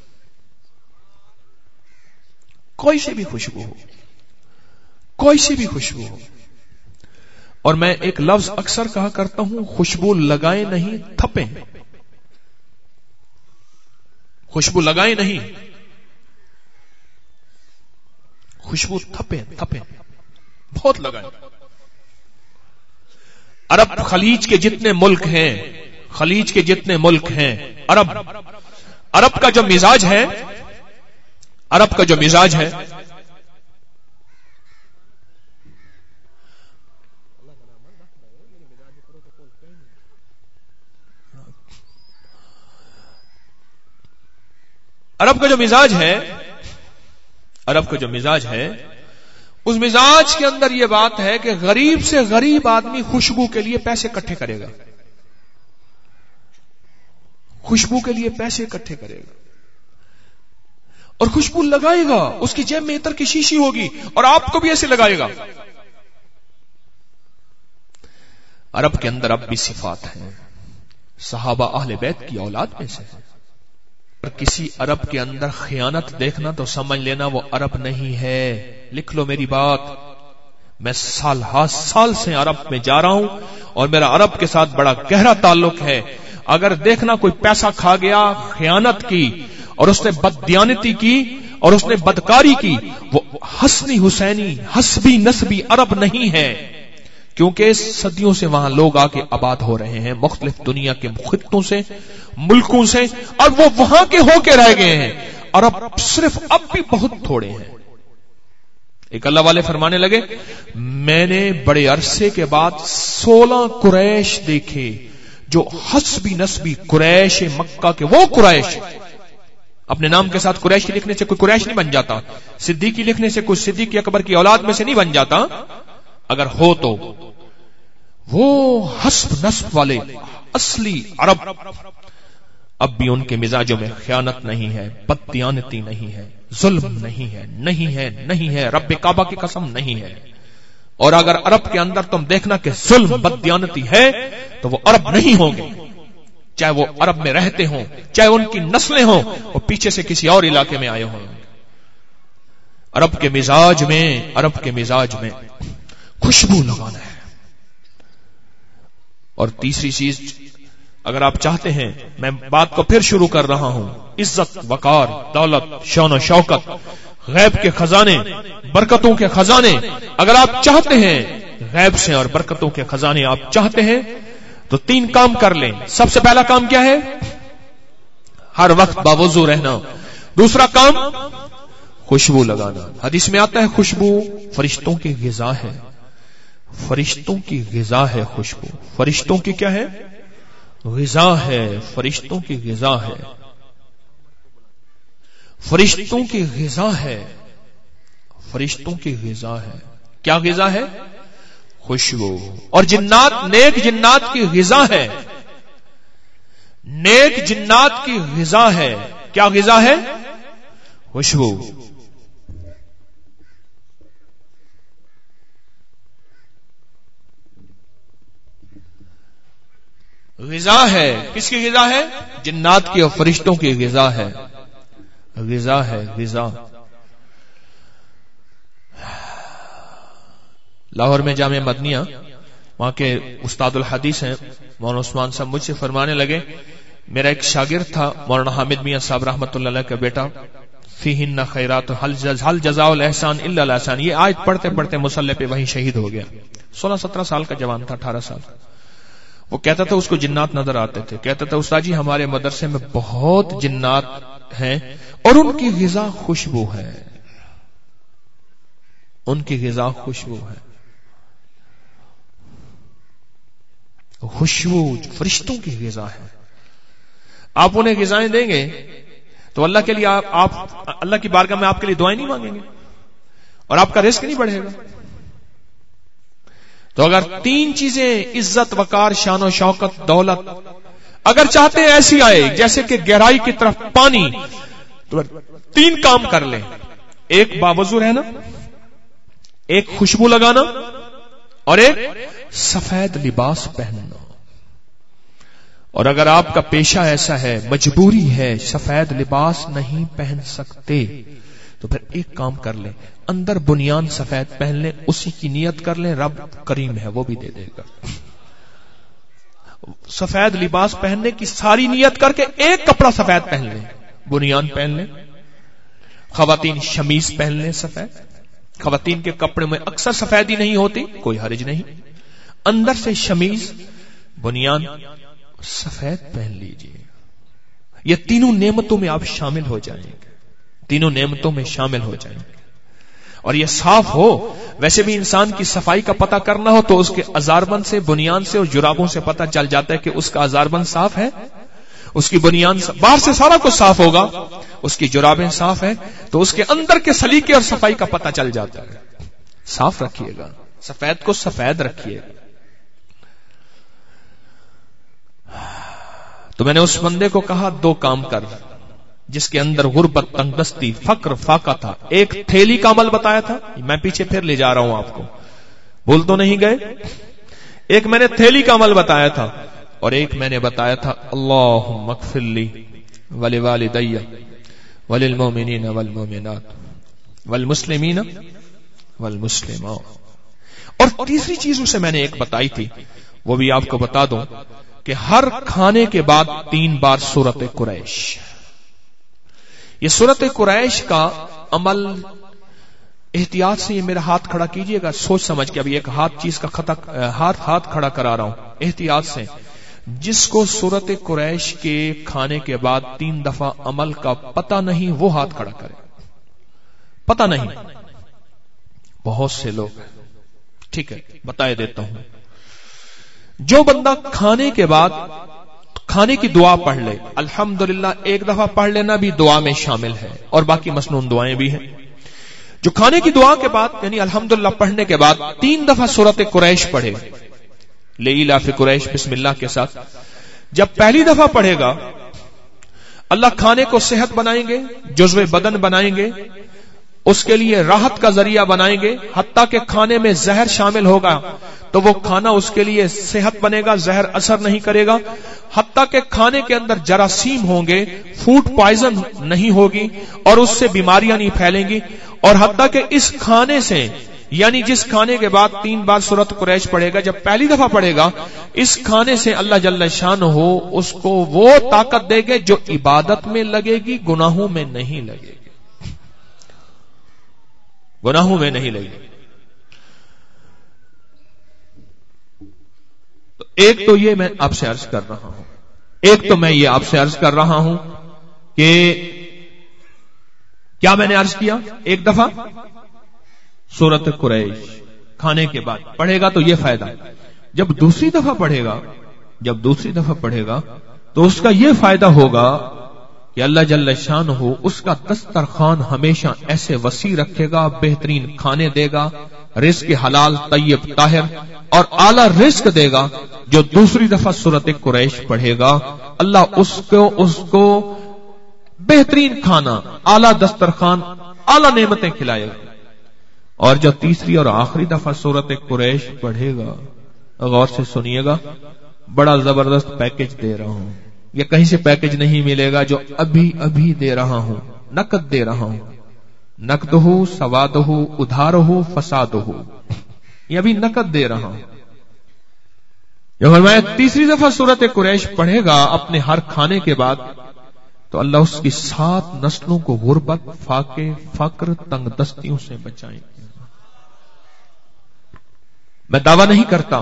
کوئی سی بھی خوشبو ہو، کوئی سی بھی خوشبو ہو۔ اور میں ایک لفظ اکثر کہا کرتا ہوں، خوشبو لگائیں نہیں تھپیں، خوشبو لگائیں نہیں، خوشبو تھپیں تھپیں بہت لگائیں۔ عرب خلیج کے جتنے ملک ہیں، خلیج کے جتنے ملک ہیں، عرب عرب کا جو مزاج ہے، عرب کا جو مزاج ہے، عرب کا جو مزاج ہے، عرب کا جو مزاج ہے، اس مزاج کے اندر یہ بات ہے کہ غریب سے غریب آدمی خوشبو کے لیے پیسے اکٹھے کرے گا، خوشبو کے لیے پیسے اکٹھے کرے گا، اور خوشبو لگائے گا، اس کی جیب میں عطر کی شیشی ہوگی، اور آپ کو بھی ایسے لگائے گا۔ عرب کے اندر اب بھی صفات ہیں، صحابہ اہل بیت کی اولاد میں سے ہیں، اور کسی عرب کے اندر خیانت دیکھنا تو سمجھ لینا وہ عرب نہیں ہے۔ لکھ لو میری بات، میں سال ہا سال سے عرب میں جا رہا ہوں، اور میرا عرب کے ساتھ بڑا گہرا تعلق ہے۔ اگر دیکھنا کوئی پیسہ کھا گیا، خیانت کی، اور اس نے بددیانتی کی، اور اس نے بدکاری کی، وہ حسنی حسینی حسبی نسبی عرب نہیں ہے، کیونکہ صدیوں سے وہاں لوگ آ کے آباد ہو رہے ہیں، مختلف دنیا کے خطوں سے، ملکوں سے، اور وہ وہاں کے ہو کے رہ گئے ہیں۔ عرب صرف اب بھی بہت تھوڑے ہیں۔ ایک اللہ والے فرمانے لگے، میں نے بڑے عرصے کے بعد سولہ قریش دیکھے جو حسبی نسبی قریش مکہ کے، وہ قریش اپنے نام کے ساتھ قریشی لکھنے سے کوئی قریش نہیں بن جاتا، صدیقی لکھنے سے کوئی صدیق اکبر کی اولاد میں سے نہیں بن جاتا، اگر ہو تو وہ حسب نسب والے اصلی عرب۔ اب بھی ان کے مزاجوں میں خیانت نہیں ہے، بددیانتی نہیں ہے، ظلم نہیں ہے، نہیں ہے نہیں ہے، رب کعبہ کی قسم نہیں ہے۔ اور اگر عرب کے اندر تم دیکھنا کہ ظلم بددیانتی ہے تو وہ عرب نہیں ہوں گے، چاہے وہ عرب میں رہتے ہوں، چاہے ان کی نسلیں ہوں، وہ پیچھے سے کسی اور علاقے میں آئے ہوں۔ عرب کے مزاج میں عرب کے مزاج میں خوشبو لگانا ہے۔ اور تیسری چیز، اگر آپ چاہتے ہیں، میں بات کو پھر شروع کر رہا ہوں، عزت، وقار، دولت، شان و شوکت، غیب کے خزانے، برکتوں کے خزانے، اگر آپ چاہتے ہیں غیب سے اور برکتوں کے خزانے آپ چاہتے ہیں تو تین کام کر لیں۔ سب سے پہلا کام کیا ہے؟ ہر وقت باوضو رہنا۔ دوسرا کام خوشبو لگانا۔ حدیث میں آتا ہے خوشبو فرشتوں کی غذا ہے، فرشتوں کی غذا ہے خوشبو، فرشتوں کی کیا ہے؟ غذا ہے، فرشتوں کی غذا ہے، فرشتوں کی غذا ہے، فرشتوں کی غذا ہے۔ کیا غذا ہے؟ خوشبو۔ اور جنات، نیک جنات کی غذا ہے، نیک جنات کی غذا ہے۔ کیا غذا ہے؟ خوشبو۔ غذا ہے، کس کی غذا ہے؟ جنات کی اور فرشتوں کی غذا ہے، غذا ہے، غذا۔ لاہور میں جامعہ مدنیہ، وہاں کے استاد الحدیث ہیں مولانا عثمان صاحب، مجھ سے فرمانے لگے، میرا ایک شاگرد تھا مولانا حامد میاں صاحب رحمۃ اللہ علیہ کا بیٹا، فیہن خیرات حل جزاء الاحسان الا الاحسان، یہ آیت پڑھتے پڑھتے مصلی پہ وہیں شہید ہو گیا، سولہ سترہ سال کا جوان تھا، اٹھارہ سال۔ وہ کہتا تھا اس کو جنات نظر آتے تھے، کہتا تھا استاد جی ہمارے مدرسے میں بہت جنات ہیں اور ان کی غذا خوشبو ہے، ان کی غذا خوشبو ہے، خوشبو فرشتوں کی غذا ہے۔ آپ انہیں غذائیں دیں گے تو اللہ کے لیے آپ, آپ اللہ کی بارگاہ میں آپ کے لیے دعائیں نہیں مانگیں گے اور آپ کا رزق نہیں بڑھے گا. تو اگر تین چیزیں عزت وقار شان و شوکت دولت اگر چاہتے ہیں ایسی آئے جیسے کہ گہرائی کی طرف پانی, تو تین کام کر لیں. ایک باوضو رہنا, ایک خوشبو لگانا, اور ایک سفید لباس پہننا. اور اگر آپ کا پیشہ ایسا ہے, مجبوری ہے, سفید لباس نہیں پہن سکتے, تو پھر ایک کام کر لیں, اندر بنیان سفید پہن لیں, اسی کی نیت کر لیں, رب کریم ہے وہ بھی دے دے گا. سفید لباس پہننے کی ساری نیت کر کے ایک کپڑا سفید پہن لیں, بنیان پہن لیں. خواتین شمیز پہن لیں سفید. خواتین کے کپڑے میں اکثر سفیدی نہیں ہوتی, کوئی حرج نہیں. اندر سے شمیز بنیان سفید پہن لیجئے. یہ تینوں نعمتوں میں آپ شامل ہو جائیں گے, تینوں نعمتوں میں شامل ہو جائیں گے. اور یہ صاف ہو. ویسے بھی انسان کی صفائی کا پتہ کرنا ہو تو اس کے ازاربند سے, بنیان سے اور جرابوں سے پتہ چل جاتا ہے کہ اس کا ازاربند صاف ہے, اس کی بنیان باہر سے سارا کچھ صاف ہوگا, اس کی جرابیں صاف ہیں, تو اس کے اندر کے سلیقے اور صفائی کا پتہ چل جاتا ہے. صاف رکھیے گا, سفید کو سفید رکھیے گا. تو میں نے اس بندے کو کہا دو کام کر, جس کے اندر غربت, تنگدستی, فقر, فاقہ تھا. ایک تھیلی کا عمل بتایا تھا, میں پیچھے پھر لے جا رہا ہوں آپ کو, بھول تو نہیں گئے. ایک میں نے تھیلی کا عمل بتایا تھا, اور ایک میں نے بتایا تھا اللہم اغفر لی ولوالدی وللمؤمنین والمؤمنات والمسلمین والمسلمات. اور تیسری چیز اسے میں نے ایک بتائی تھی, وہ بھی آپ کو بتا دوں کہ ہر کھانے کے بعد تین بار سورۃ قریش. یہ سورۃ قریش کا عمل احتیاط سے, یہ میرا ہاتھ کھڑا کیجئے گا سوچ سمجھ کے, ابھی ایک ہاتھ چیز کا خطا, ہاتھ ہاتھ کھڑا کرا رہا ہوں احتیاط سے. جس کو سورۃ قریش کے کھانے کے بعد تین دفعہ عمل کا پتہ نہیں وہ ہاتھ کھڑا کرے. پتہ نہیں بہت سے لوگ, ٹھیک ہے بتائے دیتا ہوں. جو بندہ کھانے کے بعد کھانے کی دعا پڑھ لے, الحمدللہ ایک دفعہ پڑھ لینا بھی دعا میں شامل ہے, اور باقی مسنون دعائیں بھی ہیں. جو کھانے کی دعا کے بعد یعنی الحمدللہ پڑھنے کے بعد تین دفعہ سورۃ قریش پڑھے, لإلاف قریش بسم اللہ کے ساتھ, جب پہلی دفعہ پڑھے گا اللہ کھانے کو صحت بنائیں گے, جزو بدن بنائیں گے, اس کے لیے راحت کا ذریعہ بنائیں گے. حتیٰ کہ کھانے میں زہر شامل ہوگا تو وہ کھانا اس کے لیے صحت بنے گا, زہر اثر نہیں کرے گا. حتیٰ کہ کھانے کے اندر جراثیم ہوں گے, فوڈ پوائزن نہیں ہوگی اور اس سے بیماریاں نہیں پھیلیں گی. اور حتیٰ کہ اس کھانے سے یعنی جس کھانے کے بعد تین بار سورۃ قریش پڑھے گا, جب پہلی دفعہ پڑھے گا, اس کھانے سے اللہ جل شان ہو اس کو وہ طاقت دے گے جو عبادت میں لگے گی, گناہوں میں نہیں لگے گی, گناہوں میں نہیں لگے گی. تو ایک تو یہ میں آپ سے عرض کر رہا ہوں, ایک تو میں یہ آپ سے عرض کر رہا ہوں کہ کیا میں نے عرض کیا, ایک دفعہ سورۃ قریش کھانے کے بعد پڑھے گا تو یہ فائدہ. جب دوسری دفعہ پڑھے گا جب دوسری دفعہ پڑھے گا تو اس کا یہ فائدہ ہوگا کہ اللہ جل شان ہو اس کا دسترخوان ہمیشہ ایسے وسیع رکھے گا, بہترین کھانے دے گا, رزق حلال طیب طاہر اور اعلی رزق دے گا. جو دوسری دفعہ سورۃ قریش پڑھے گا اللہ اس کو اس کو بہترین کھانا, اعلی دسترخوان, اعلی نعمتیں کھلائے گا. اور جو تیسری اور آخری دفعہ سورۃ قریش پڑھے گا, غور سے سنیے گا, بڑا زبردست پیکج دے رہا ہوں, یہ کہیں سے پیکج نہیں ملے گا, جو ابھی ابھی دے رہا ہوں, نقد دے رہا ہوں. نقدہ سوادہ ادھارہ فسادہ, یہ ابھی نقد دے رہا ہوں. جب فرمایا تیسری دفعہ سورۃ قریش پڑھے گا اپنے ہر کھانے کے بعد تو اللہ اس کی سات نسلوں کو غربت, فاقے, فقر, تنگ دستیوں سے بچائیں گے. میں دعویٰ نہیں کرتا,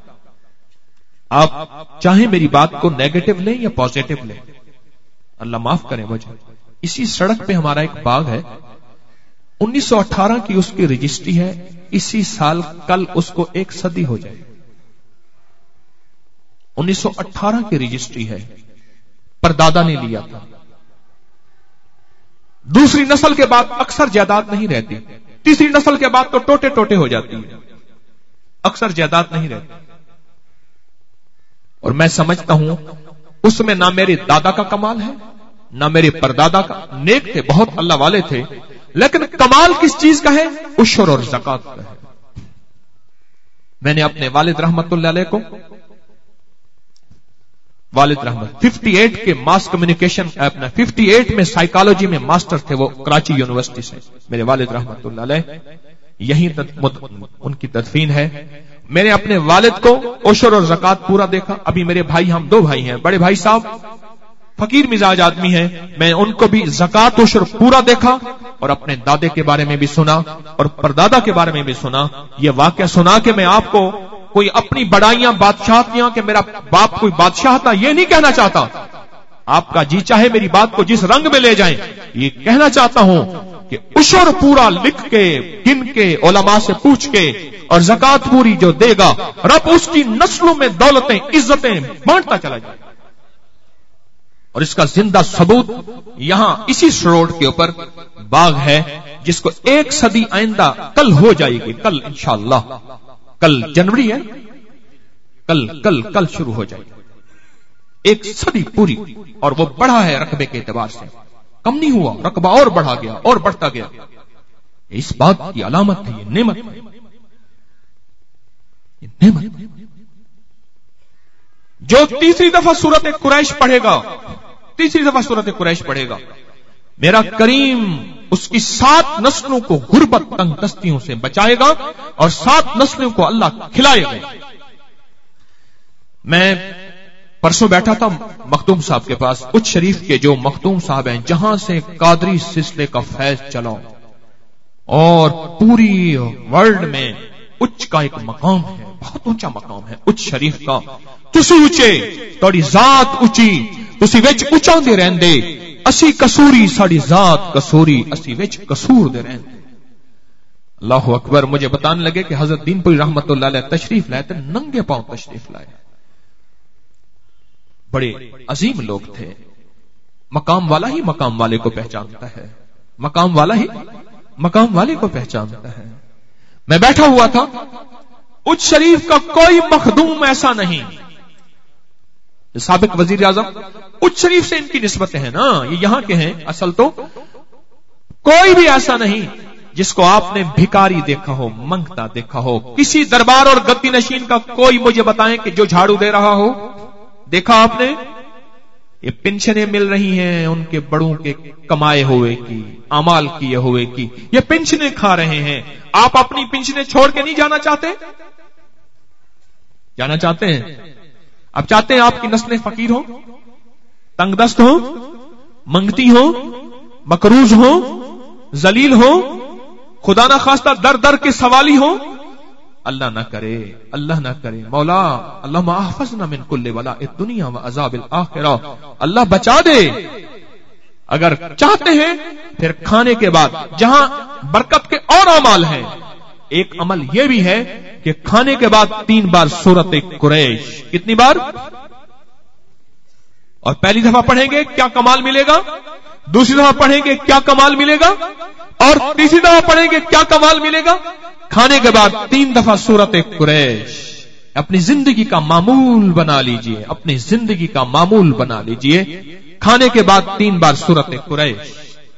آپ چاہیں میری بات کو نیگیٹو لیں یا پازیٹو لیں, اللہ معاف کرے مجھے. اسی سڑک پہ ہمارا ایک باغ ہے, انیس سو اٹھارہ کی اس کی رجسٹری ہے, اسی سال کل اس کو ایک صدی ہو جائے. انیس سو اٹھارہ کی رجسٹری ہے, پردادا نے لیا تھا. دوسری نسل کے بعد اکثر جائیداد نہیں رہتی، تیسری نسل کے بعد تو ٹوٹے ٹوٹے ہو جاتی ہے، اکثر جائیداد نہیں رہتی. اور میں سمجھتا ہوں اس میں نہ میرے دادا کا کمال ہے نہ میرے پردادا کا. نیک تھے، بہت اللہ والے تھے، لیکن کمال کس چیز کا ہے؟ عشر اور زکات کا ہے. میں نے اپنے والد رحمت اللہ علیہ کو، والد رحمت ففٹی ایٹ کے ماس کمیونیکیشن اپنا ففٹی ایٹ میں سائیکالوجی میں ماسٹر تھے، وہ کراچی یونیورسٹی سے میرے والد رحمت اللہ علیہ، یہیں ان کی تدفین ہے. میں نے اپنے والد کو عشر اور زکات پورا دیکھا. ابھی میرے بھائی، ہم دو بھائی ہیں، بڑے بھائی صاحب فقیر مزاج آدمی ہیں، میں ان کو بھی زکات عشر پورا دیکھا، اور اپنے دادے کے بارے میں بھی سنا اور پردادا کے بارے میں بھی سنا. یہ واقعہ سنا کہ میں آپ کو کوئی اپنی بڑائیاں بادشاہتیاں کہ میرا باپ کوئی بادشاہ تھا یہ نہیں کہنا چاہتا. آپ کا جی چاہے میری بات کو جس رنگ میں لے جائیں، یہ کہنا چاہتا ہوں کہ عشر پورا لکھ کے گن کے علماء سے پوچھ کے اور زکات پوری جو دے گا، رب اس کی نسلوں میں دولتیں عزتیں بانٹتا چلا جائے. اور اس کا زندہ ثبوت یہاں اسی روڈ کے اوپر باغ ہے، جس کو ایک صدی آئندہ کل ہو جائے گی. کل انشاءاللہ، کل جنوری ہے، کل کل کل شروع ہو جائے گی ایک صدی پوری. اور وہ بڑھا ہے رقبے کے اعتبار سے، کم نہیں ہوا، رقبہ اور بڑھا گیا اور بڑھتا گیا. اس بات کی علامت ہے، یہ نعمت ہے، یہ نعمت. جو تیسری دفعہ سورت قریش پڑھے گا، تیسری دفعہ سورت قریش پڑھے گا، میرا کریم اس کی سات نسلوں کو غربت تنگ دستیوں سے بچائے گا اور سات نسلوں کو اللہ کھلائے گا. میں پرسوں بیٹھا تھا مخدوم صاحب کے پاس، اچ شریف کے جو مخدوم صاحب ہیں، جہاں سے قادری سلسلے کا فیض چلا اور پوری ورلڈ میں اچ کا ایک مقام ہے، بہت اونچا مقام ہے اچ شریف کا. تسی اونچے، تہاڈی ذات اونچی، تسی وچ اونچاندے رہندے، اسی کسوری ساڈی ذات کسوری، اسی وچ کسور دے رہندے. اللہ اکبر. مجھے بتانے لگے کہ حضرت دین پوری رحمت اللہ علیہ تشریف لائے تھے، ننگے پاؤں تشریف لائے. بڑے عظیم لوگ تھے. مقام والا ہی مقام والے کو پہچانتا ہے، مقام والا ہی مقام والے کو پہچانتا ہے. میں بیٹھا ہوا تھا، اچ شریف کا کوئی مخدوم ایسا نہیں. سابق وزیر اعظم اچ شریف سے ان کی نسبتیں ہیں نا، یہ یہاں کے ہیں اصل تو. کوئی بھی ایسا نہیں جس کو آپ نے بھکاری دیکھا ہو، منگتا دیکھا ہو. کسی دربار اور گدی نشین کا کوئی مجھے بتائیں کہ جو جھاڑو دے رہا ہو، دیکھا آپ نے؟ یہ پنشنیں مل رہی ہیں ان کے بڑوں کے کمائے ہوئے کی، اعمال کیے ہوئے کی، یہ پنشنیں کھا رہے ہیں. آپ اپنی پنشنیں چھوڑ کے نہیں جانا چاہتے؟ جانا چاہتے ہیں؟ اب چاہتے ہیں آپ کی نسلیں فقیر ہوں، تنگ دست ہوں، منگتی ہوں، مقروض ہوں، ذلیل ہوں، خدا نہ خواستہ در در کے سوالی ہوں. اللہ نہ کرے، اللہ نہ کرے. مولا اللہم احفظنا من کل بلاء الدنیا و عذاب الآخرہ. اللہ بچا دے. اگر چاہتے ہیں پھر کھانے کے بعد جہاں برکت کے اور اعمال ہیں، ایک عمل یہ بھی ہے کہ کھانے کے بعد تین بار سورت قریش. کتنی بار؟ اور پہلی دفعہ پڑھیں گے کیا کمال ملے گا، دوسری دفعہ پڑھیں گے کیا کمال ملے گا، اور تیسری دفعہ پڑھیں گے کیا کمال ملے گا. کھانے کے بعد تین دفعہ سورت قریش. اپنی زندگی کا معمول بنا لیجئے، اپنی زندگی کا معمول بنا لیجئے. کھانے کے بعد تین بار سورت قریش.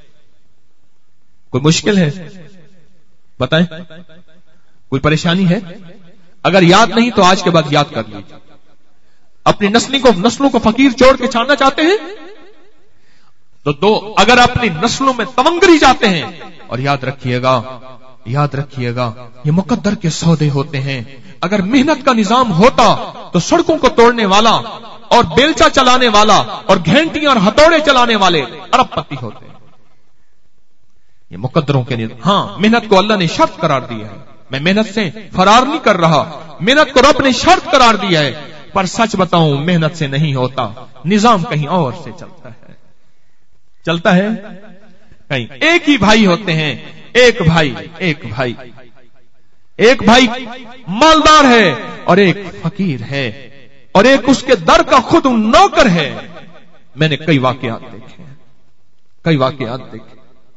کوئی مشکل ہے؟ بتائیں، کوئی پریشانی ہے؟ اگر یاد نہیں تو آج کے بعد یاد کر لیجیے. اپنی نسلوں کو نسلوں کو فقیر چھوڑ کے چھاڑنا چاہتے ہیں تو دو، اگر اپنی نسلوں میں تمنگری چاہتے ہیں، اور یاد رکھیے گا یاد رکھیے گا یہ مقدر کے سودے ہوتے ہیں. اگر محنت کا نظام ہوتا تو سڑکوں کو توڑنے والا اور بیلچا چلانے والا اور گھنٹیاں اور ہتھوڑے چلانے والے ارب پتی ہوتے. یہ مقدروں کے نظام. ہاں، محنت کو اللہ نے شرط قرار دیا ہے. میں محنت سے فرار نہیں کر رہا، محنت کو رب نے شرط قرار دیا ہے. پر سچ بتاؤں محنت سے نہیں ہوتا، نظام کہیں اور سے چلتا ہے. چلتا ہے کہیں. ایک ہی بھائی ہوتے ہیں، ایک بھائی ایک بھائی ایک بھائی مالدار ہے اور ایک فقیر ہے، اور ایک اس کے در کا خود نوکر ہے. میں نے کئی واقعات دیکھے کئی واقعات دیکھے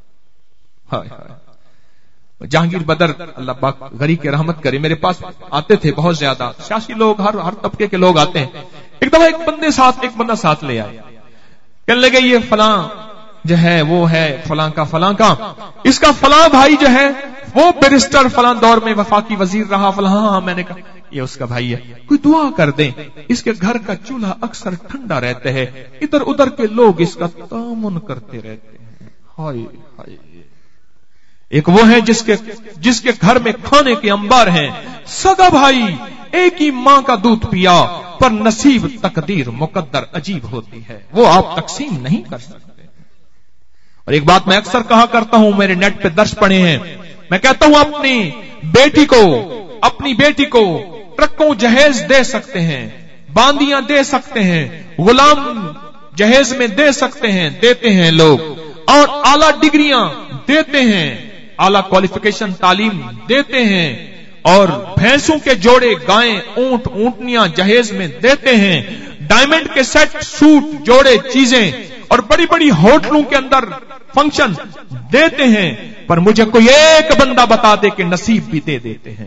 ہائے ہائے جہانگیر بدر اللہ پاک غریب کی رحمت کرے میرے پاس آتے تھے بہت زیادہ سیاسی لوگ ہر ہر طبقے کے لوگ آتے ہیں. ایک دفعہ ایک بندے ساتھ ایک بندہ ساتھ لے آئے کہنے لگے یہ فلاں جو ہے وہ ہے فلاں کا فلاں کا اس کا فلاں بھائی جو ہے وہ بیرسٹر فلاں دور میں وفاقی وزیر رہا فلاں. ہاں میں نے کہا یہ اس کا بھائی ہے کوئی دعا کر دیں اس کے گھر کا چولہا اکثر ٹھنڈا رہتا ہے ادھر ادھر کے لوگ اس کا تعاون کرتے رہتے ہیں. ہائے ہائے ایک وہ ہے جس کے جس کے گھر میں کھانے کے انبار ہیں سگا بھائی ایک ہی ماں کا دودھ پیا پر نصیب تقدیر مقدر عجیب ہوتی ہے وہ آپ تقسیم نہیں کر سکتے. اور ایک بات میں اکثر کہا کرتا ہوں میرے نیٹ پہ درس پڑے ہیں میں کہتا ہوں اپنی بیٹی کو اپنی بیٹی کو ٹرکوں جہیز دے سکتے ہیں باندیاں دے سکتے ہیں غلام جہیز میں دے سکتے ہیں دیتے ہیں لوگ اور اعلی ڈگریاں دیتے ہیں اعلی کوالیفیکیشن تعلیم دیتے ہیں اور بھینسوں کے جوڑے گائیں اونٹ اونٹنیاں جہیز میں دیتے ہیں ڈائمنڈ کے سیٹ سوٹ جوڑے چیزیں اور بڑی بڑی ہوٹلوں کے اندر فنکشن دیتے ہیں پر مجھے کوئی ایک بندہ بتا دے کہ نصیب بھی دے دیتے ہیں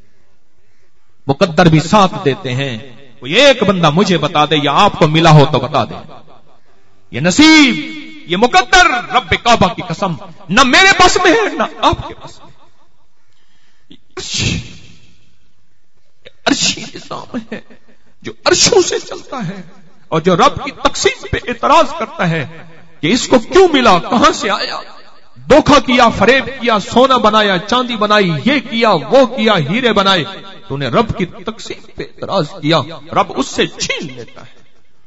مقدر بھی ساتھ دیتے ہیں. کوئی ایک بندہ مجھے بتا دے یا آپ کو ملا ہو تو بتا دے یہ نصیب یہ مقدر رب کعبہ کی قسم نہ میرے پاس میں ہے نہ آپ کے پاس میں. عرشی نظام ہے جو عرشوں سے چلتا ہے اور جو رب کی تقسیم پہ اعتراض کرتا ہے کہ اس کو کیوں ملا کہاں سے آیا دھوکا کیا فریب کیا سونا بنایا چاندی بنائی یہ کیا وہ کیا ہیرے بنائے تو نے رب کی تقسیم پہ اعتراض کیا رب اس سے چھین لیتا ہے.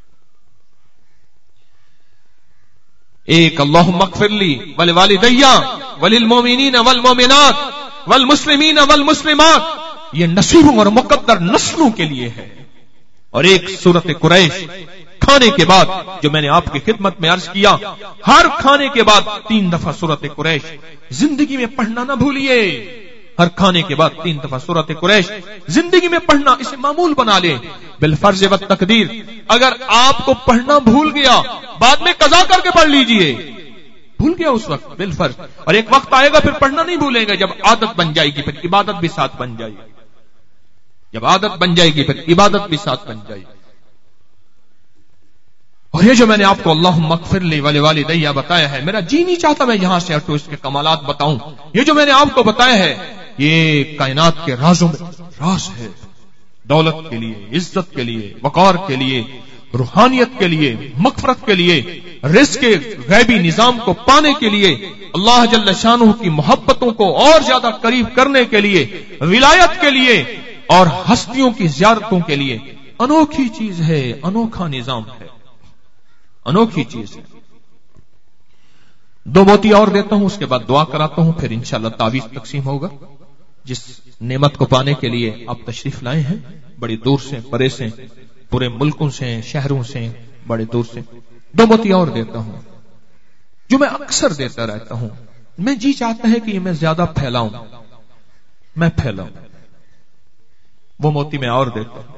ایک اللہم اغفر لی ولوالدی وللمؤمنین والمؤمنات والمسلمین والمسلمات یہ نصیبوں اور مقدر نسلوں کے لیے ہے. اور ایک سورت قریش کھانے کے بعد جو میں نے آپ کی خدمت میں عرض کیا ہر کھانے کے بعد تین دفعہ سورت قریش زندگی میں پڑھنا نہ بھولیے. ہر کھانے کے بعد تین دفعہ سورت قریش زندگی میں پڑھنا اسے معمول بنا لے بالفرض و تقدیر. اگر آپ کو پڑھنا بھول گیا بعد میں قضا کر کے پڑھ لیجئے بھول گیا اس وقت بالفرض اور ایک وقت آئے گا پھر پڑھنا نہیں بھولیں گے جب عادت بن جائے گی پھر عبادت بھی ساتھ بن جائے گی جب عادت بن جائے گی پھر عبادت بھی ساتھ بن جائے گی. اور یہ جو میں نے آپ کو اللہم اغفر لی ولوالدی بتایا ہے میرا جی نہیں چاہتا میں یہاں سے ہٹوں اس کے کمالات بتاؤں. یہ جو میں نے آپ کو بتایا ہے یہ کائنات کے رازوں میں راز ہے. دولت کے لیے عزت کے لیے وقار کے لیے روحانیت کے لیے مغفرت کے لیے رزق کے غیبی نظام کو پانے کے لیے اللہ جل شانہ کی محبتوں کو اور زیادہ قریب کرنے کے لیے ولایت کے لیے اور ہستیوں کی زیارتوں کے لیے انوکھی چیز ہے انوکھا نظام ہے انوکھی چیز ہے. دو موتی اور دیتا ہوں اس کے بعد دعا کراتا ہوں پھر انشاءاللہ تعویذ تقسیم ہوگا. جس نعمت کو پانے کے لیے آپ تشریف لائے ہیں بڑی دور سے پرے سے پورے ملکوں سے شہروں سے بڑے دور سے دو موتی اور دیتا ہوں جو میں اکثر دیتا رہتا ہوں. میں جی چاہتا ہے کہ یہ میں زیادہ پھیلاؤں میں پھیلاؤں وہ موتی میں اور دیتا ہوں.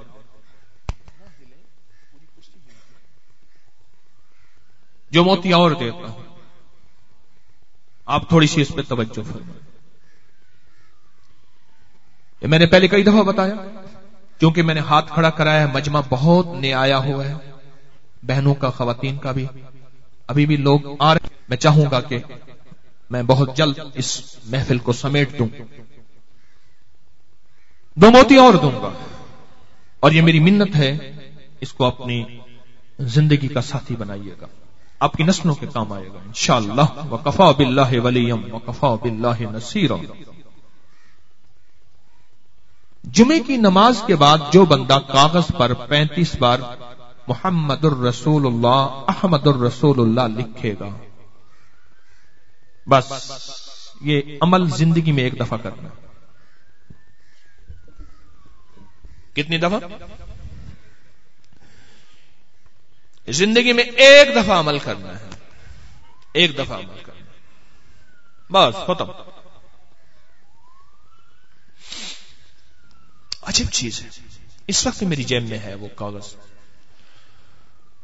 جو موتی اور دیتا ہوں آپ تھوڑی سی اس پہ توجہ فرمائیں. یہ میں نے پہلے کئی دفعہ بتایا کیونکہ میں نے ہاتھ کھڑا کرایا ہے مجمع بہت نیا آیا ہوا ہے بہنوں کا خواتین کا بھی ابھی بھی لوگ آ رہے. میں چاہوں گا کہ میں بہت جلد اس محفل کو سمیٹ دوں. دو موتی اور دوں گا اور یہ میری منت ہے اس کو اپنی زندگی کا ساتھی بنائیے گا آپ کی نسلوں کے کام آئے گا انشاءاللہ. وکفا باللہ ولیم وکفا باللہ نصیرا. جمعے کی نماز کے بعد جو بندہ کاغذ پر پینتیس بار محمد الرسول اللہ احمد الرسول اللہ لکھے گا بس یہ عمل زندگی میں ایک دفعہ کرنا. کتنی دفعہ؟ زندگی میں ایک دفعہ عمل کرنا ہے ایک دفعہ عمل کرنا بس ختم. عجیب چیز ہے اس وقت میری جیب میں ہے وہ کاغذ.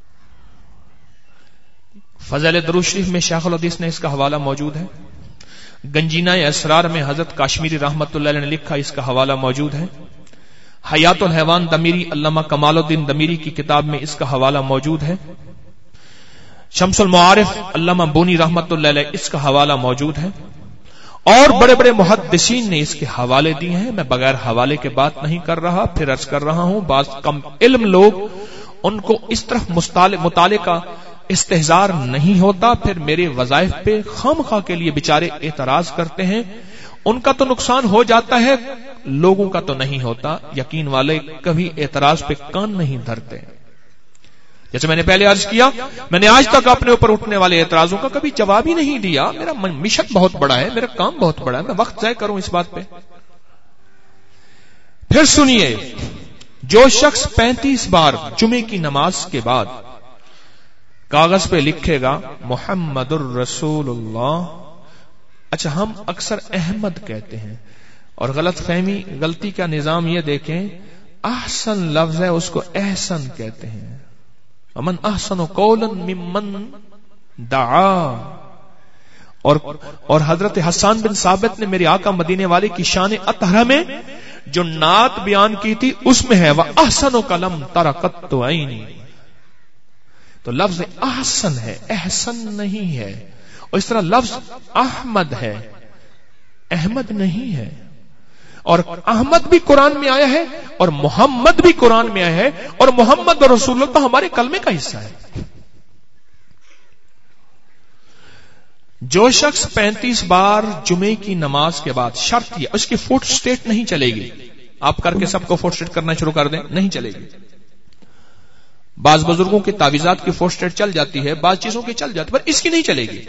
فضائل درود شریف میں شیخ الحدیث نے اس کا حوالہ موجود ہے. گنجینہ اسرار میں حضرت کاشمیری رحمت اللہ علیہ نے لکھا، اس کا حوالہ موجود ہے. حیات الحیوان دمیری علامہ کمال الدین دمیری کی کتاب میں اس کا حوالہ موجود ہے. شمس المعارف علامہ بونی رحمت اللہ علیہ اس کا حوالہ موجود ہے. اور بڑے بڑے محدثین نے اس کے حوالے دیے ہیں. میں بغیر حوالے کے بات نہیں کر رہا، پھر عرض کر رہا ہوں بعض کم علم لوگ ان کو اس طرف مطالعے کا استحضار نہیں ہوتا، پھر میرے وظائف پہ خام خواہ کے لیے بیچارے اعتراض کرتے ہیں. ان کا تو نقصان ہو جاتا ہے، لوگوں کا تو نہیں ہوتا. یقین والے کبھی اعتراض پہ کان نہیں دھرتے. جیسے میں نے پہلے عرض کیا، میں نے آج تک اپنے اوپر اٹھنے والے اعتراضوں کا کبھی جواب ہی نہیں دیا. میرا مشن بہت بڑا ہے، میرا کام بہت بڑا ہے، میں وقت ضائع کروں اس بات پہ. پھر سنیے، جو شخص پینتیس بار جمعے کی نماز کے بعد کاغذ پہ لکھے گا محمد الرسول اللہ. اچھا، ہم اکثر احمد کہتے ہیں، اور غلط فہمی غلطی کا نظام یہ دیکھیں، احسن لفظ ہے اس کو احسن کہتے ہیں. امن احسن قولا ممن دعا. اور اور حضرت حسان بن ثابت نے میرے آقا مدینے والے کی شان اطہرہ میں جو نعت بیان کی تھی اس میں ہے وَأَحْسَنُ كَلَمْ تَرَقَتْ عَيْنِي. تو لفظ احسن ہے، احسن نہیں ہے. اور اس طرح لفظ احمد ہے، احمد نہیں ہے. اور احمد بھی قرآن میں آیا ہے اور محمد بھی قرآن میں آیا ہے، اور محمد اور رسول اللہ ہمارے کلمے کا حصہ ہے. جو شخص پینتیس بار جمعے کی نماز کے بعد، شرط یہ اس کی فوٹ سٹیٹ نہیں چلے گی. آپ کر کے سب کو فوٹ سٹیٹ کرنا شروع کر دیں، نہیں چلے گی. بعض بزرگوں کی تعویذات کی فوٹ سٹیٹ چل جاتی ہے، بعض چیزوں کی چل جاتی ہے، پر اس کی نہیں چلے گی.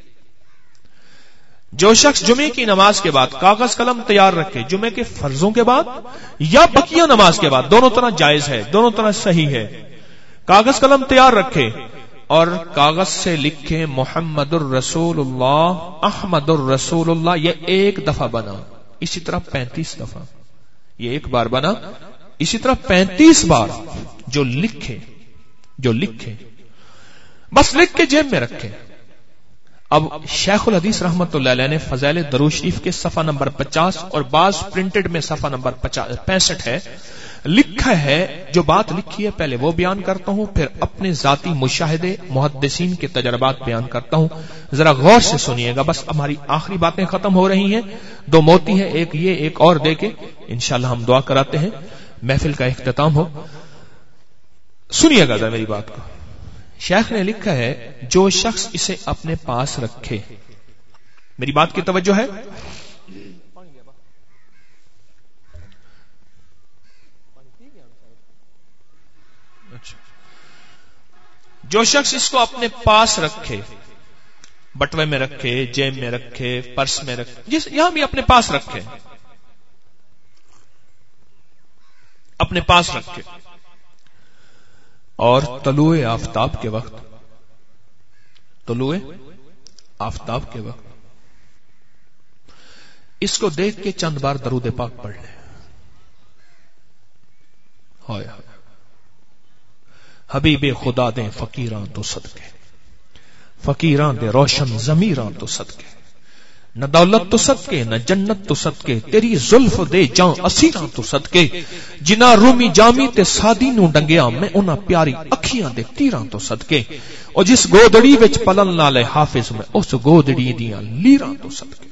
جو شخص جمعے کی نماز کے بعد کاغذ قلم تیار رکھے، جمعے کے فرضوں کے بعد یا بقیہ نماز کے بعد، دونوں طرح جائز ہے، دونوں طرح صحیح ہے. کاغذ قلم تیار رکھے اور کاغذ سے لکھے محمد الرسول اللہ، احمد الرسول اللہ. یہ ایک دفعہ بنا، اسی طرح پینتیس دفعہ. یہ ایک بار بنا، اسی طرح پینتیس بار. جو لکھے جو لکھے بس لکھ کے جیب میں رکھے. اب شیخ الحدیث رحمت اللہ علیہ نے فضائل درود شریف کے صفحہ نمبر پچاس اور بعض پرنٹڈ میں صفحہ نمبر پینسٹھ ہے، لکھا ہے. جو بات لکھی ہے پہلے وہ بیان کرتا ہوں، پھر اپنے ذاتی مشاہدے محدثین کے تجربات بیان کرتا ہوں. ذرا غور سے سنیے گا. بس ہماری آخری باتیں ختم ہو رہی ہیں، دو موتی ہیں، ایک یہ ایک اور دے کے انشاءاللہ ہم دعا کراتے ہیں، محفل کا اختتام ہو. سنیے گا ذرا میری بات کو. شیخ نے لکھا ہے جو شخص اسے اپنے پاس رکھے، میری بات کی توجہ ہے، جو شخص اس کو اپنے پاس رکھے، بٹوے میں رکھے، جیب میں رکھے، پرس میں رکھے، جس یہاں بھی اپنے پاس رکھے، اپنے پاس رکھے، اور طلوع آفتاب کے وقت طلوع آفتاب کے وقت اس کو دیکھ کے چند بار درود پاک پڑھ لیں. ہائے ہائے حبیب خدا دے فقیراں تو صدقے، فقیراں دے روشن ضمیراں تو صدقے، نہ دولت تو صدقے نہ جنت تو صدقے، تیری زلف دے جاں اسیراں تو صدقے، جنا رومی جامی تے سادی نو ڈنگیا، میں انہاں پیاری اکھیاں دے تیراں تو صدقے، اور جس گودڑی وچ پلن نالے حافظ، میں اس گودڑی دیاں لیراں تو صدقے.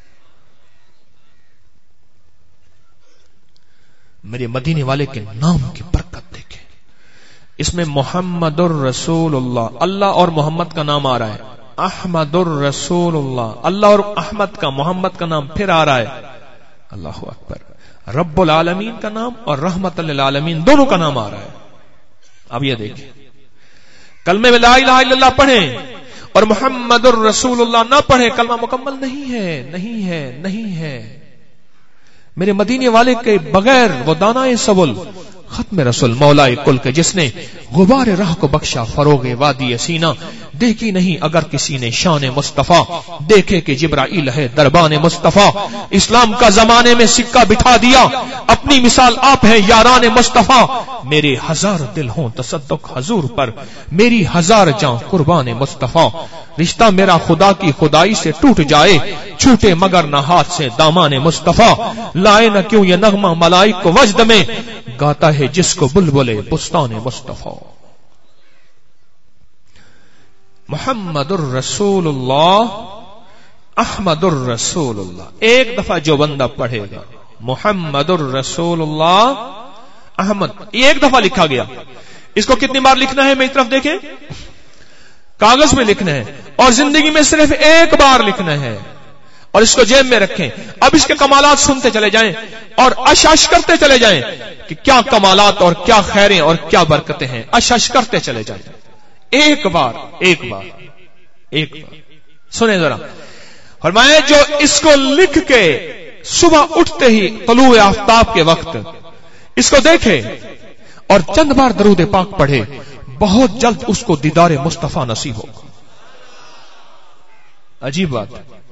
میرے مدینے والے کے نام کی برکت دیکھیں. اس میں محمد الرسول اللہ، اللہ اور محمد کا نام آ رہا ہے. احمد الرسول اللہ، اللہ اور احمد کا، محمد کا نام پھر آ رہا ہے. اللہ اکبر. رب العالمین کا نام اور رحمت للعالمین دونوں کا نام آ رہا ہے. اب یہ دیکھیں، کلمے میں لا الہ الا اللہ پڑھیں اور محمد الرسول اللہ نہ پڑھیں، کلمہ مکمل نہیں ہے، نہیں ہے، نہیں ہے. میرے مدینے والے کے بغیر وہ دانائے سبل ختم رسول مولائے کل کے جس نے غبار راہ کو بخشا فروغ وادی سینہ. دیکھی نہیں اگر کسی نے شان مصطفیٰ, دیکھے کہ جبرائیل ہے دربان مصطفیٰ. اسلام کا زمانے میں سکہ بٹھا دیا, اپنی مثال آپ ہے یاران مصطفیٰ. میرے ہزار دل ہوں تصدق حضور پر, میری ہزار جاں قربان مصطفیٰ. رشتہ میرا خدا کی خدائی سے ٹوٹ جائے, چھوٹے مگر نہ ہاتھ سے دامان مصطفیٰ. لائے نہ کیوں یہ نغمہ ملائک کو وجد میں, گاتا ہے جس کو بلبلے بستان مصطفیٰ. محمد الرسول اللہ احمد الرسول اللہ. ایک دفعہ جو بندہ پڑھے گا محمد الرسول اللہ احمد, ایک دفعہ لکھا گیا. اس کو کتنی بار لکھنا ہے میری طرف دیکھیں, کاغذ میں لکھنا ہے, اور زندگی میں صرف ایک بار لکھنا ہے, اور اس کو جیب میں رکھیں. اب اس کے کمالات سنتے چلے جائیں اور اشش کرتے چلے جائیں کہ کیا کمالات اور کیا خیریں اور کیا برکتیں ہیں. اشش کرتے چلے جائیں. ایک بار ایک بار ایک بار سنیں ذرا. فرمایا جو اس کو لکھ کے صبح اٹھتے ہی طلوع آفتاب کے وقت اس کو دیکھے اور چند بار درود پاک پڑھے, بہت جلد اس کو دیدار مصطفیٰ نصیب ہوگا. عجیب بات.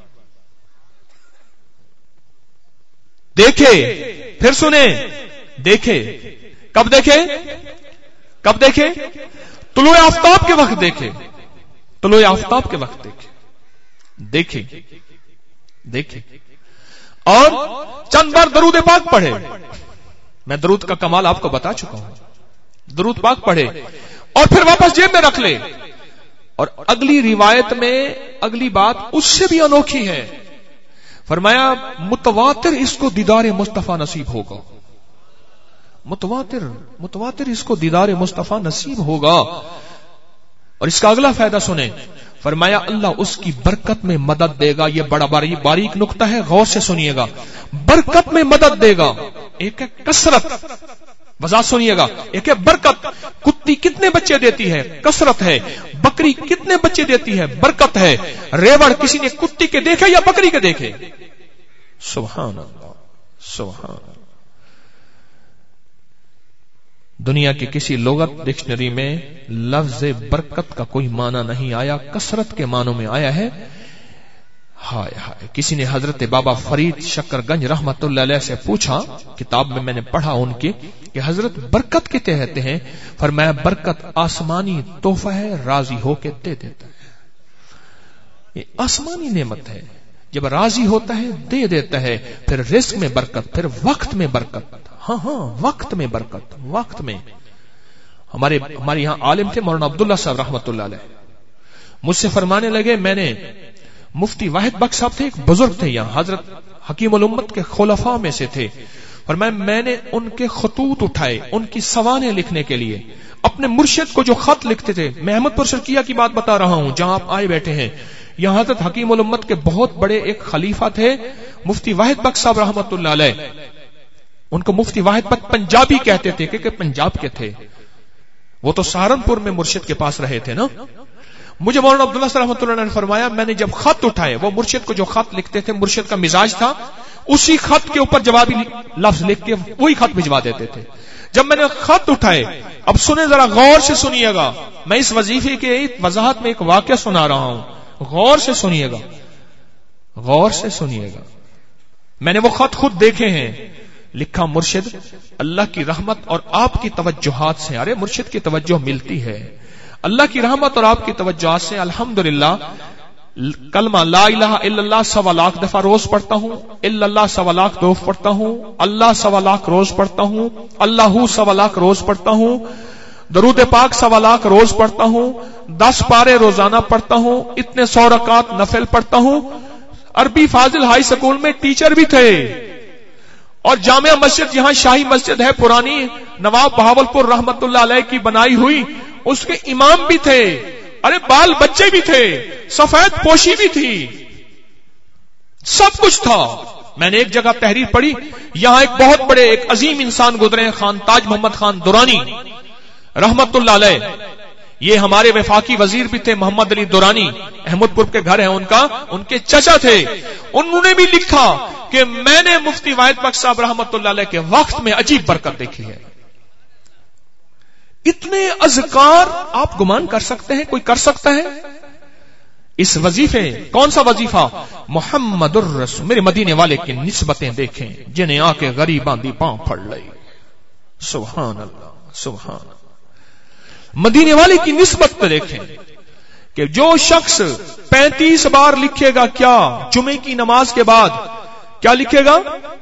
دیکھے پھر سنیں, دیکھے کب دیکھے کب دیکھے طلوع آفتاب کے وقت دیکھے, طلوع آفتاب کے وقت دیکھے دیکھے دیکھے اور چند بار درود پاک پڑھے. میں درود کا کمال آپ کو بتا چکا ہوں. درود پاک پڑھے اور پھر واپس جیب میں رکھ لے. اور اگلی روایت میں اگلی بات اس سے بھی انوکھی ہے. فرمایا متواتر اس کو دیدار مصطفیٰ نصیب ہوگا. متواتر متواتر اس کو دیدار مصطفیٰ نصیب ہوگا. اور اس کا اگلا فائدہ سنیں. فرمایا اللہ اس کی برکت میں مدد دے گا. یہ بڑا باریک نقطہ ہے, غور سے سنیے گا. برکت میں مدد دے گا. ایک ہے کثرت, وضاحت سنیے گا. ایک ہے برکت. کتی کتنے بچے دیتی ہے, کثرت ہے. بکری کتنے بچے دیتی ہے, برکت ہے. ریوڑ کسی نے کتی کے دیکھے یا بکری کے دیکھے؟ سبحان اللہ سبحان اللہ. دنیا کے کسی لغت ڈکشنری میں لفظ برکت کا کوئی معنی نہیں آیا, کثرت کے معنوں میں آیا ہے. ہائے ہائے. کسی نے حضرت بابا فرید شکر گنج رحمت اللہ علیہ سے پوچھا, کتاب میں میں نے پڑھا ان کی, کہ حضرت برکت کہتے کہتے ہیں. فرمایا برکت آسمانی تحفہ ہے, راضی ہو کے دے دیتا ہے. یہ آسمانی نعمت ہے, جب راضی ہوتا ہے دے دیتا ہے. پھر رزق میں برکت, پھر وقت میں برکت. ہاں ہاں وقت میں برکت, وقت میں. ہمارے ہمارے یہاں عالم تھے مولانا عبداللہ صاحب رحمت اللہ علیہ, مجھ سے فرمانے لگے, میں نے مفتی واحد بخش صاحب تھے, ایک بزرگ تھے یہاں, حضرت حکیم الامت کے خلفاء میں سے تھے, اور میں میں نے ان کے خطوط اٹھائے ان کی سوانح لکھنے کے لیے. اپنے مرشد کو جو خط لکھتے تھے, میں احمد پور شرقیہ کی بات بتا رہا ہوں جہاں آپ آئے بیٹھے ہیں. یہاں حضرت حکیم الامت کے بہت بڑے ایک خلیفہ تھے مفتی واحد بخش صاحب رحمت اللہ علیہ. ان کو مفتی واحد بخش پنجابی کہتے تھے کہ پنجاب کے تھے. وہ تو سہارنپور میں مرشد کے پاس رہے تھے نا. مجھے مولانا عبداللہ صاحب رحمۃ اللہ نے فرمایا, میں نے جب خط اٹھائے, وہ مرشد کو جو خط لکھتے تھے مرشد کا مزاج تھا, اسی خط کے اوپر جوابی لفظ لکھ کے وہی خط بھجوا دیتے تھے. جب میں نے خط اٹھائے, اب سنیں ذرا غور سے سنیے گا, میں اس وظیفے کے وضاحت میں ایک واقعہ سنا رہا ہوں, غور سے سنیے گا غور سے سنیے گا. میں نے وہ خط خود دیکھے ہیں. لکھا مرشد اللہ کی رحمت اور آپ کی توجہات سے. ارے مرشد کی توجہ ملتی ہے, اللہ کی رحمت اور آپ کی توجہات سے الحمدللہ کلمہ لا الہ الا اللہ سوا لاکھ دفعہ روز پڑھتا ہوں, الا اللہ سوا لاکھ دفعہ پڑھتا ہوں, اللہ سوا لاکھ روز پڑھتا ہوں, اللہ سوا لاکھ روز پڑھتا ہوں, درود پاک سوا لاکھ روز پڑھتا ہوں, دس پارے روزانہ پڑھتا ہوں, اتنے سو رکعت نفل پڑھتا ہوں. عربی فاضل ہائی سکول میں ٹیچر بھی تھے, اور جامعہ مسجد یہاں شاہی مسجد ہے پرانی, نواب بہاولپور رحمت اللہ علیہ کی بنائی ہوئی, اس کے امام بھی تھے. ارے بال بچے بھی تھے, سفید پوشی بھی تھی, سب کچھ تھا. میں نے ایک جگہ تحریر پڑھی, یہاں ایک بہت بڑے ایک عظیم انسان گزرے ہیں, خان تاج محمد خان دورانی رحمت اللہ علیہ. یہ ہمارے وفاقی وزیر بھی تھے محمد علی دورانی, احمد پور کے گھر ہے ان کا, ان کے چچا تھے. انہوں نے بھی لکھا کہ میں نے مفتی واحد بخش صاحب رحمت اللہ علیہ کے وقت میں عجیب برکت دیکھی ہے. اتنے اذکار آپ گمان کر سکتے ہیں کوئی کر سکتا ہے؟ اس وظیفے، کون سا وظیفہ؟ محمد الرسول، میرے مدینے والے کی نسبتیں دیکھیں جنہیں آ کے غریباں دی پاں پھڑ لئی. سبحان اللہ سبحان اللہ. مدینے والے کی نسبت پہ دیکھیں کہ جو شخص پینتیس بار لکھے گا کیا جمعے کی نماز کے بعد، کیا لکھے گا؟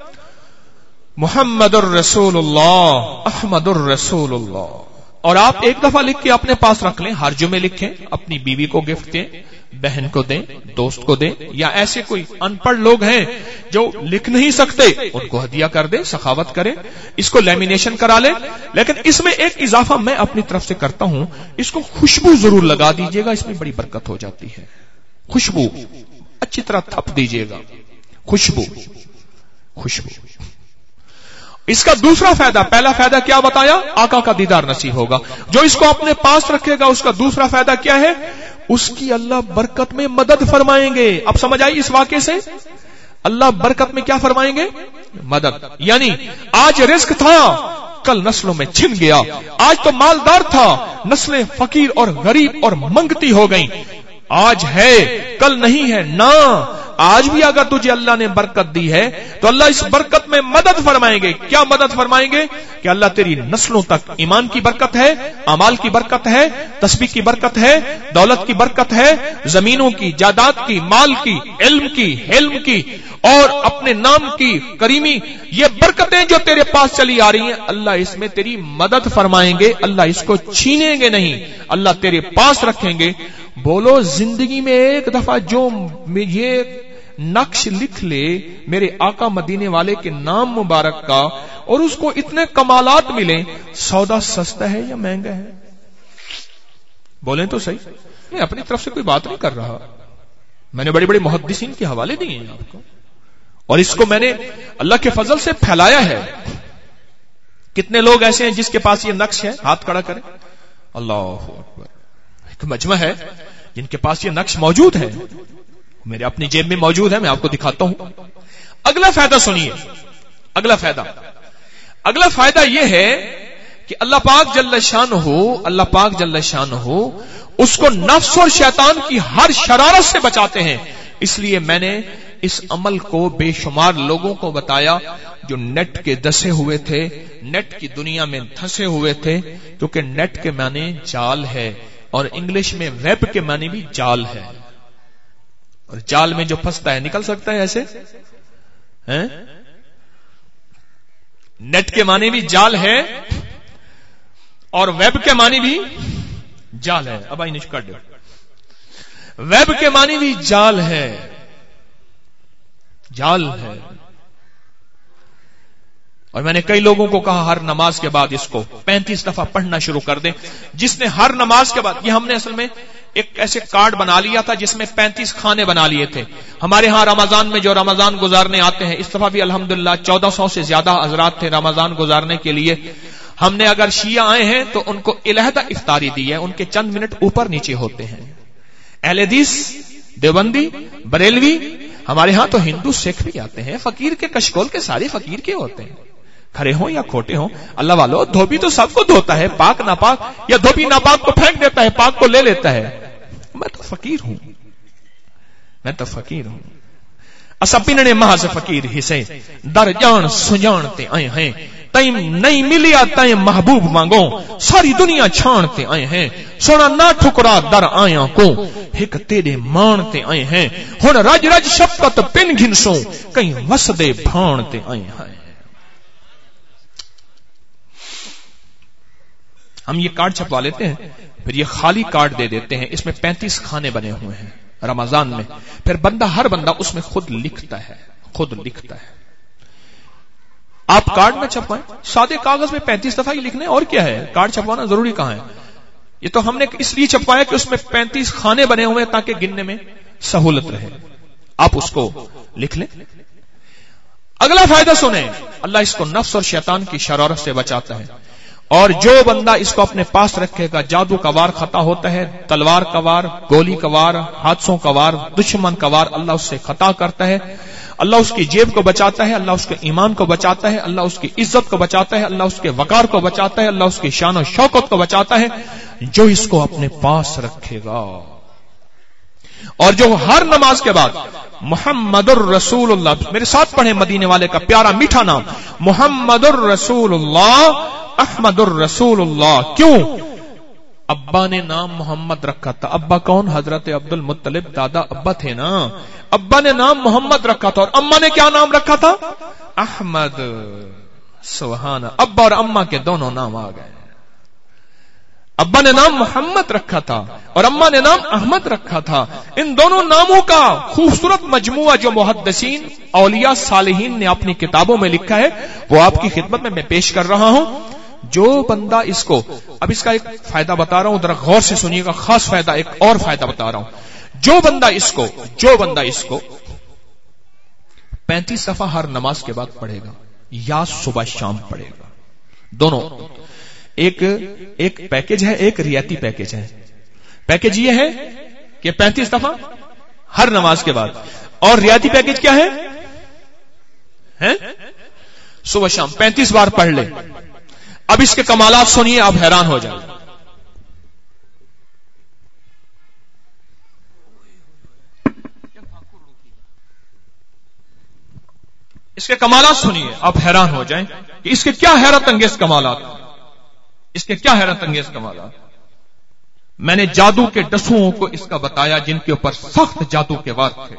محمد الرسول اللہ احمد الرسول اللہ. اور آپ ایک دفعہ لکھ کے اپنے پاس رکھ لیں، ہر جمعے لکھیں، اپنی بیوی کو گفٹ دیں، بہن کو دیں، دوست کو دیں، یا ایسے کوئی ان پڑھ لوگ ہیں جو لکھ نہیں سکتے ان کو ہدیہ کر دیں، سخاوت کریں، اس کو لیمینیشن کرا لیں. لیکن اس میں ایک اضافہ میں اپنی طرف سے کرتا ہوں، اس کو خوشبو ضرور لگا دیجیے گا، اس میں بڑی برکت ہو جاتی ہے. خوشبو اچھی طرح تھپ دیجیے گا، خوشبو خوشبو. اس کا دوسرا فائدہ، پہلا فائدہ کیا بتایا؟ آقا کا دیدار نصیب ہوگا. جو اس کو اپنے پاس رکھے گا اس کا دوسرا فائدہ کیا ہے؟ اس کی اللہ برکت میں مدد فرمائیں گے. اب سمجھ آئی اس واقعے سے؟ اللہ برکت میں کیا فرمائیں گے؟ مدد. یعنی آج رزق تھا، کل نسلوں میں چھن گیا. آج تو مالدار تھا، نسلیں فقیر اور غریب اور منگتی ہو گئیں. آج ہے کل نہیں ہے. نہ، آج بھی اگر تجھے اللہ نے برکت دی ہے تو اللہ اس برکت میں مدد فرمائیں گے. کیا مدد فرمائیں گے؟ کہ اللہ تیری نسلوں تک ایمان کی برکت ہے، اعمال کی برکت ہے، تسبیح کی برکت ہے، دولت کی برکت ہے، زمینوں کی، جائیداد کی، مال کی، علم کی، حلم کی اور اپنے نام کی کریمی، یہ برکتیں جو تیرے پاس چلی آ رہی ہیں اللہ اس میں تیری مدد فرمائیں گے. اللہ اس کو چھینیں گے نہیں، اللہ تیرے پاس رکھیں گے. بولو زندگی میں ایک دفعہ جو یہ نقش لکھ لے میرے آقا مدینے والے کے نام مبارک کا اور اس کو اتنے کمالات ملیں، سودا سستا ہے یا مہنگا ہے؟ بولیں تو صحیح. میں اپنی طرف سے کوئی بات نہیں کر رہا، میں نے بڑے بڑے محدثین کے حوالے دیے ہیں آپ کو، اور اس کو میں نے اللہ کے فضل سے پھیلایا ہے. کتنے لوگ ایسے ہیں جس کے پاس یہ نقش ہے؟ ہاتھ کھڑا کریں. اللہ اکبر. ایک مجمع ہے جن کے پاس یہ نقش موجود ہے، میرے اپنی جیب میں موجود ہے، میں آپ کو دکھاتا ہوں. اگلا فائدہ سنیے. اگلا فائدہ اگلا فائدہ یہ ہے کہ اللہ پاک جل شانہ اللہ پاک جل شانہ اس کو نفس اور شیطان کی ہر شرارت سے بچاتے ہیں. اس لیے میں نے اس عمل کو بے شمار لوگوں کو بتایا جو نیٹ کے دسے ہوئے تھے، نیٹ کی دنیا میں دھسے ہوئے تھے، کیونکہ نیٹ کے معنی جال ہے اور انگلش میں ویب کے معنی بھی جال ہے. اور جال میں جو پھنستا ہے نکل سکتا ہے ایسے؟ نیٹ کے معنی بھی جال ہے اور ویب کے معنی بھی جال ہے. اب آئی نیچ کر دو. ویب کے معنی بھی جال ہے، جال ہے. اور میں نے کئی لوگوں کو کہا ہر نماز کے بعد اس کو پینتیس دفعہ پڑھنا شروع کر دیں. جس نے ہر نماز کے بعد، یہ ہم نے اصل میں ایک ایسے کارڈ بنا لیا تھا جس میں پینتیس کھانے بنا لیے تھے. ہمارے ہاں رمضان میں جو رمضان گزارنے آتے ہیں، اس دفعہ بھی الحمدللہ چودہ سو سے زیادہ حضرات تھے رمضان گزارنے کے لیے. ہم نے اگر شیعہ آئے ہیں تو ان کو علیحدہ افطاری دی ہے، ان کے چند منٹ اوپر نیچے ہوتے ہیں. اہل حدیث، دیوبندی، بریلوی، ہمارے ہاں تو ہندو سکھ بھی آتے ہیں. فقیر کے کشکول کے سارے فقیر کے ہوتے ہیں، کھڑے ہوں یا کھوٹے ہوں. اللہ والو دھوبی تو سب کو دھوتا ہے، پاک ناپاک، یا دھوبی ناپاک کو پھینک دیتا ہے، پاک کو لے لیتا ہے. میں تو فقیر ہوں، میں تو فقیر ہوں. اسا پیننے محض فقیر ہسے در جان سجانتے آئے ہیں. تائم نہیں ملیا تائم محبوب مانگو، ساری دنیا چھانتے آئے ہیں. سونا نہ ٹھکرا در آیا کو، ایک تیرے مانتے آئے ہیں. ہن رج رج شفقت پن گھنسوں، کہیں وسدے بھانتے آئے ہیں. ہم یہ کارڈ چھپوا لیتے ہیں، پھر یہ خالی کارڈ دے دیتے ہیں. اس میں پینتیس کھانے بنے ہوئے ہیں رمضان میں. پھر بندہ ہر بندہ اس میں خود لکھتا ہے، خود لکھتا ہے. آپ کارڈ میں چھپوائیں، سادے کاغذ میں پینتیس دفعہ ہی لکھنے، اور کیا ہے؟ کارڈ چھپوانا ضروری کہاں ہے؟ یہ تو ہم نے اس لیے چھپوایا کہ اس میں پینتیس کھانے بنے ہوئے تاکہ گننے میں سہولت رہے. آپ اس کو لکھ لیں. اگلا فائدہ سنیں. اللہ اس کو نفس اور شیطان کی شرارت سے بچاتا ہے. اور جو بندہ اس کو اپنے پاس رکھے گا، جادو کا وار خطا ہوتا ہے، تلوار کا وار، گولی کا وار، حادثوں کا وار، دشمن کا وار اللہ اس سے خطا کرتا ہے، اللہ اس کی جیب کو بچاتا ہے، اللہ اس کے ایمان کو بچاتا ہے، اللہ اس کی عزت کو بچاتا ہے، اللہ اس کے وقار کو بچاتا ہے، اللہ اس کی شان و شوکت کو بچاتا ہے جو اس کو اپنے پاس رکھے گا۔ اور جو ہر نماز کے بعد محمد الرسول اللہ، میرے ساتھ پڑھیں مدینے والے کا پیارا میٹھا نام، محمد الرسول اللہ احمد الرسول اللہ۔ کیوں؟ ابا نے نام محمد رکھا تھا۔ ابا کون؟ حضرت عبد المطلب، دادا ابا تھے نا۔ ابا نے نام محمد رکھا تھا اور اما نے کیا نام رکھا تھا؟ احمد۔ سبحان، ابا اور اما کے دونوں نام آ گئے۔ ابا نے نام محمد رکھا تھا اور اما نے نام احمد رکھا تھا۔ ان دونوں ناموں کا خوبصورت مجموعہ جو محدثین اولیاء صالحین نے اپنی کتابوں میں لکھا ہے وہ آپ کی خدمت میں میں پیش کر رہا ہوں۔ جو بندہ اس کو، اب اس کا ایک فائدہ بتا رہا ہوں، ذرا غور سے سنیے گا، خاص فائدہ، ایک اور فائدہ بتا رہا ہوں۔ جو بندہ اس کو جو بندہ اس کو پینتیس دفعہ ہر نماز کے بعد پڑھے گا یا صبح شام پڑھے گا، دونوں، ایک ایک پیکج ہے، ایک ریاتی پیکج ہے۔ پیکج یہ ہے کہ پینتیس دفعہ ہر نماز کے بعد، اور ریاتی پیکج کیا ہے؟ ہیں؟ صبح شام پینتیس بار پڑھ لے۔ اب اس کے کمالات سنیے، آپ حیران ہو جائیں۔ اس کے کمالات سنیے، آپ حیران ہو جائیں کہ اس کے کیا حیرت انگیز کمالات، اس کے کیا حیرت انگیز کمالات۔ میں نے جادو کے ڈسوؤں کو اس کا بتایا جن کے اوپر سخت جادو کے وار تھے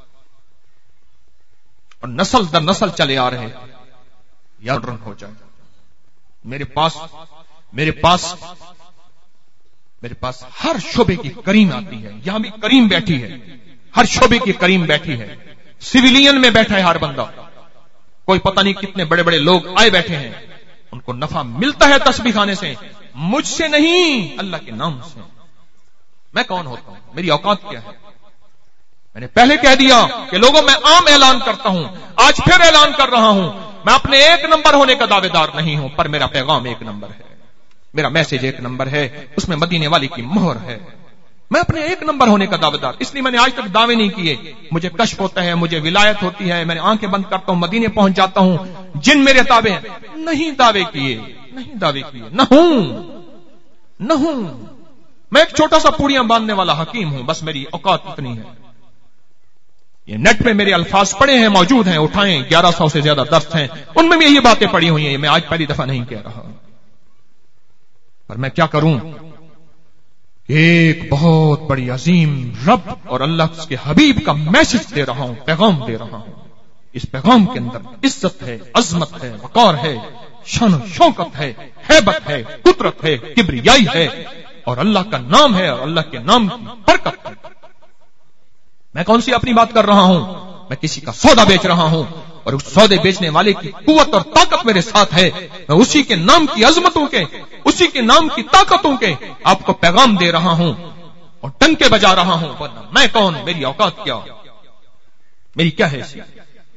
اور نسل در نسل چلے آ رہے، یاد رن ہو جائے۔ میرے پاس میرے پاس میرے پاس ہر شعبے کی کریم آتی ہے، یہاں بھی کریم بیٹھی ہے، ہر شعبے کی کریم بیٹھی ہے، سویلین میں بیٹھا ہے ہر بندہ، کوئی پتہ نہیں کتنے بڑے بڑے لوگ آئے بیٹھے ہیں، ان کو نفع ملتا ہے تسبیح کھانے سے، مجھ سے نہیں، اللہ کے نام سے۔ میں کون ہوتا ہوں؟ میری اوقات کیا ہے؟ میں نے پہلے کہہ دیا کہ لوگوں میں عام اعلان کرتا ہوں، آج پھر اعلان کر رہا ہوں، میں اپنے ایک نمبر ہونے کا دعوے دار نہیں ہوں، پر میرا پیغام ایک نمبر ہے، میرا میسج ایک نمبر ہے، اس میں مدینے والی کی مہر ہے۔ میں اپنے ایک نمبر ہونے کا دعوے دار، اس لیے میں نے آج تک دعوے نہیں کیے۔ مجھے کشف ہوتا ہے، مجھے ولایت ہوتی ہے، میں نے آنکھیں بند کرتا ہوں، مدینے پہنچ جاتا ہوں، جن میرے تابع ہیں، نہیں دعوے کیے، نہیں دعوے کیے، نہ ہوں نہ ہوں میں ایک چھوٹا سا پوڑیاں باندھنے والا حکیم ہوں، بس میری اوقات اتنی ہے۔ یہ نیٹ پہ میرے الفاظ پڑے ہیں، موجود ہیں، اٹھائیں، گیارہ سو سے زیادہ درس ہیں، ان میں بھی یہی باتیں پڑی ہوئی ہیں، میں آج پہلی دفعہ نہیں کہہ رہا، پر میں کیا کروں، ایک بہت بڑی عظیم رب اور اللہ کے حبیب کا میسج دے رہا ہوں، پیغام دے رہا ہوں۔ اس پیغام کے اندر عزت ہے، عظمت ہے، وقار ہے، شان و شوکت ہے، ہیبت ہے، قدرت ہے، کبریائی ہے، اور اللہ کا نام ہے اور اللہ کے نام کی برکت ہے۔ میں کون سی اپنی بات کر رہا ہوں؟ میں کسی کا سودا بیچ رہا ہوں، اور اس سودے بیچنے والے کی قوت اور طاقت میرے ساتھ ہے، میں اسی کے نام کی عظمتوں کے، اسی کے نام کی طاقتوں کے آپ کو پیغام دے رہا ہوں اور ٹنکے بجا رہا ہوں، ورنہ میں کون، میری اوقات کیا، میری کیا حیثیت۔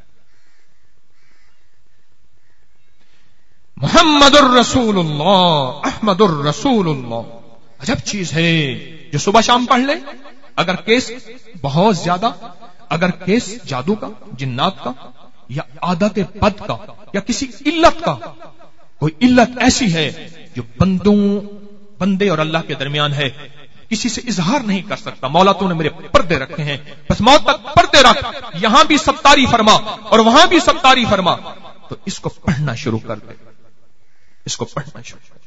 محمد الرسول اللہ احمد الرسول اللہ، عجب چیز ہے جو صبح شام پڑھ لے۔ اگر کیس بہت زیادہ، اگر کیس جادو کا، جنات کا، یا عادت بد کا، یا کسی علت کا، کوئی علت ایسی ہے جو بندوں بندے اور اللہ کے درمیان ہے، کسی سے اظہار نہیں کر سکتا، مولا تو نے میرے پردے رکھے ہیں، بس موت تک پردے رکھ، یہاں بھی ستاری فرما اور وہاں بھی ستاری فرما، تو اس کو پڑھنا شروع کر دے، اس کو پڑھنا شروع کر دے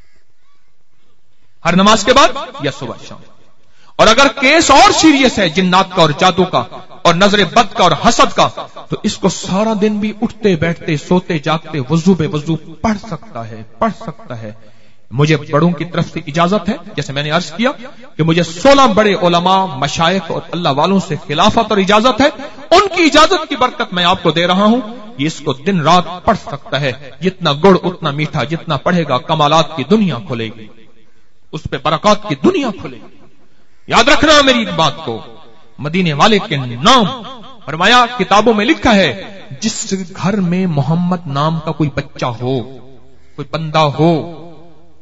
ہر نماز کے بعد یا صبح شام۔ اور اگر کیس اور سیریس ہے، جنات کا اور جادو کا اور نظر بد کا اور حسد کا، تو اس کو سارا دن بھی اٹھتے بیٹھتے سوتے جاگتے وضو بے وضو پڑھ سکتا ہے پڑھ سکتا ہے مجھے بڑوں کی طرف سے اجازت ہے، جیسے میں نے عرض کیا کہ مجھے سولہ بڑے علماء، مشائخ اور اللہ والوں سے خلافت اور اجازت ہے، ان کی اجازت کی برکت میں آپ کو دے رہا ہوں، یہ اس کو دن رات پڑھ سکتا ہے، جتنا گڑ اتنا میٹھا، جتنا پڑھے گا کمالات کی دنیا کھلے گی، اس پہ برکات کی دنیا کھلے گی۔ یاد رکھنا میری بات کو، مدینے والے کے نام فرمایا، کتابوں میں لکھا ہے، جس گھر میں محمد نام کا کوئی بچہ ہو، کوئی بندہ ہو،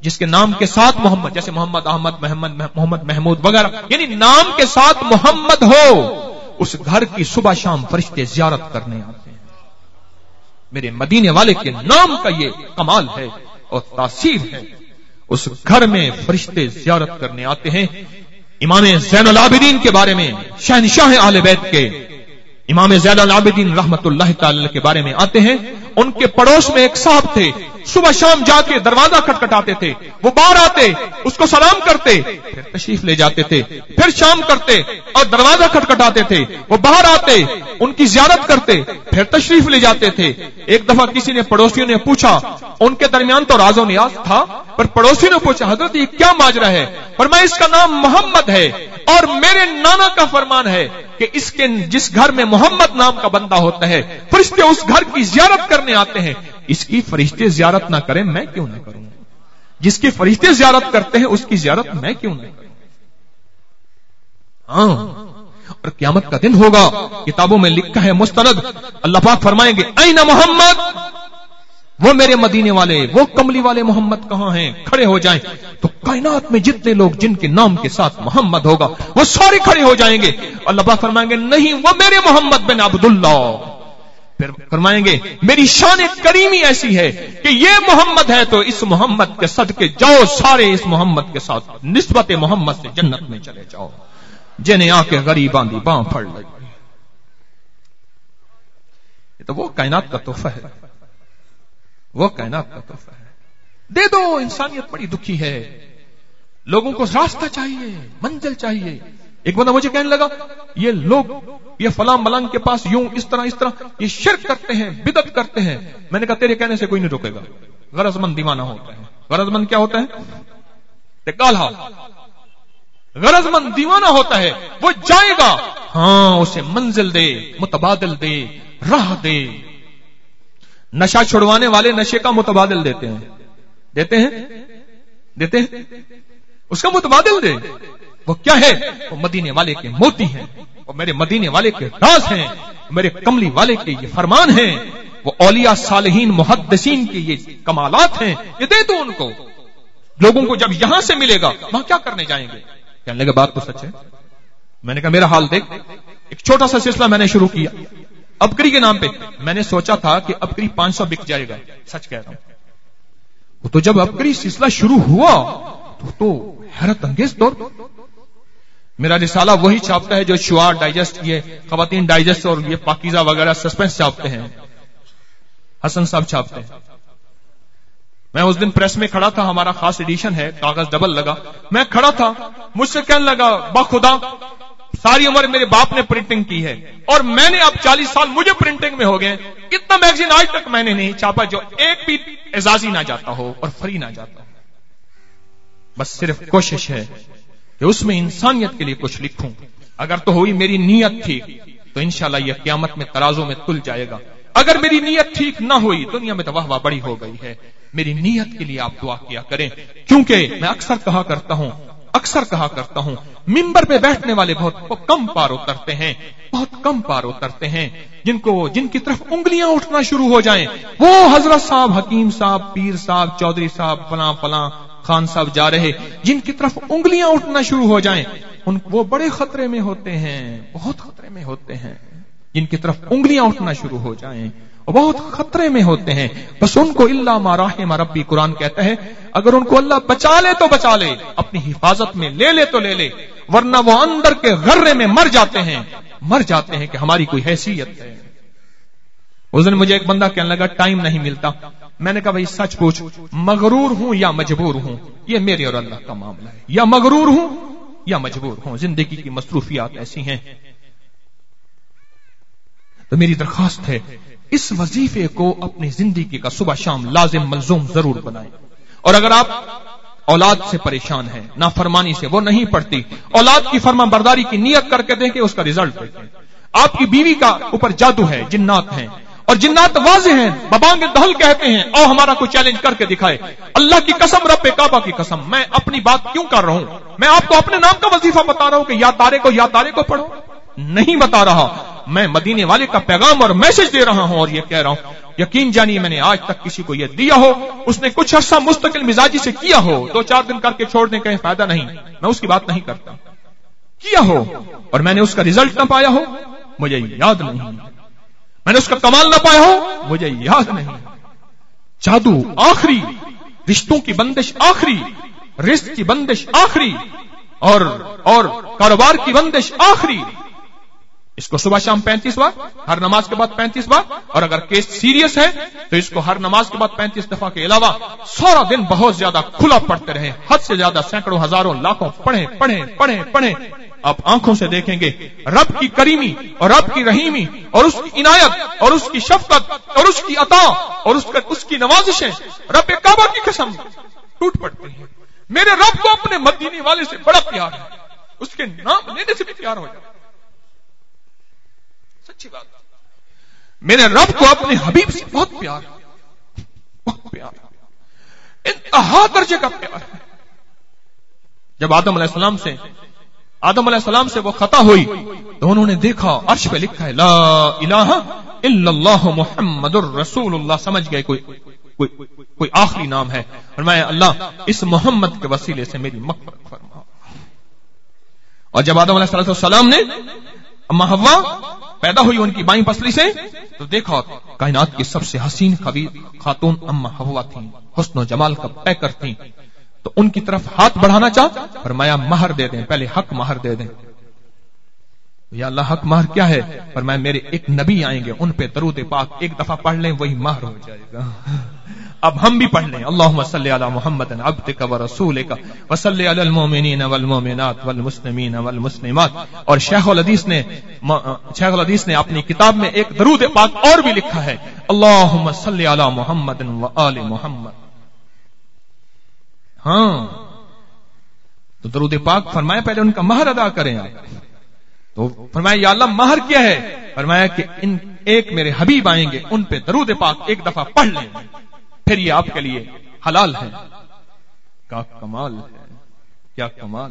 جس کے نام کے ساتھ محمد، جیسے محمد احمد، محمد محمد محمود وغیرہ، یعنی نام کے ساتھ محمد ہو، اس گھر کی صبح شام فرشتے زیارت کرنے آتے ہیں. میرے مدینے والے کے نام کا یہ کمال ہے اور تاثیر ہے. اس گھر میں فرشتے زیارت کرنے آتے ہیں. امام زین العابدین کے بارے میں، شہنشاہ اہل بیت کے امام زین العابدین رحمت اللہ تعالی کے بارے میں آتے ہیں. ان کے پڑوس میں ایک صاحب تھے، صبح شام جا کے دروازہ کھٹکھٹاتے تھے. وہ باہر آتے، اس کو سلام کرتے، پھر تشریف لے جاتے تھے. پھر شام کرتے اور دروازہ کھٹکھٹاتے تھے. وہ باہر آتے، ان کی زیارت کرتے، پھر تشریف لے جاتے تھے. ایک دفعہ کسی نے پڑوسیوں نے پوچھا، ان کے درمیان تو راز و نیاز تھا، پر پڑوسی نے پوچھا حضرت یہ کیا ماجرا ہے؟ فرمایا اس کا نام محمد ہے اور میرے نانا کا فرمان ہے کہ اس کے جس گھر میں محمد نام کا بندہ ہوتا ہے فرشتے اس گھر کی زیارت کرنے آتے ہیں. اس کی فرشتے زیارت نہ کریں میں کیوں نہ کروں؟ جس کی فرشتے زیارت کرتے ہیں اس کی زیارت میں کیوں نہ کروں؟ ہاں، اور قیامت کا دن ہوگا، کتابوں میں لکھا ہے مستند، اللہ پاک فرمائیں گے اینا محمد، وہ میرے مدینے والے، وہ کملی والے محمد کہاں ہیں؟ کھڑے ہو جائیں. تو کائنات میں جتنے لوگ جن کے نام کے ساتھ محمد ہوگا وہ سارے کھڑے ہو جائیں گے. اللہ پاک فرمائیں گے نہیں، وہ میرے محمد بن عبداللہ. پھر فرمائیں گے میری شان کریمی ایسی ہے کہ یہ محمد ہے تو اس محمد کے صدقے جاؤ سارے اس محمد کے ساتھ نسبت محمد سے جنت میں چلے جاؤ. جنہیں آ کے غریباں دی باں پھڑ لگی. یہ تو وہ کائنات کا تحفہ ہے، وہ کائنات کا تحفہ ہے. دے دو. انسانیت بڑی دکھی ہے، لوگوں کو راستہ چاہیے، منزل چاہیے. ایک بندہ مجھے کہنے لگا یہ لوگ یہ فلاں ملنگ کے پاس یوں اس طرح اس طرح یہ شرک کرتے ہیں، بدعت کرتے ہیں. میں نے کہا تیرے کہنے سے کوئی نہیں روکے گا. غرض مند دیوانہ ہوتا ہے. غرض مند کیا ہوتا ہے؟ کالہ غرض مند دیوانہ ہوتا ہے. وہ جائے گا، ہاں اسے منزل دے، متبادل دے، راہ دے. نشہ چھڑوانے والے نشے کا متبادل دیتے ہیں، دیتے ہیں دیتے ہیں اس کا متبادل دے. وہ کیا ہے؟ وہ مدینے والے کے موتی ہیں، وہ میرے مدینے والے کے راز ہیں، میرے کملی والے کے یہ فرمان ہیں، وہ اولیاء صالحین محدثین کے یہ کمالات ہیں. یہ دے دو ان کو. لوگوں کو جب یہاں سے ملے گا وہاں کیا کرنے جائیں گے؟ کہنے لگا بات تو سچ ہے. میں نے کہا میرا حال دیکھ. ایک چھوٹا سا سلسلہ میں نے شروع کیا ابکری کے نام پہ. میں نے سوچا تھا کہ ابکری پانچ سو بک جائے گا، سچ کہہ رہا ہوں. تو جب ابکری سلسلہ شروع ہوا تو, تو حیرت انگیز دور. میرا رسالہ وہی چھاپتا ہے جو شعار ڈائجسٹ، یہ خواتین ڈائجسٹ اور یہ پاکیزہ وغیرہ سسپینس چھاپتے ہیں، حسن صاحب چھاپتے ہیں. میں اس دن پریس میں کھڑا تھا، ہمارا خاص ایڈیشن ہے، کاغذ ڈبل لگا. میں کھڑا تھا، مجھ سے کہنے لگا بخدا ساری عمر میرے باپ نے پرنٹنگ کی ہے اور میں نے اب چالیس سال مجھے پرنٹنگ میں ہو گئے، اتنا میگزین آج تک میں نے نہیں چھاپا جو ایک بھی اعزازی نہ جاتا ہو اور فری نہ جاتا ہو. بس صرف کوشش ہے کہ اس میں انسانیت کے لیے کچھ لکھوں. اگر تو ہوئی میری نیت ٹھیک تو انشاءاللہ یہ قیامت میں ترازوں میں تل جائے گا. اگر میری نیت ٹھیک نہ ہوئی دنیا میں تو واہ واہ بڑی ہو گئی ہے. میری نیت کے لیے آپ دعا کیا کریں، کیونکہ میں اکثر کہا کرتا ہوں اکثر کہا کرتا ہوں منبر پہ بیٹھنے والے بہت کم پار اترتے ہیں، بہت کم پار اترتے ہیں. جن کو جن کی طرف انگلیاں اٹھنا شروع ہو جائیں، وہ حضرت صاحب، حکیم صاحب، پیر صاحب، چودھری صاحب، فلاں فلاں خان صاحب جا رہے، جن کی طرف انگلیاں اٹھنا شروع ہو جائیں ان وہ بڑے خطرے میں ہوتے ہیں، بہت خطرے میں ہوتے ہیں. جن کی طرف انگلیاں اٹھنا شروع ہو جائیں وہ بہت خطرے میں ہوتے ہیں. بس ان کو الا ما رحم ربی، قرآن کہتا ہے اگر ان کو اللہ بچا لے تو بچا لے، اپنی حفاظت میں لے لے تو لے لے، ورنہ وہ اندر کے غرے میں مر جاتے ہیں مر جاتے ہیں کہ ہماری کوئی حیثیت ہے. اس دن مجھے ایک بندہ کہنے لگا ٹائم نہیں ملتا. میں نے کہا بھائی سچ پوچھ، مغرور ہوں یا مجبور ہوں؟ یہ میرے اور اللہ کا معاملہ ہے، یا مغرور ہوں یا مجبور ہوں. زندگی کی مصروفیات ایسی ہیں. تو میری درخواست ہے اس وظیفے کو اپنی زندگی کا صبح شام لازم ملزوم ضرور بنائیں. اور اگر آپ اولاد سے پریشان ہیں، نافرمانی سے وہ نہیں پڑتی، اولاد کی فرما برداری کی نیت کر کے دیکھیں، اس کا رزلٹ دیکھیں. آپ کی بیوی کا اوپر جادو ہے، جنات ہیں، اور جنات واضح ہیں، ببانگ دہل کہتے ہیں او ہمارا کوئی چیلنج کر کے دکھائے. اللہ کی قسم، رب کعبہ کی قسم، میں اپنی بات کیوں کر رہا ہوں؟ میں آپ کو اپنے نام کا وظیفہ بتا رہا ہوں کہ یا تارے کو یا تارے کو پڑھو، نہیں بتا رہا. میں مدینے والے کا پیغام اور میسج دے رہا ہوں اور یہ کہہ رہا ہوں یقین جانیے میں نے آج تک کسی کو یہ دیا ہو اس نے کچھ عرصہ مستقل مزاجی سے کیا ہو دو چار دن کر کے چھوڑنے کا فائدہ نہیں میں اس کی بات نہیں کرتا کیا ہو اور میں نے اس کا رزلٹ نہ پایا ہو مجھے یاد نہیں میں نے اس کا کمال نہ پایا ہو مجھے یاد نہیں جادو آخری رشتوں کی بندش آخری رزق کی بندش آخری اور اور کاروبار کی بندش آخری اس کو صبح شام پینتیس بار ہر نماز کے بعد پینتیس بار اور اگر کیس سیریس ہے تو اس کو ہر نماز کے بعد پینتیس دفعہ کے علاوہ سارا دن بہت زیادہ کھلا پڑھتے رہے حد سے زیادہ سینکڑوں ہزاروں لاکھوں پڑھیں پڑھیں پڑھیں پڑھیں آپ آنکھوں سے دیکھیں گے رب کی کریمی اور رب کی رحیمی اور اس کی عنایت اور اس کی شفقت اور اس کی عطا اور اس کا اس کی نوازشیں رب کعبہ کی قسم ٹوٹ پڑتی ہیں میرے رب کو اپنے مدینے والے سے بڑا پیار ہے اس کے نام لینے سے بھی پیار ہو جائے سچی بات میرے رب کو اپنے حبیب سے بہت پیار ہے بہت پیار انتہا درجے کا پیار ہے جب آدم علیہ السلام سے آدم علیہ السلام سے وہ خطا ہوئی تو انہوں نے دیکھا عرش پہ لکھا ہے لا الہ الا اللہ محمد الرسول اللہ سمجھ گئے کوئی کوئی, کوئی آخری نام ہے فرمایا اللہ اس محمد کے وسیلے سے میری مغفرت فرما اور جب آدم علیہ السلام نے اما حوا پیدا ہوئی ان کی بائیں پسلی سے تو دیکھا کائنات کی سب سے حسین خاتون اما حوا تھیں حسن و جمال کا پیکر تھیں تو ان کی طرف ہاتھ بڑھانا چاہ فرمایا مہر دے دیں پہلے حق مہر دے دیں یا اللہ حق مہر کیا ہے فرمایا میرے ایک نبی آئیں گے ان پہ درود پاک ایک دفعہ پڑھ لیں وہی مہر ہو جائے گا اب ہم بھی پڑھ لیں اللہم صلی علی محمد عبدک و رسولک وصلی علی المؤمنین والمؤمنات والمسلمین والمسلمات اور شیخ الحدیث نے شیخ الحدیث نے اپنی کتاب میں ایک درود پاک اور بھی لکھا ہے اللہم صلی علی محمد و آل محمد ہاں تو درود پاک فرمایا پہلے ان کا مہر ادا کریں آپ تو فرمایا یا اللہ مہر کیا ہے فرمایا کہ ان ایک میرے حبیب آئیں گے ان پہ درود پاک ایک دفعہ پڑھ لیں پھر یہ آپ کے لیے حلال ہے کیا کمال ہے کیا کمال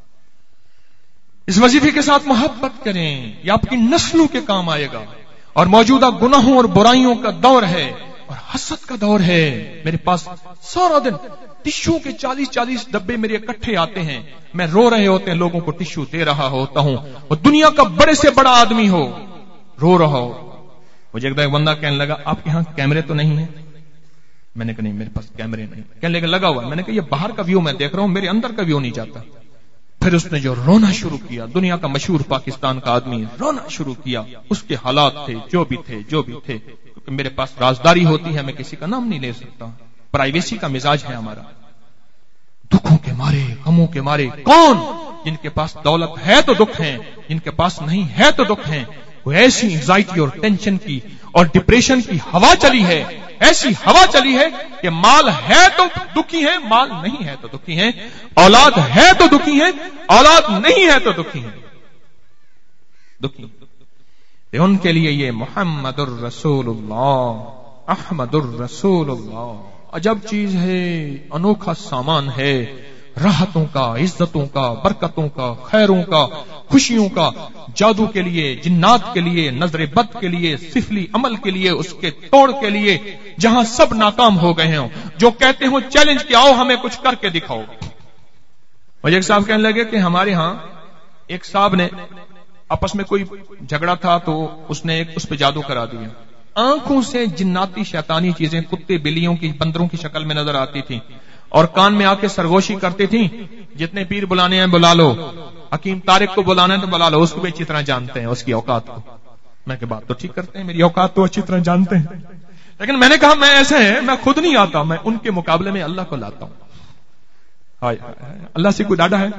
اس وظیفے کے ساتھ محبت کریں یہ آپ کی نسلوں کے کام آئے گا اور موجودہ گناہوں اور برائیوں کا دور ہے اور حسد کا دور ہے میرے پاس سارا دن ٹشو کے چالیس چالیس ڈبے میرے اکٹھے آتے ہیں میں رو رہے ہوتے ہیں لوگوں کو ٹشو دے رہا ہوتا ہوں اور دنیا کا بڑے سے بڑا آدمی ہو رو رہا ہو مجھے ایک بندہ کہنے لگا آپ کے ہاں کیمرے تو نہیں ہیں میں نے کہا نہیں میرے پاس کیمرے نہیں کہنے لگا لگا ہوا میں نے کہا یہ باہر کا ویو میں دیکھ رہا ہوں میرے اندر کا ویو نہیں جاتا پھر اس نے جو رونا شروع کیا دنیا کا مشہور پاکستان کا آدمی رونا شروع کیا اس کے حالات تھے جو بھی تھے جو بھی تھے کیونکہ میرے پاس رازداری ہوتی ہے میں کسی کا نام نہیں لے سکتا پرائیویسی کا مزاج ہے ہمارا دکھوں کے مارے غموں کے مارے کون جن کے پاس دولت ہے تو دکھ ہیں جن کے پاس نہیں ہے تو دکھ ہیں وہ ایسی انگزائٹی اور ٹینشن کی اور ڈپریشن کی ہوا چلی ہے ایسی ہوا چلی ہے کہ مال ہے تو دکھی ہیں مال نہیں ہے تو دکھی ہیں اولاد ہے تو دکھی ہیں اولاد نہیں ہے تو دکھی ہیں دکھی ان کے لیے یہ محمد الرسول اللہ احمد الرسول اللہ عجب چیز ہے انوکھا سامان ہے راحتوں کا عزتوں کا برکتوں کا خیروں کا خوشیوں کا جادو کے لیے جنات کے لیے نظر بد کے لیے سفلی عمل کے لیے اس کے توڑ کے لیے جہاں سب ناکام ہو گئے ہیں جو کہتے ہوں چیلنج کہ آؤ ہمیں کچھ کر کے دکھاؤ مجھے ایک صاحب کہنے لگے کہ ہمارے ہاں ایک صاحب نے آپس میں کوئی جھگڑا تھا تو اس نے ایک اس پہ جادو کرا دیا آنکھوں سے جناتی شیطانی چیزیں کتے بلیوں کی بندروں کی شکل میں نظر آتی تھی اور کان میں آ کے سرگوشی کرتی تھی جتنے پیر بلانے ہیں بلا لو حکیم طارق کو بلانا ہے تو بلا لو اس کو بھی اچھی طرح جانتے ہیں اس کی اوقات کو میں کہ بات تو ٹھیک کرتے ہیں میری اوقات تو اچھی طرح جانتے ہیں لیکن میں نے کہا میں ایسے ہیں میں خود نہیں آتا میں ان کے مقابلے میں اللہ کو لاتا ہوں ہائے اللہ سے کوئی ڈاڈا ہے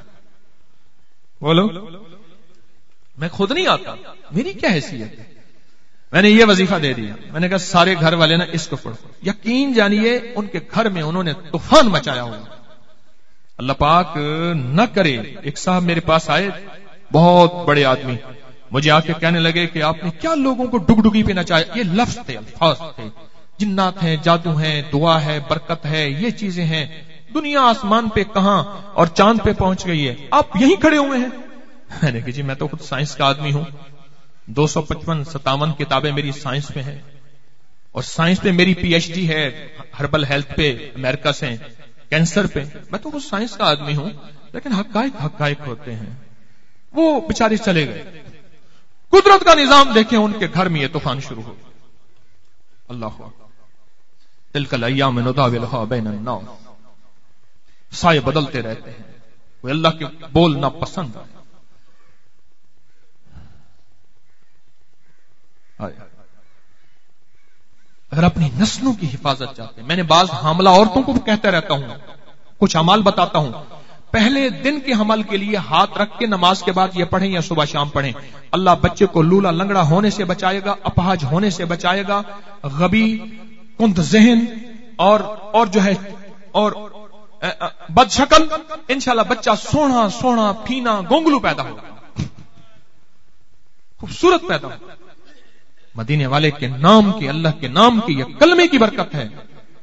بولو میں خود نہیں آتا میری کیا حیثیت ہے میں نے یہ وظیفہ دے دیا میں نے کہا سارے گھر والے نا اس کو پڑھو یقین جانیے ان کے گھر میں انہوں نے طوفان مچایا ہوا اللہ پاک نہ کرے ایک صاحب میرے پاس آئے بہت بڑے آدمی مجھے آ کے کہنے لگے کہ آپ نے کیا لوگوں کو ڈگڈگی پہ نچایا یہ لفظ تھے الفاظ تھے جنات ہیں جادو ہیں دعا ہے برکت ہے یہ چیزیں ہیں دنیا آسمان پہ کہاں اور چاند پہ پہنچ گئی ہے آپ یہیں کھڑے ہوئے ہیں میں نے کہا جی میں تو خود سائنس کا آدمی ہوں دو سو پچپن ستاون کتابیں میری سائنس میں ہیں، اور سائنس پہ میری پی ایچ ڈی ہے، ہربل ہیلتھ پہ امریکہ سے، کینسر پہ. میں تو وہ سائنس کا آدمی ہوں، لیکن حقائق حقائق ہوتے ہیں. وہ بیچارے چلے گئے. قدرت کا نظام دیکھیں، ان کے گھر میں یہ طوفان شروع ہو. اللہ تلک الایام نداولها بین الناس. سائے بدلتے رہتے ہیں، وہ اللہ کے بول نہ پسند آئے. اگر اپنی نسلوں کی حفاظت چاہتے ہیں، میں نے بعض حاملہ عورتوں کو کہتا رہتا ہوں، کچھ عمل بتاتا ہوں. پہلے دن کے حمل کے لیے ہاتھ رکھ کے نماز کے بعد یہ پڑھیں یا صبح شام پڑھیں. اللہ بچے کو لولا لنگڑا ہونے سے بچائے گا، اپاہج ہونے سے بچائے گا، غبی کند ذہن اور اور جو ہے اور بد شکل. انشاءاللہ بچہ سونا سونا پھینا گونگلو پیدا ہوگا، خوبصورت پیدا ہوگا. مدینے والے کے نام کی، اللہ کے نام کی، یہ کلمے کی برکت ہے.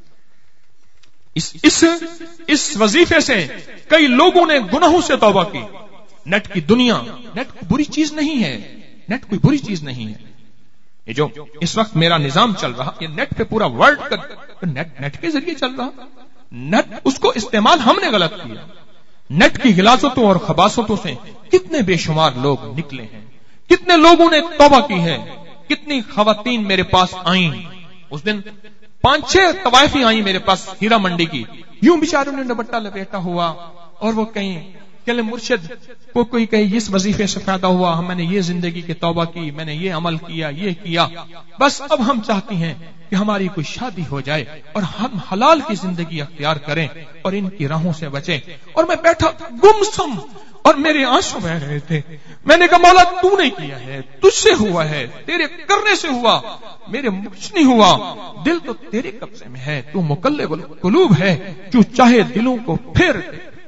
اس اس اس وظیفے سے کئی لوگوں نے گناہوں سے توبہ کی. نیٹ کی دنیا، نیٹ کوئی بری چیز نہیں ہے، نیٹ کوئی بری چیز نہیں ہے. یہ جو اس وقت میرا نظام چل رہا، یہ نیٹ پہ پورا ورلڈ کا نیٹ نیٹ کے ذریعے چل رہا. نیٹ اس کو استعمال ہم نے غلط کیا. نیٹ کی غلاظتوں اور خباثتوں سے کتنے بے شمار لوگ نکلے ہیں، کتنے لوگوں نے توبہ کی ہے. کتنی خواتین میرے پاس آئیں، اس دن پانچ چھ طوائفیں آئیں میرے پاس ہیرا منڈی کی. یوں بیچاروں نے دوپٹہ لپیٹا ہوا، اور وہ کہیں کہ مرشد کو کوئی کہیں اس وظیفے سے فائدہ ہوا، میں نے یہ زندگی کی توبہ کی، میں نے یہ عمل کیا، یہ کیا، بس اب ہم چاہتی ہیں کہ ہماری کوئی شادی ہو جائے اور ہم حلال کی زندگی اختیار کریں اور ان کی راہوں سے بچیں. اور میں بیٹھا گمسم اور میرے آنسو بہ رہے تھے. میں نے کہا مولا تو نے کیا ہے، تجھ سے ہوا ہے، تیرے کرنے سے ہوا، میرے کچھ نہیں ہوا. دل تو تیرے قبضے میں ہے، تو مقلب القلوب ہے، جو چاہے دلوں کو پھر.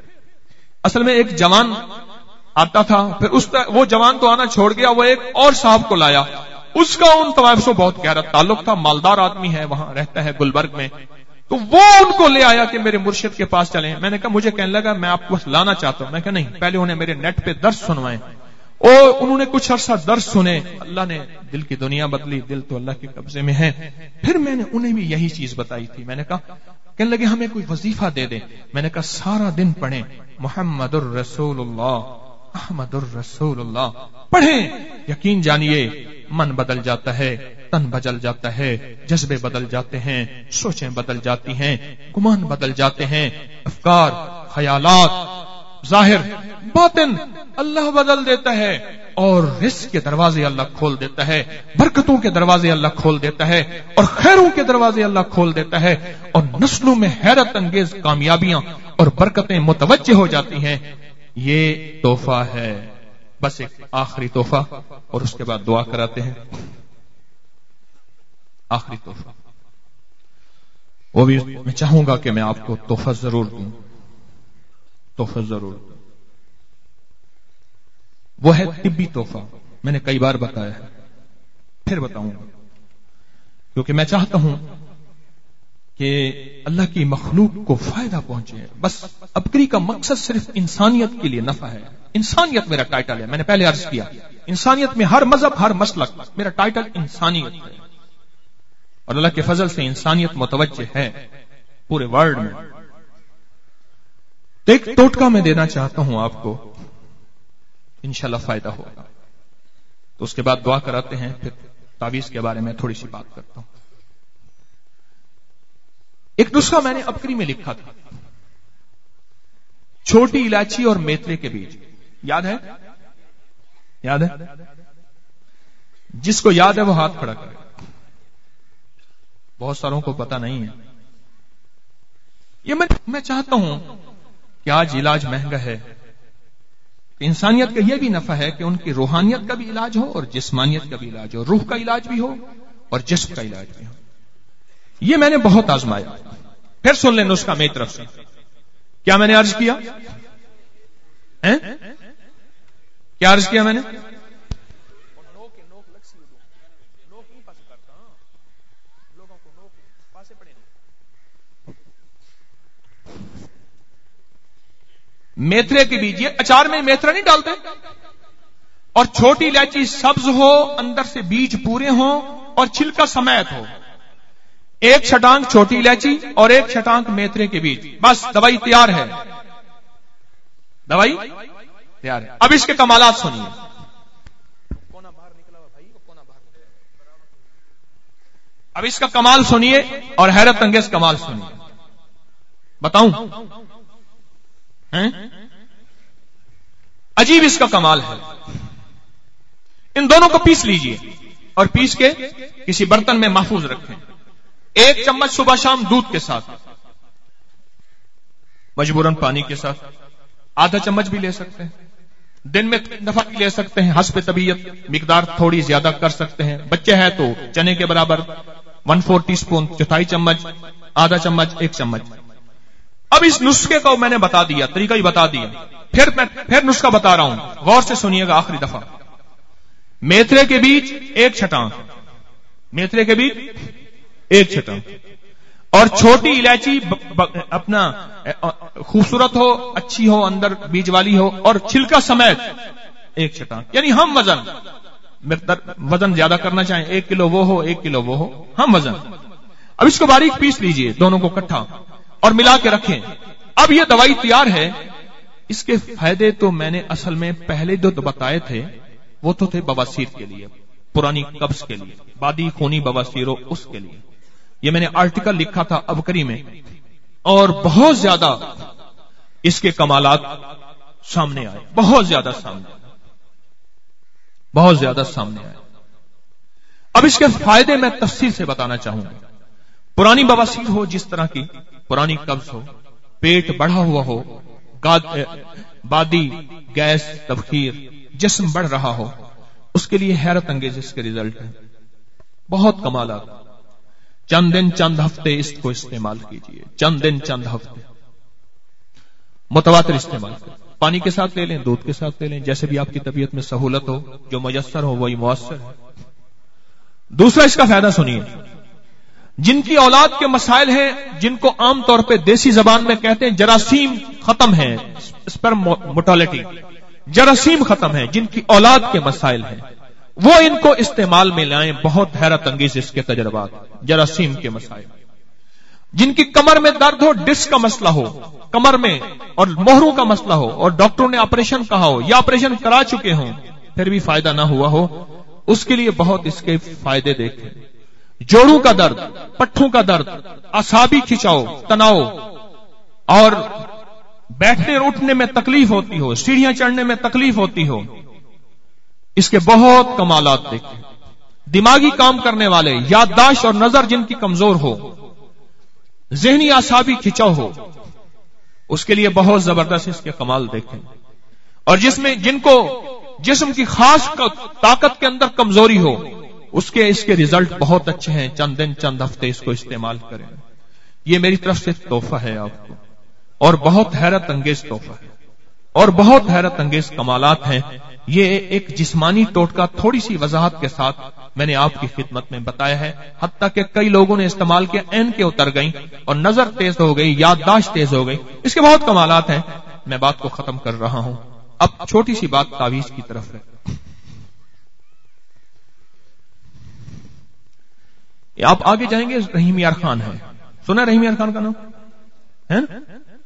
اصل میں ایک جوان آتا تھا، پھر اس وہ جوان تو آنا چھوڑ گیا، وہ ایک اور صاحب کو لایا. اس کا ان طوائف سے بہت گہرا تعلق تھا، مالدار آدمی ہے، وہاں رہتا ہے گلبرگ میں. تو وہ ان کو لے آیا کہ میرے مرشد کے پاس چلیں. میں نے کہا مجھے کہنے لگا میں آپ کو لانا چاہتا ہوں. میں کہا نہیں، پہلے انہیں میرے نیٹ پہ درس سنوائیں. اور انہوں نے کچھ عرصہ درس سنے، اللہ نے دل کی دنیا بدلی. دل تو اللہ کے قبضے میں ہے. پھر میں نے انہیں بھی یہی چیز بتائی تھی. میں نے کہا کہنے لگے ہمیں کوئی وظیفہ دے دیں. میں نے کہا سارا دن پڑھیں محمد الرسول اللہ، احمد الرسول اللہ پڑھیں. یقین جانیے من بدل جاتا ہے، تن بدل جاتا ہے، جذبے بدل جاتے ہیں، سوچیں بدل جاتی ہیں، گمان بدل جاتے ہیں، افکار، خیالات، ظاہر باطن اللہ بدل دیتا ہے. اور رزق کے دروازے اللہ کھول دیتا ہے، برکتوں کے دروازے اللہ کھول دیتا ہے، اور خیروں کے دروازے اللہ کھول دیتا ہے، اور نسلوں میں حیرت انگیز کامیابیاں اور برکتیں متوجہ ہو جاتی ہیں. یہ تحفہ ہے. بس ایک آخری تحفہ اور اس کے بعد دعا کراتے ہیں. آخری تحفہ وہ بھی میں چاہوں گا کہ میں آپ کو تحفہ ضرور دوں، تحفہ ضرور دوں. وہ ہے طبی تحفہ. میں نے کئی بار بتایا ہے، پھر بتاؤں گا، کیونکہ میں چاہتا ہوں کہ اللہ کی مخلوق کو فائدہ پہنچے. بس ابکری کا مقصد صرف انسانیت کے لیے نفع ہے. انسانیت میرا ٹائٹل ہے. میں نے پہلے عرض کیا انسانیت میں ہر مذہب، ہر مسلک، میرا ٹائٹل انسانیت ہے. اور اللہ کے فضل سے انسانیت متوجہ ہے پورے ورلڈ میں. ایک ٹوٹکا میں دینا چاہتا ہوں آپ کو، انشاءاللہ فائدہ ہوگا. تو اس کے بعد دعا کراتے ہیں، پھر تعویذ کے بارے میں تھوڑی سی بات کرتا ہوں. ایک نسخہ میں نے ابکری میں لکھا تھا، چھوٹی الائچی اور میتھرے کے بیج. یاد ہے؟ یاد ہے؟ جس کو یاد ہے وہ ہاتھ کھڑا کرے. بہت ساروں کو پتا نہیں ہے. یہ میں میں چاہتا ہوں کہ آج علاج مہنگا ہے. انسانیت کا یہ بھی نفع ہے کہ ان کی روحانیت کا بھی علاج ہو اور جسمانیت کا بھی علاج ہو، روح کا علاج بھی ہو اور جسم کا علاج بھی ہو. یہ میں نے بہت آزمایا. پھر سن لیں نسخہ میری طرف سے. کیا میں نے عرض کیا؟ کیا عرض کیا میں نے؟ میتھرے کے بیج، یہ اچار میں میتھرا نہیں ڈالتے، اور چھوٹی इलायची सब्ज हो, अंदर से बीज पूरे हों और छिलका समेत हो। एक छटांग छोटी इलायची और एक छटांग मेथरे के बीज, बस दवाई तैयार है, दवाई तैयार है। अब इसके कमालात सुनिए। कोना बाहर निकला हुआ भाई, कोना बाहर निकला। अब इसका कमाल सुनिए और हैरत अंगेज कमाल सुनिए। बताऊं हैं? अजीब इसका कमाल है। इन दोनों को पीस लीजिए और पीस के किसी बर्तन में महफूज रखें। एक चम्मच सुबह शाम दूध के साथ, मजबूरन पानी के साथ, आधा चम्मच भी ले सकते हैं, दिन में तीन दफा भी ले सकते हैं, हस्ब तबीयत मिकदार थोड़ी ज्यादा कर सकते हैं। बच्चे हैं तो चने के बराबर वन फोर टी स्पून, चौथाई चम्मच, आधा चम्मच, एक चम्मच। अब इस नुस्खे को मैंने बता दिया, तरीका ही बता दिया, फिर मैं फिर नुस्खा बता रहा हूं, गौर से सुनिएगा आखिरी दफा। मेथरे के बीज एक छटांग, मेथरे के बीज एक छटांग, और छोटी इलायची अपना खूबसूरत हो, अच्छी हो, अंदर बीज वाली हो और छिलका समेत एक छटांग। यानी हम वजन वजन ज्यादा करना चाहें, एक किलो वो हो, एक किलो वो हो, हम वजन। अब इसको बारीक पीस लीजिए, दोनों को इकट्ठा और मिला के रखें। अब ये दवाई तैयार है। इसके फायदे तो मैंने असल में पहले जो तो बताए थे वो तो थे बवासीर के लिए, पुरानी कब्ज के लिए, बादी खूनी बवासीर हो उसके लिए। ये मैंने आर्टिकल लिखा था अबकरी में और बहुत ज्यादा इसके कमालात सामने आए, बहुत ज्यादा सामने आए, बहुत ज्यादा सामने आए। अब इसके फायदे मैं तफसील से बताना चाहूंगा। पुरानी बवासीर हो, जिस तरह की पुरानी कब्ज हो, पेट बढ़ा हुआ हो, बादी, गैस, तबखीर, जिस्म बढ़ रहा हो, उसके लिए हैरत अंगेज इसके रिजल्ट है, बहुत कमालात। चंद दिन चंद हफ्ते इसको इस्तेमाल कीजिए, चंद दिन चंद हफ्ते मुतवातिर इस्तेमाल करें। पानी के साथ ले लें, दूध के साथ ले लें, जैसे भी आपकी तबीयत में सहूलत हो, जो मुयस्सर हो वही मुअस्सर है। दूसरा इसका फायदा सुनिए। जिनकी औलाद के मसाइल हैं, जिनको आमतौर पर देसी जबान में कहते हैं जरासीम खत्म है, स्पर्म मोर्टेलिटी, जरासीम खत्म है, जिनकी औलाद के मसाइल हैं, वो इनको इस्तेमाल में लाएं। बहुत हैरत अंगेज इसके तजर्बात, जरासीम के मसाइल। जिनकी कमर में दर्द हो, डिस्क का मसला हो कमर में, और मोहरों का मसला हो, और डॉक्टरों ने ऑपरेशन कहा हो या ऑपरेशन करा चुके हों फिर भी फायदा ना हुआ हो, उसके लिए बहुत इसके फायदे देखें। जोड़ों का दर्द, पट्ठों का दर्द, असाबी खिंचाव, तनाव, और बैठने उठने में तकलीफ होती हो, सीढ़ियां चढ़ने में तकलीफ होती हो, इसके बहुत कमालात देखें। दिमागी काम करने वाले, याददाश्त और नजर जिनकी कमजोर हो, जहनी आसाबी खिंचाव हो, उसके लिए बहुत जबरदस्त इसके कमाल देखें। और जिसमें जिनको जिस्म की खास ताकत के अंदर कमजोरी हो, उसके इसके रिजल्ट बहुत अच्छे हैं। चंद दिन चंद हफ्ते इसको इस्तेमाल करें। ये मेरी तरफ से तोहफा है आपको, और बहुत हैरत अंगेज तोहफा है, और बहुत हैरत अंगेज कमालात हैं। ये एक जिस्मानी टोटका थोड़ी सी वजाहत के साथ मैंने आपकी खिदमत में बताया है। हत्ता कि कई लोगों ने इस्तेमाल किया, ऐन के उतर गई और नजर तेज हो गई, याददाश्त तेज हो गई। इसके बहुत कमालात हैं। मैं बात को खत्म कर रहा हूं। अब छोटी सी बात तावीज की तरफ है। आप आगे जाएंगे, रहीम यार खान है, सुना रहीम यार खान का नाम है ना?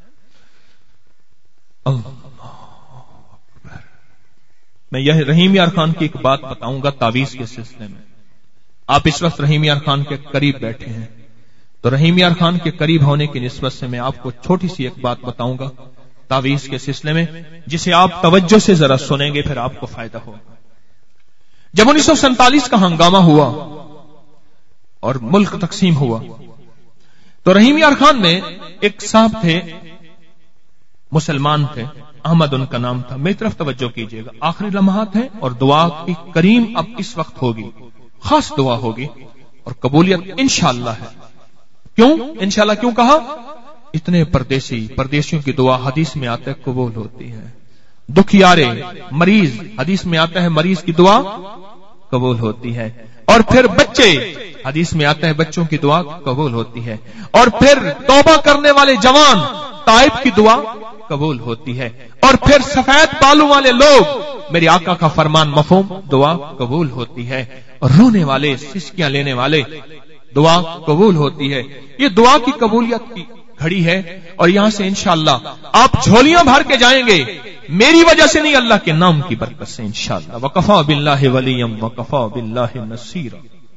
मैं यह रहीम यार खान की एक बात बताऊंगा तावीज के सिलसिले में। आप इस वक्त रहीम यार खान के करीब बैठे हैं, तो रहीम यार खान के करीब होने की निस्बत से मैं आपको छोटी सी एक बात बताऊंगा तावीज के सिलसिले में, जिसे आप तवज्जो से जरा सुनेंगे, फिर आपको फायदा होगा। जब उन्नीस सौ सैंतालीस का हंगामा हुआ और मुल्क तकसीम हुआ, तो रहीम यार खान में एक साहब थे, मुसलमान थे, अहमद उनका नाम था। मेरी तरफ तवज्जो कीजिएगा, आखिरी लम्हात है और दुआ की करीम अब इस वक्त होगी, खास दुआ होगी और कबूलियत इंशाअल्लाह है। क्यों इंशाअल्लाह क्यों कहा? इतने परदेसी, परदेशियों की दुआ हदीस में आता है कबूल होती है। दुखियारे, मरीज, हदीस में आता है मरीज की दुआ कबूल होती है। और फिर बच्चे, हदीस में आता है बच्चों की दुआ कबूल होती है। और फिर तौबा करने वाले जवान, ताइब की दुआ कबूल होती है। और फिर सफेद बालों वाले लोग, میرے آقا کا فرمان مفہوم، دعا قبول ہوتی ہے، اور رونے والے، سسکیاں لینے والے، دعا قبول ہوتی ہے. یہ دعا کی قبولیت کی گھڑی ہے، اور یہاں سے انشاءاللہ آپ جھولیاں بھر کے جائیں گے، میری وجہ سے نہیں، اللہ کے نام کی برکت سے انشاءاللہ. وکفا باللہ ولیم وکفا باللہ نصیرا.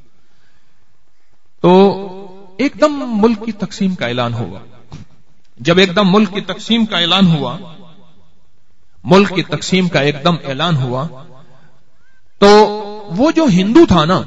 تو ایک دم ملک کی تقسیم کا اعلان ہوا. جب ایک دم ملک کی تقسیم کا اعلان ہوا ملک کی تقسیم کا ایک دم اعلان ہوا تو وہ جو ہندو تھا نا،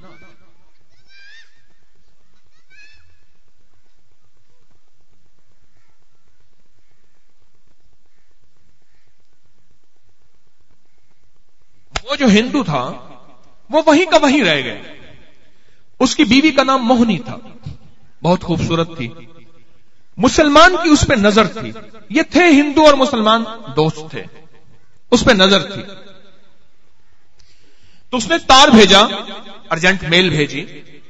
وہ جو ہندو تھا وہ وہیں کا وہیں رہ گیا. اس کی بیوی کا نام موہنی تھا، بہت خوبصورت تھی. مسلمان کی اس پہ نظر تھی. یہ تھے ہندو اور مسلمان دوست تھے، اس پہ نظر تھی. تو اس نے تار بھیجا، ارجنٹ میل بھیجی،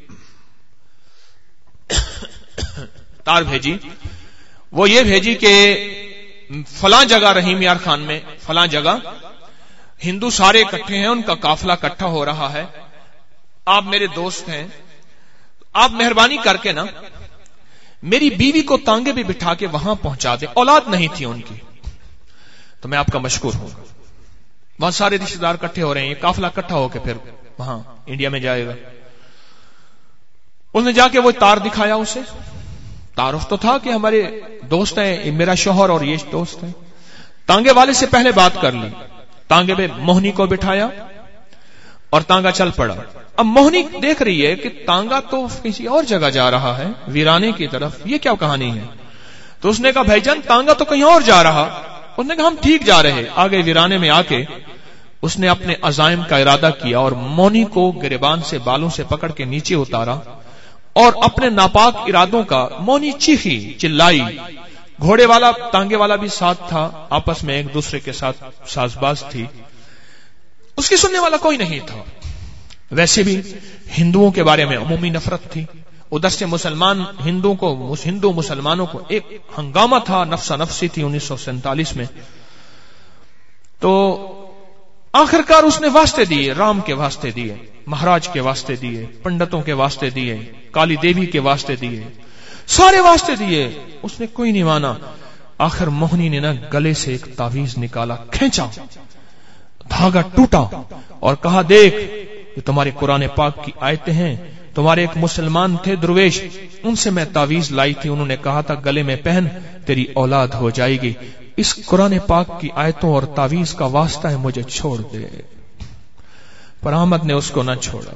تار بھیجی. وہ یہ بھیجی کہ فلاں جگہ رحیم یار خان میں فلاں جگہ ہندو سارے اکٹھے ہیں، ان کا قافلہ اکٹھا ہو رہا ہے، آپ میرے دوست ہیں، آپ مہربانی کر کے نا میری بیوی کو تانگے بھی بٹھا کے وہاں پہنچا دیں. اولاد نہیں تھی ان کی، تو میں آپ کا مشکور ہوں گا. وہاں سارے رشتے دار اکٹھے ہو رہے ہیں، یہ قافلہ اکٹھا ہو کے پھر وہاں انڈیا میں جائے گا. اس نے جا کے وہ تار دکھایا. اسے تعارف تو تھا کہ ہمارے دوست ہیں، میرا شوہر اور یہ دوست ہیں. تانگے والے سے پہلے بات کر لی، تانگے پہ موہنی کو بٹھایا اور تانگا چل پڑا. اب موہنی دیکھ رہی ہے کہ تانگا تو کسی اور جگہ جا رہا ہے، ویرانے کی طرف، یہ کیا کہانی ہے؟ تو اس نے کہا بھائی جان تانگا تو کہیں اور جا رہا. اس نے کہا ہم ٹھیک جا رہے. آگے ویرانے میں آ کے اس نے اپنے عزائم کا ارادہ کیا اور موہنی کو گریبان سے بالوں سے پکڑ کے نیچے اتارا اور اپنے ناپاک ارادوں کا. موہنی چیخی، چلائی. گھوڑے والا، تانگے والا بھی ساتھ تھا، آپس میں ایک دوسرے کے ساتھ ساز باز تھی. اس کی سننے والا کوئی نہیں تھا. ویسے بھی ہندوؤں کے بارے میں عمومی نفرت تھی. ادھر سے مسلمان ہندوؤں کو ہندو مسلمانوں کو ایک ہنگامہ تھا، نفسا نفسی تھی انیس سو سینتالیس میں. تو آخرکار اس نے واسطے دیے، رام کے واسطے دیے، مہاراج کے واسطے دیے، پنڈتوں کے واسطے دیے، کالی دیوی کے واسطے دیے، سارے واسطے دیے. اس نے کوئی نہیں مانا. آخر موہنی نے نا گلے سے ایک تعویذ نکالا، کھینچا، دھاگا ٹوٹا اور کہا دیکھ یہ تمہارے قرآن پاک کی آیتیں ہیں. تمہارے ایک مسلمان تھے درویش، ان سے میں تعویذ لائی تھی، انہوں نے کہا تھا گلے میں پہن تیری اولاد ہو جائے گی. اس قرآن پاک کی آیتوں اور تعویذ کا واسطہ ہے، مجھے چھوڑ دے. پر احمد نے اس کو نہ چھوڑا.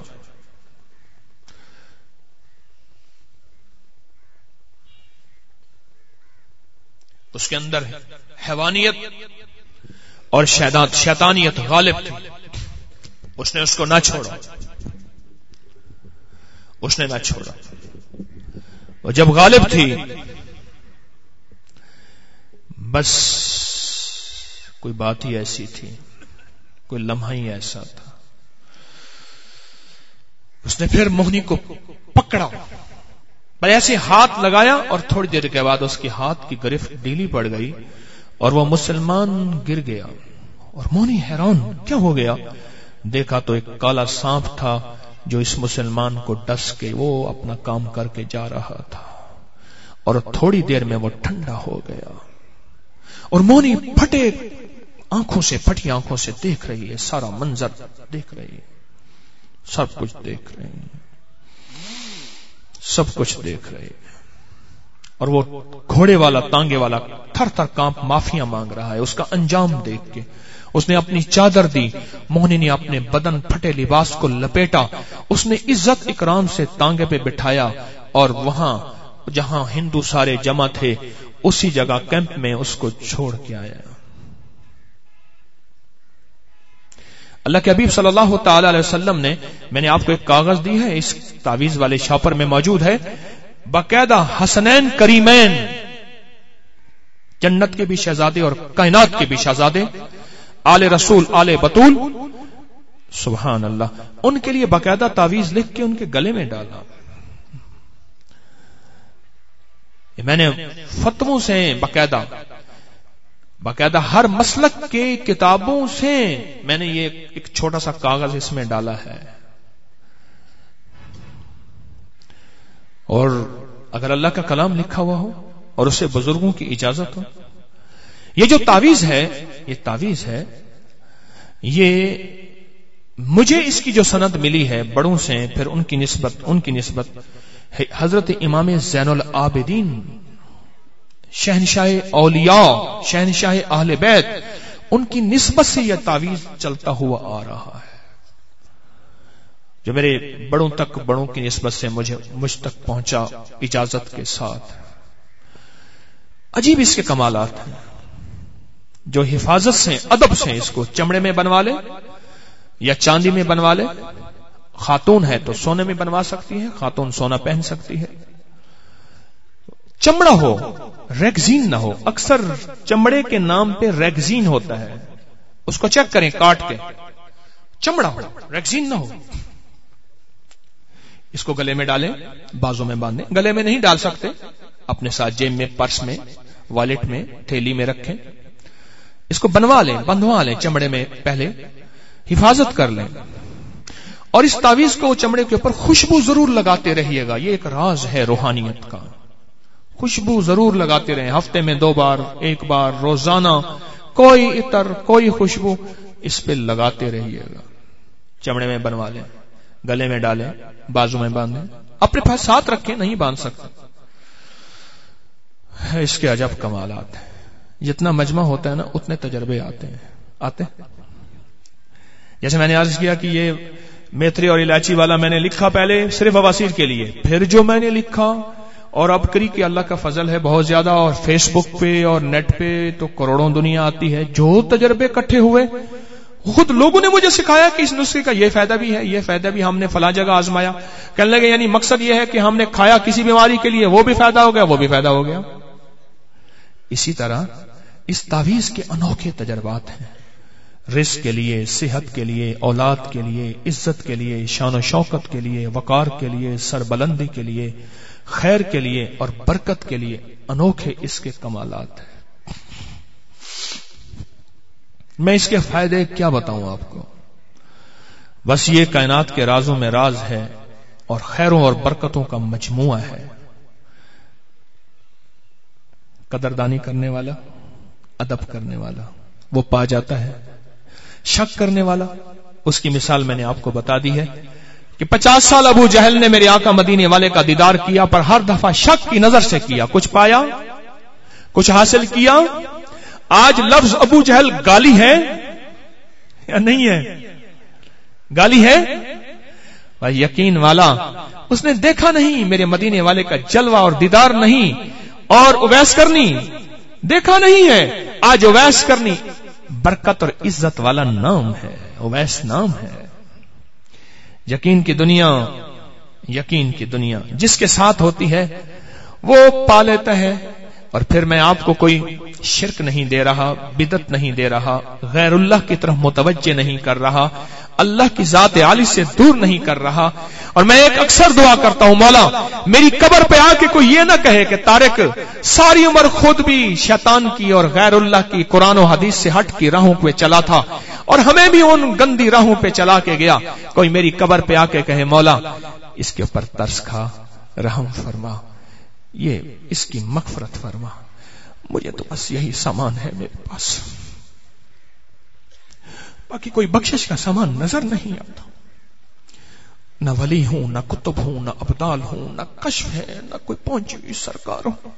اس کے اندر حیوانیت اور شیطانیت غالب تھی. اس نے اس کو نہ چھوڑا، اس نے نہ چھوڑا. اور جب غالب تھی بس کوئی بات ہی ایسی تھی، کوئی لمحہ ہی ایسا تھا. اس نے پھر موہنی کو پکڑا، پر ایسے ہاتھ لگایا اور تھوڑی دیر کے بعد اس کے ہاتھ کی گرفت ڈھیلی پڑ گئی اور وہ مسلمان گر گیا. اور موہنی حیران، کیا ہو گیا؟ دیکھا تو ایک کالا سانپ تھا جو اس مسلمان کو ڈس کے وہ اپنا کام کر کے جا رہا تھا. اور تھوڑی دیر میں وہ ٹھنڈا ہو گیا. اور موہنی پھٹے آنکھوں سے پھٹی آنکھوں سے دیکھ رہی ہے، سارا منظر دیکھ رہی ہے، سب کچھ دیکھ رہی ہے، سب کچھ دیکھ رہے. اور وہ گھوڑے والا، تانگے والا تھر تھر کانپ معافیاں مانگ رہا ہے. اس کا انجام دیکھ کے اس نے اپنی چادر دی. موہنی نے اپنے بدن پھٹے لباس کو لپیٹا. اس نے عزت اکرام سے تانگے پہ بٹھایا اور وہاں جہاں ہندو سارے جمع تھے اسی جگہ کیمپ میں اس کو چھوڑ کے آیا. اللہ کے حبیب صلی اللہ تعالی علیہ وسلم نے، میں نے آپ کو ایک کاغذ دی ہے، اس تعویذ والے شاپر میں موجود ہے، باقاعدہ حسنین کریمین، جنت کے بھی شہزادے اور کائنات کے بھی شہزادے، آل رسول، آل بطول، سبحان اللہ، ان کے لیے باقاعدہ تعویذ لکھ کے ان کے گلے میں ڈالا. میں نے فتووں سے باقاعدہ باقاعدہ ہر مسلک کے کتابوں سے میں نے یہ ایک چھوٹا سا کاغذ اس میں ڈالا ہے. اور اگر اللہ کا کلام لکھا ہوا ہو اور اسے بزرگوں کی اجازت ہو، یہ جو تعویذ ہے یہ تعویذ ہے یہ مجھے اس کی جو سند ملی ہے بڑوں سے، پھر ان کی نسبت ان کی نسبت حضرت امام زین العابدین شہنشاہ اولیاء شہنشاہ اہل بیت، ان کی نسبت سے یہ تعویذ چلتا ہوا آ رہا ہے، جو میرے بڑوں تک بڑوں کی نسبت سے مجھے مجھ تک پہنچا اجازت کے ساتھ. عجیب اس کے کمالات ہیں. جو حفاظت سے ادب سے اس کو چمڑے میں بنوا لے یا چاندی میں بنوا لے، خاتون ہے تو سونے میں بنوا سکتی ہے، خاتون سونا پہن سکتی ہے. چمڑا ہو، ریگزین نہ ہو. اکثر چمڑے کے نام پہ ریگزین ہوتا ہے، اس کو چیک کریں کاٹ کے. چمڑا ہو، ریگزین نہ ہو. اس کو گلے میں ڈالیں، بازو میں باندھیں. گلے میں نہیں ڈال سکتے، اپنے ساتھ جیب میں، پرس میں، والیٹ میں، تھیلی میں رکھیں. اس کو بنوا لیں، بندھوا لیں چمڑے میں، پہلے حفاظت کر لیں. اور اس تعویذ کو چمڑے کے اوپر خوشبو ضرور لگاتے رہیے گا. یہ ایک راز ہے روحانیت کا. خوشبو ضرور لگاتے رہیں، ہفتے میں دو بار، ایک بار، روزانہ کوئی عطر، کوئی خوشبو اس پہ لگاتے رہیے گا. چمڑے میں بنوا لیں، گلے میں ڈالیں، بازو میں باندھیں. اپنے پاس ساتھ رکھیں، نہیں باندھ سکتے. اس کے عجب کمالات ہیں. جتنا مجمع ہوتا ہے نا اتنے تجربے آتے ہیں آتے ہیں جیسے میں نے عرض کیا کہ یہ میتھری اور الائچی والا میں نے لکھا پہلے صرف بواسیر کے لیے، پھر جو میں نے لکھا، اور اب کری کہ اللہ کا فضل ہے بہت زیادہ، اور فیس بک پہ اور نیٹ پہ تو کروڑوں دنیا آتی ہے. جو تجربے اکٹھے ہوئے خود لوگوں نے مجھے سکھایا کہ اس نسخے کا یہ فائدہ بھی ہے، یہ فائدہ بھی، ہم نے فلاں جگہ آزمایا. کہنے لگے یعنی مقصد یہ ہے کہ ہم نے کھایا کسی بیماری کے لیے، وہ بھی فائدہ ہو گیا، وہ بھی فائدہ ہو گیا. اسی طرح اس تعویذ کے انوکھے تجربات ہیں. رزق کے لیے، صحت کے لیے، اولاد کے لیے، عزت کے لیے، شان و شوکت کے لیے، وقار کے لیے، سربلندی کے لیے، خیر کے لیے اور برکت کے لیے انوکھے اس کے کمالات ہیں. میں اس کے فائدے کیا بتاؤں آپ کو؟ بس یہ کائنات کے رازوں میں راز ہے اور خیروں اور برکتوں کا مجموعہ ہے. قدردانی کرنے والا، ادب کرنے والا وہ پا جاتا ہے. شک کرنے والا، اس کی مثال میں نے آپ کو بتا دی ہے کہ پچاس سال ابو جہل نے میرے آقا مدینے والے کا دیدار کیا، پر ہر دفعہ شک کی نظر سے کیا. کچھ پایا، کچھ حاصل کیا. آج لفظ ابو جہل گالی ہے یا نہیں ہے؟ گالی ہے. بھائی یقین والا اس نے دیکھا نہیں میرے مدینے والے کا جلوہ اور دیدار نہیں، اور اویس کرنی دیکھا نہیں ہے. آج اویس کرنی برکت اور عزت والا نام ہے، اویس نام ہے. یقین کی دنیا، یقین کی دنیا جس کے ساتھ ہوتی ہے وہ پا لیتا ہے. اور پھر میں آپ کو کوئی شرک نہیں دے رہا، بدعت نہیں دے رہا، غیر اللہ کی طرف متوجہ نہیں کر رہا، اللہ کی ذات عالی سے دور نہیں کر رہا. اور میں ایک اکثر دعا کرتا ہوں، مولا میری قبر پہ آ کے کوئی یہ نہ کہے کہ طارق ساری عمر خود بھی شیطان کی اور غیر اللہ کی قرآن و حدیث سے ہٹ کی راہوں پہ چلا تھا اور ہمیں بھی ان گندی راہوں پہ چلا کے گیا. کوئی میری قبر پہ آ کے کہے مولا اس کے اوپر ترس کھا، رحم فرما، یہ اس کی مغفرت فرما. مجھے تو بس یہی سامان ہے میرے پاس، باقی کوئی بخشش کا سامان نظر نہیں آتا. نہ ولی ہوں، نہ کتب ہوں، نہ ابدال ہوں، نہ کشف ہے، نہ کوئی پہنچی ہوئی سرکار ہوں.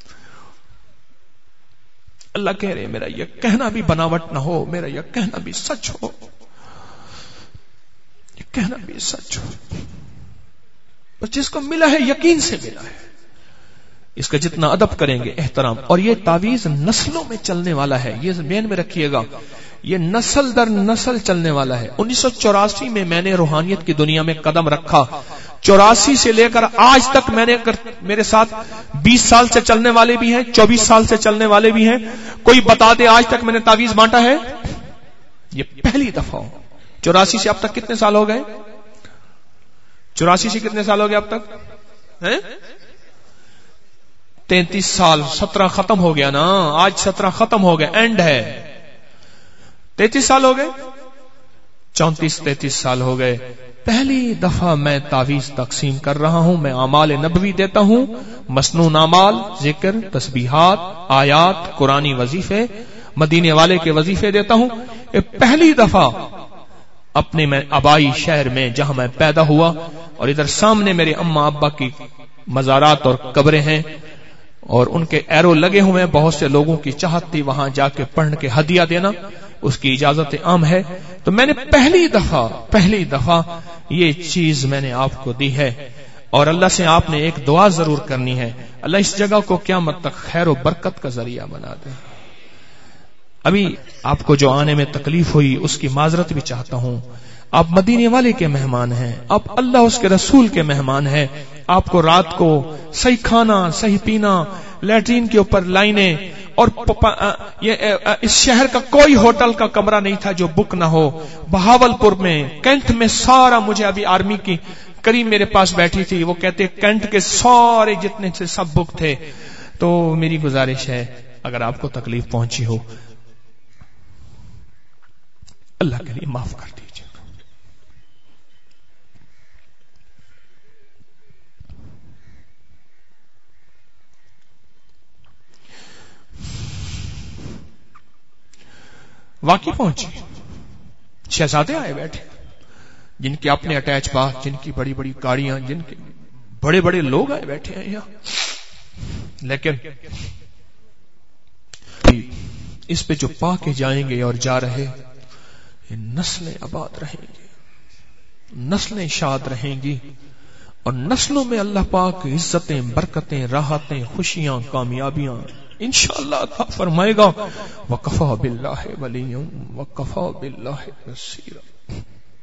اللہ کہہ رہے میرا یہ کہنا بھی بناوٹ نہ ہو، میرا یہ کہنا بھی سچ ہو، یہ کہنا بھی سچ ہو. بس جس کو ملا ہے یقین سے ملا ہے، اس کا جتنا ادب کریں گے، احترام. اور یہ تعویذ نسلوں میں چلنے والا ہے، یہ ذہن میں رکھیے گا، یہ نسل در نسل چلنے والا ہے. انیس سو چوراسی میں میں نے روحانیت کی دنیا میں قدم رکھا، چوراسی سے لے کر آج تک میں نے میرے ساتھ بیس سال سے چلنے والے بھی ہیں، چوبیس سال سے چلنے والے بھی ہیں. کوئی بتا دے آج تک میں نے تعویذ بانٹا ہے؟ یہ پہلی دفعہ. چوراسی سے اب تک کتنے سال ہو گئے؟ چوراسی سے کتنے سال ہو گئے اب تک؟ तैंतीस साल, सत्रह खत्म हो गया ना, आज सत्रह खत्म हो गया, एंड है। तैंतीस साल हो गए, चौंतीस तैंतीस साल हो गए, पहली दफा मैं तावीज तकसीम कर रहा हूं। मैं आमाल नबवी देता हूं, मसनून आमाल, जिक्र, तस्बीहात, आयात, कुरानी वजीफे, मदीने वाले के वजीफे देता हूं। ये पहली दफा अपने मैं आबाई शहर में जहां मैं पैदा हुआ, और इधर सामने मेरे अम्मा अब्बा की मजारात और कब्रें हैं, और उनके एरो लगे हुए हैं। बहुत से लोगों की चाहत थी वहां जाके पढ़ के हदिया देना, उसकी इजाजत आम है। तो मैंने पहली दफा पहली दफा ये चीज मैंने आपको दी है, और अल्लाह से आपने एक दुआ जरूर करनी है, अल्लाह इस जगह को क़यामत तक खैर और बरकत का जरिया बना दे। अभी आपको जो आने में तकलीफ हुई उसकी माजरत भी चाहता हूं। आप मदीने वाले के मेहमान हैं, आप अल्लाह उसके रसूल के मेहमान हैं। आपको रात को सही खाना, सही पीना, लैट्रीन के ऊपर लाइनें, और ये इस शहर का कोई होटल का कमरा नहीं था जो बुक ना हो। बहावलपुर में कैंट में सारा, मुझे अभी आर्मी की करीब मेरे पास बैठी थी, वो कहते कैंट के सारे जितने से सब बुक थे। तो मेरी गुजारिश है, अगर आपको तकलीफ पहुंची हो, अल्लाह के लिए माफ कर दीजिए। वाकई पहुंची, शहजादे आए बैठे, जिनके अपने अटैच बाथ, जिनकी बड़ी बड़ी गाड़ियां, जिनके बड़े बड़े लोग आए बैठे हैं यहां। लेकिन इस पे जो पाके जाएंगे और जा रहे, ये नस्लें आबाद रहेंगी, नस्लें शाद रहेंगी, और नस्लों में अल्लाह पाक इज्जतें, बरकतें, राहतें, खुशियां, कामयाबियां इंशाअल्लाह अता फरमाएगा। वकफा बिल्लाहि वलिय्यम वकफा बिल्लाहि नसीरा।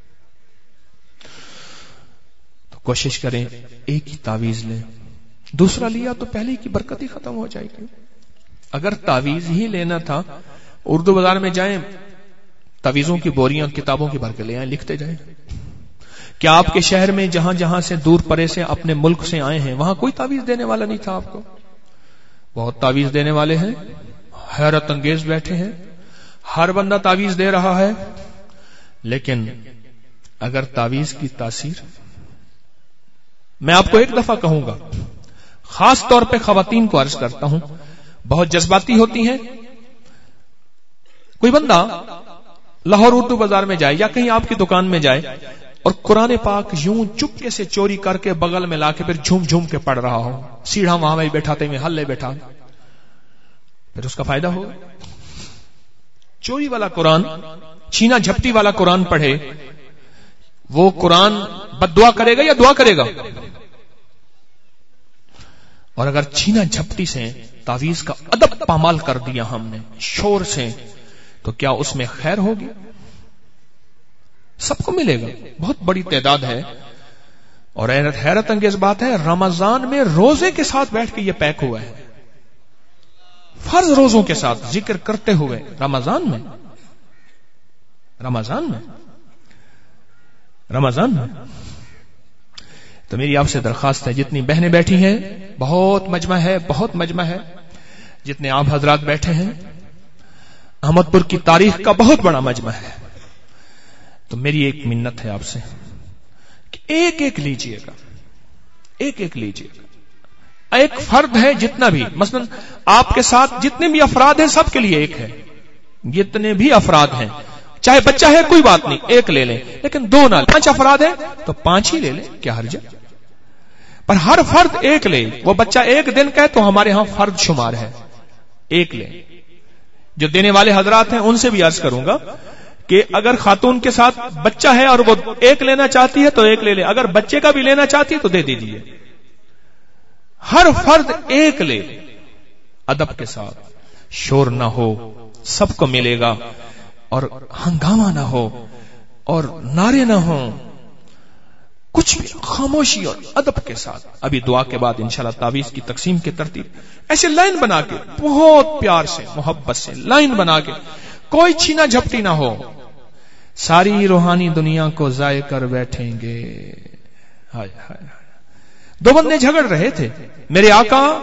तो कोशिश करें एक ही तावीज लें, दूसरा लिया तो पहले की बरकत ही खत्म हो जाएगी। अगर तावीज ही लेना था, उर्दू बाजार में जाएं, तावीजों की बोरियां किताबों की भर के ले आए, लिखते जाएं। क्या आपके शहर में जहां जहां से दूर परे से अपने मुल्क से आए हैं, वहां कोई तावीज देने वाला नहीं था आपको? बहुत तावीज देने वाले हैं, हैरत अंगेज बैठे हैं, हर बंदा तावीज दे रहा है। लेकिन अगर तावीज की तासीर, मैं आपको एक दफा कहूंगा, खास तौर पे खवातीन को अर्ज करता हूं, बहुत जज्बाती होती हैं। कोई बंदा लाहौर उर्दू बाजार में जाए या कहीं आपकी दुकान में जाए और कुरान पाक यूं चुपके से चोरी करके बगल में लाके फिर झूम झूम के पढ़ रहा हो, सीढ़ा वहां में बैठाते हुए हल्ले बैठा, फिर उसका फायदा होगा? चोरी वाला कुरान, छीना झपटी वाला कुरान पढ़े, वो कुरान बद्दुआ करेगा या दुआ करेगा? और अगर छीना झपटी से तावीज का अदब पामाल कर दिया हमने शोर से, तो क्या उसमें खैर होगी? सबको मिलेगा, बहुत बड़ी तादाद है। और हैरत अंगेज बात है, रमजान में रोजे के साथ बैठ के ये पैक हुआ है, फर्ज रोजों के साथ जिक्र करते हुए रमजान में रमजान में रमजान में तो मेरी आपसे दरखास्त है, जितनी बहनें बैठी हैं, बहुत मजमा है, बहुत मजमा है, जितने आप हजरात बैठे हैं, अहमदपुर की तारीख का बहुत बड़ा मजमा है। तो मेरी एक मिन्नत है आपसे कि एक एक लीजिएगा, एक एक लीजिएगा। एक फर्द है, जितना भी, मसलन आपके साथ जितने भी अफराद हैं, सबके लिए एक है। जितने भी अफराद हैं, चाहे बच्चा है कोई बात नहीं, एक ले लें, लेकिन दो ना, पांच अफराद है तो पांच ही ले लें, क्या हर्ज है? पर हर फर्द एक ले। वो बच्चा एक दिन का है तो हमारे यहां फर्द शुमार है, एक ले। जो देने वाले हजरात हैं उनसे भी अर्ज करूंगा कि अगर खातून के साथ बच्चा है और वो एक लेना चाहती है तो एक ले ले, अगर बच्चे का भी लेना चाहती है तो दे दीजिए। हर फर्द एक ले, अदब के साथ, शोर ना हो, सबको मिलेगा, और हंगामा ना हो, और नारे ना हो, कुछ भी खामोशी और अदब के साथ। अभी दुआ के बाद इंशाल्लाह तावीज की तकसीम की तरतीब ऐसे लाइन बना के, बहुत प्यार से, मोहब्बत से लाइन बना के, कोई छीना झपटी ना हो, सारी रूहानी दुनिया को जाय कर बैठेंगे। हाय हाय। दो बंदे झगड़ रहे थे, मेरे आका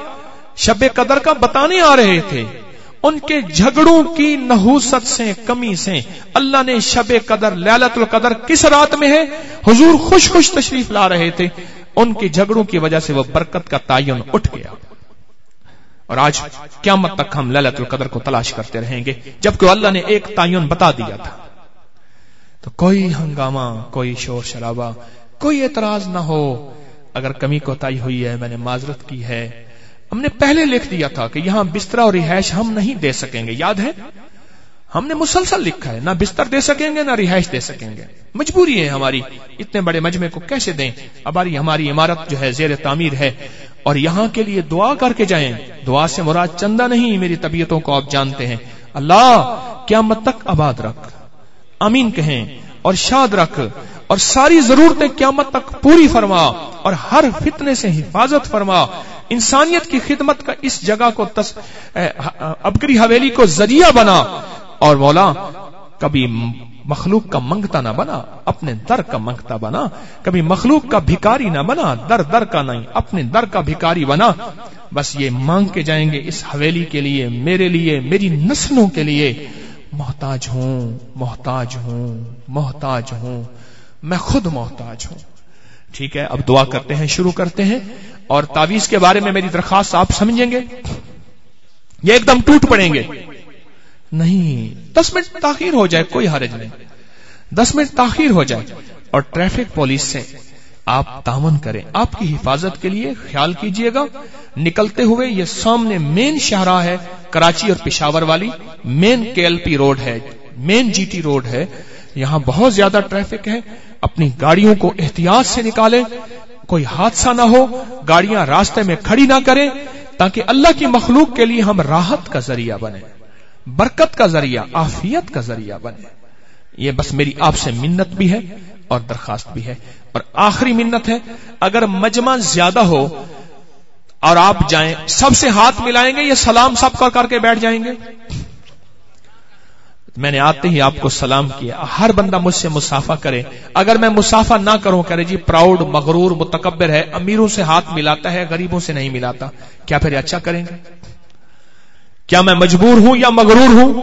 شب قدر کا بتانے آ رہے تھے. ان کے جھگڑوں کی نحوست سے، کمی سے اللہ نے شب قدر، لیلۃ القدر کس رات میں ہے؟ حضور خوش خوش تشریف لا رہے تھے، ان کے جھگڑوں کی وجہ سے وہ برکت کا تعین اٹھ گیا. اور آج قیامت تک ہم لیلۃ القدر کو تلاش کرتے رہیں گے، جبکہ اللہ نے ایک تعین بتا دیا تھا. تو کوئی ہنگامہ، کوئی شور شرابہ، کوئی اعتراض نہ ہو. اگر کمی کوتاہی ہوئی ہے میں نے معذرت کی ہے. ہم نے پہلے لکھ دیا تھا کہ یہاں بستر اور رہائش ہم نہیں دے سکیں گے، یاد ہے؟ ہم نے مسلسل لکھا ہے، نہ بستر دے سکیں گے نہ رہائش دے سکیں گے. مجبوری ہے ہماری، اتنے بڑے مجمع کو کیسے دیں؟ ہماری ہماری عمارت جو ہے زیر تعمیر ہے، اور یہاں کے لیے دعا کر کے جائیں. دعا سے مراد چندہ نہیں، میری طبیعتوں کو آپ جانتے ہیں. اللہ قیامت تک آباد رکھ، آمین کہیں، اور شاد رکھ، اور ساری ضرورتیں قیامت تک پوری فرما، اور ہر فتنے سے حفاظت فرما. انسانیت کی خدمت کا اس جگہ کو تس... ابکری حویلی کو ذریعہ بنا. اور مولا کبھی مخلوق کا منگتا نہ بنا، اپنے در کا منگتا بنا. کبھی مخلوق کا بھکاری نہ بنا، در در کا نہیں، اپنے در کا بھکاری بنا. بس یہ مانگ کے جائیں گے اس حویلی کے لیے، میرے لیے، میری نسلوں کے لیے. محتاج ہوں، محتاج ہوں، محتاج ہوں، میں خود محتاج ہوں. ٹھیک ہے، اب دعا کرتے ہیں، شروع کرتے ہیں. اور تعویذ کے بارے میں میری درخواست آپ سمجھیں گے، یہ ایک دم ٹوٹ پڑیں گے نہیں. دس منٹ تاخیر ہو جائے کوئی حرج نہیں، دس منٹ تاخیر ہو جائے. اور ٹریفک پولیس سے آپ تعاون کریں، آپ کی حفاظت کے لیے خیال کیجئے گا. نکلتے ہوئے یہ سامنے مین شاہراہ ہے، کراچی اور پشاور والی مین کے ایل پی روڈ ہے، مین جی ٹی روڈ ہے. یہاں بہت زیادہ ٹریفک ہے. اپنی گاڑیوں کو احتیاط سے نکالیں، کوئی حادثہ نہ ہو. گاڑیاں راستے میں کھڑی نہ کریں، تاکہ اللہ کی مخلوق کے لیے ہم راحت کا ذریعہ بنے، برکت کا ذریعہ، عافیت کا ذریعہ بنے. یہ بس میری آپ سے منت بھی ہے اور درخواست بھی ہے. اور آخری منت ہے، اگر مجمع زیادہ ہو اور آپ جائیں، سب سے ہاتھ ملائیں گے یا سلام سب کر کر کے بیٹھ جائیں گے؟ میں نے آتے ہی آپ کو سلام کیا. ہر بندہ مجھ سے مسافہ کرے. اگر میں مسافہ نہ کروں، کرے جی پراؤڈ، مغرور، متکبر ہے، امیروں سے ہاتھ ملاتا ہے، غریبوں سے نہیں ملاتا، کیا پھر اچھا کریں گے؟ کیا میں مجبور ہوں یا مغرور ہوں؟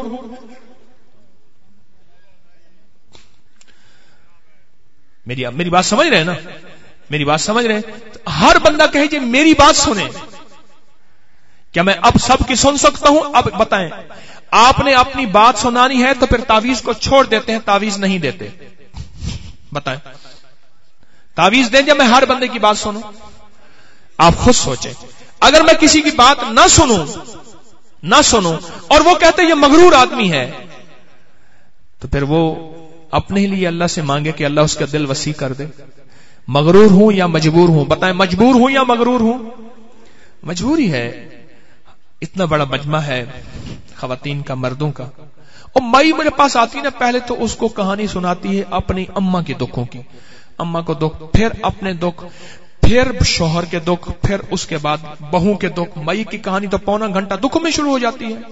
میری میری بات سمجھ رہے ہیں نا؟ میری بات سمجھ رہے ہیں؟ ہر بندہ کہے جی میری بات سنیں. کیا میں اب سب کی سن سکتا ہوں؟ اب بتائیں، آپ نے اپنی بات سنانی ہے تو پھر تعویذ کو چھوڑ دیتے ہیں، تعویذ نہیں دیتے. بتائیں، تعویذ دیں یا میں ہر بندے کی بات سنوں؟ آپ خود سوچیں. اگر میں کسی کی بات نہ سنوں نہ سنوں اور وہ کہتے یہ مغرور آدمی ہے، تو پھر وہ اپنے لیے اللہ سے مانگے کہ اللہ اس کا دل وسیع کر دے. مغرور ہوں یا مجبور ہوں؟ بتائیں، مجبور ہوں یا مغرور ہوں؟ مجبوری ہے. اتنا بڑا مجمع ہے خواتین کا، مردوں کا. اور مائی میرے پاس آتی نا، پہلے تو اس کو کہانی سناتی ہے اپنی اماں کے دکھوں کی، اماں کو دکھ، پھر اپنے دکھ، پھر شوہر کے دکھ، پھر اس کے بعد بہو کے دکھ. مائی کی کہانی تو پونا گھنٹہ دکھ میں شروع ہو جاتی ہے.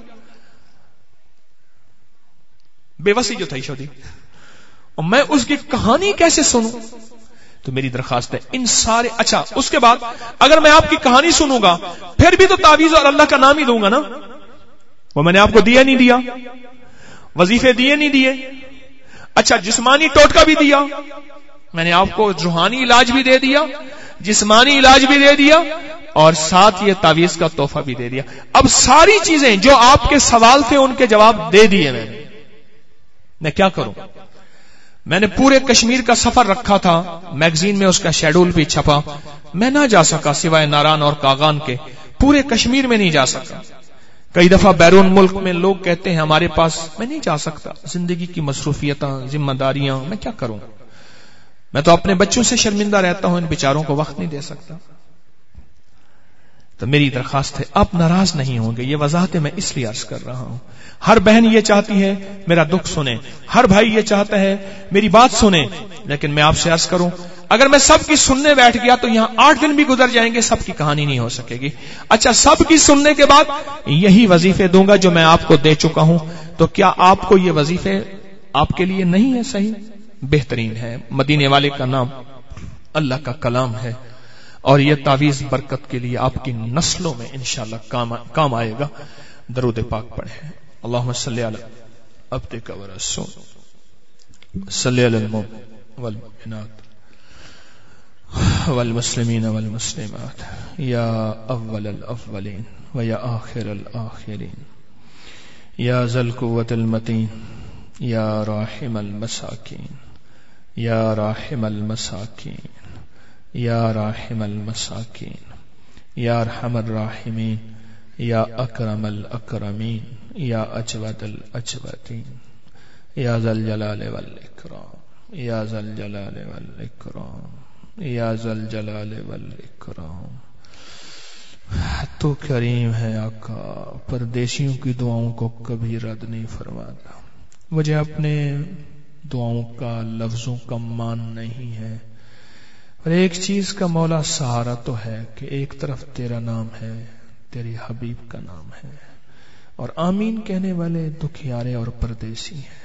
بے بسی جو تھی شودی، اور میں اس کی کہانی کیسے سنوں؟ تو میری درخواست ہے ان سارے. اچھا، اس کے بعد اگر میں آپ کی کہانی سنوں گا پھر بھی تو تعویذ اور اللہ کا نام ہی دوں گا نا. وہ میں نے آپ کو دیا نہیں دیا؟ وظیفے دیے نہیں دیے؟ اچھا، جسمانی ٹوٹکا بھی دیا، میں نے آپ کو روحانی علاج بھی دے دیا، جسمانی علاج بھی دے دیا، اور ساتھ یہ تعویذ کا تحفہ بھی دے دیا. اب ساری چیزیں جو آپ کے سوال تھے ان کے جواب دے دیے. میں نے میں کیا کروں؟ میں نے پورے کشمیر کا سفر رکھا تھا، میگزین میں اس کا شیڈول بھی چھپا. میں نہ جا سکا سوائے ناران اور کاغان کے، پورے کشمیر میں نہیں جا سکا. کئی دفعہ بیرون ملک میں لوگ کہتے ہیں ہمارے پاس، میں نہیں جا سکتا، زندگی کی مصروفیتاں، ذمہ داریاں، میں کیا کروں؟ میں تو اپنے بچوں سے شرمندہ رہتا ہوں، ان بیچاروں کو وقت نہیں دے سکتا. تو میری درخواست ہے آپ ناراض نہیں ہوں گے، یہ وضاحتیں میں اس لیے عرض کر رہا ہوں. ہر بہن یہ چاہتی ہے میرا دکھ سنیں، ہر بھائی یہ چاہتا ہے میری بات سنیں. لیکن میں آپ سے عرض کروں، اگر میں سب کی سننے بیٹھ گیا تو یہاں آٹھ دن بھی گزر جائیں گے، سب کی کہانی نہیں ہو سکے گی. اچھا، سب کی سننے کے بعد یہی وظیفے دوں گا جو میں آپ کو دے چکا ہوں. تو کیا آپ کو یہ وظیفے آپ کے لیے نہیں ہے صحیح؟ بہترین ہے. مدینے والے کا نام اللہ کا کلام ہے، اور یہ تعویذ برکت کے لیے آپ کی نسلوں میں انشاءاللہ کام کام آئے گا. درود پاک پڑھیں. اللہم صلی علی عبدک و رسول صلی علی المؤمنین والمؤمنات والمسلمین والمسلمات یا اول الاولین و یا آخر الاخرین یا ذی القوة المتین یا راحم المساکین یا راحم المساکین یا راحم المساکین یا ارحم الراحمین یا اکرم الاکرمین یا اجود الاجودین یا ذی الجلال والاکرام یا ذی الجلال والاکرام یا ذی الجلال والاکرام. تو کریم ہے آقا، پردیسیوں کی دعاؤں کو کبھی رد نہیں فرماتا. مجھے اپنے دعاؤں کا لفظوں کا مان نہیں ہے، اور ایک چیز کا مولا سہارا تو ہے کہ ایک طرف تیرا نام ہے، تیری حبیب کا نام ہے، اور آمین کہنے والے دکھیارے اور پردیسی ہیں.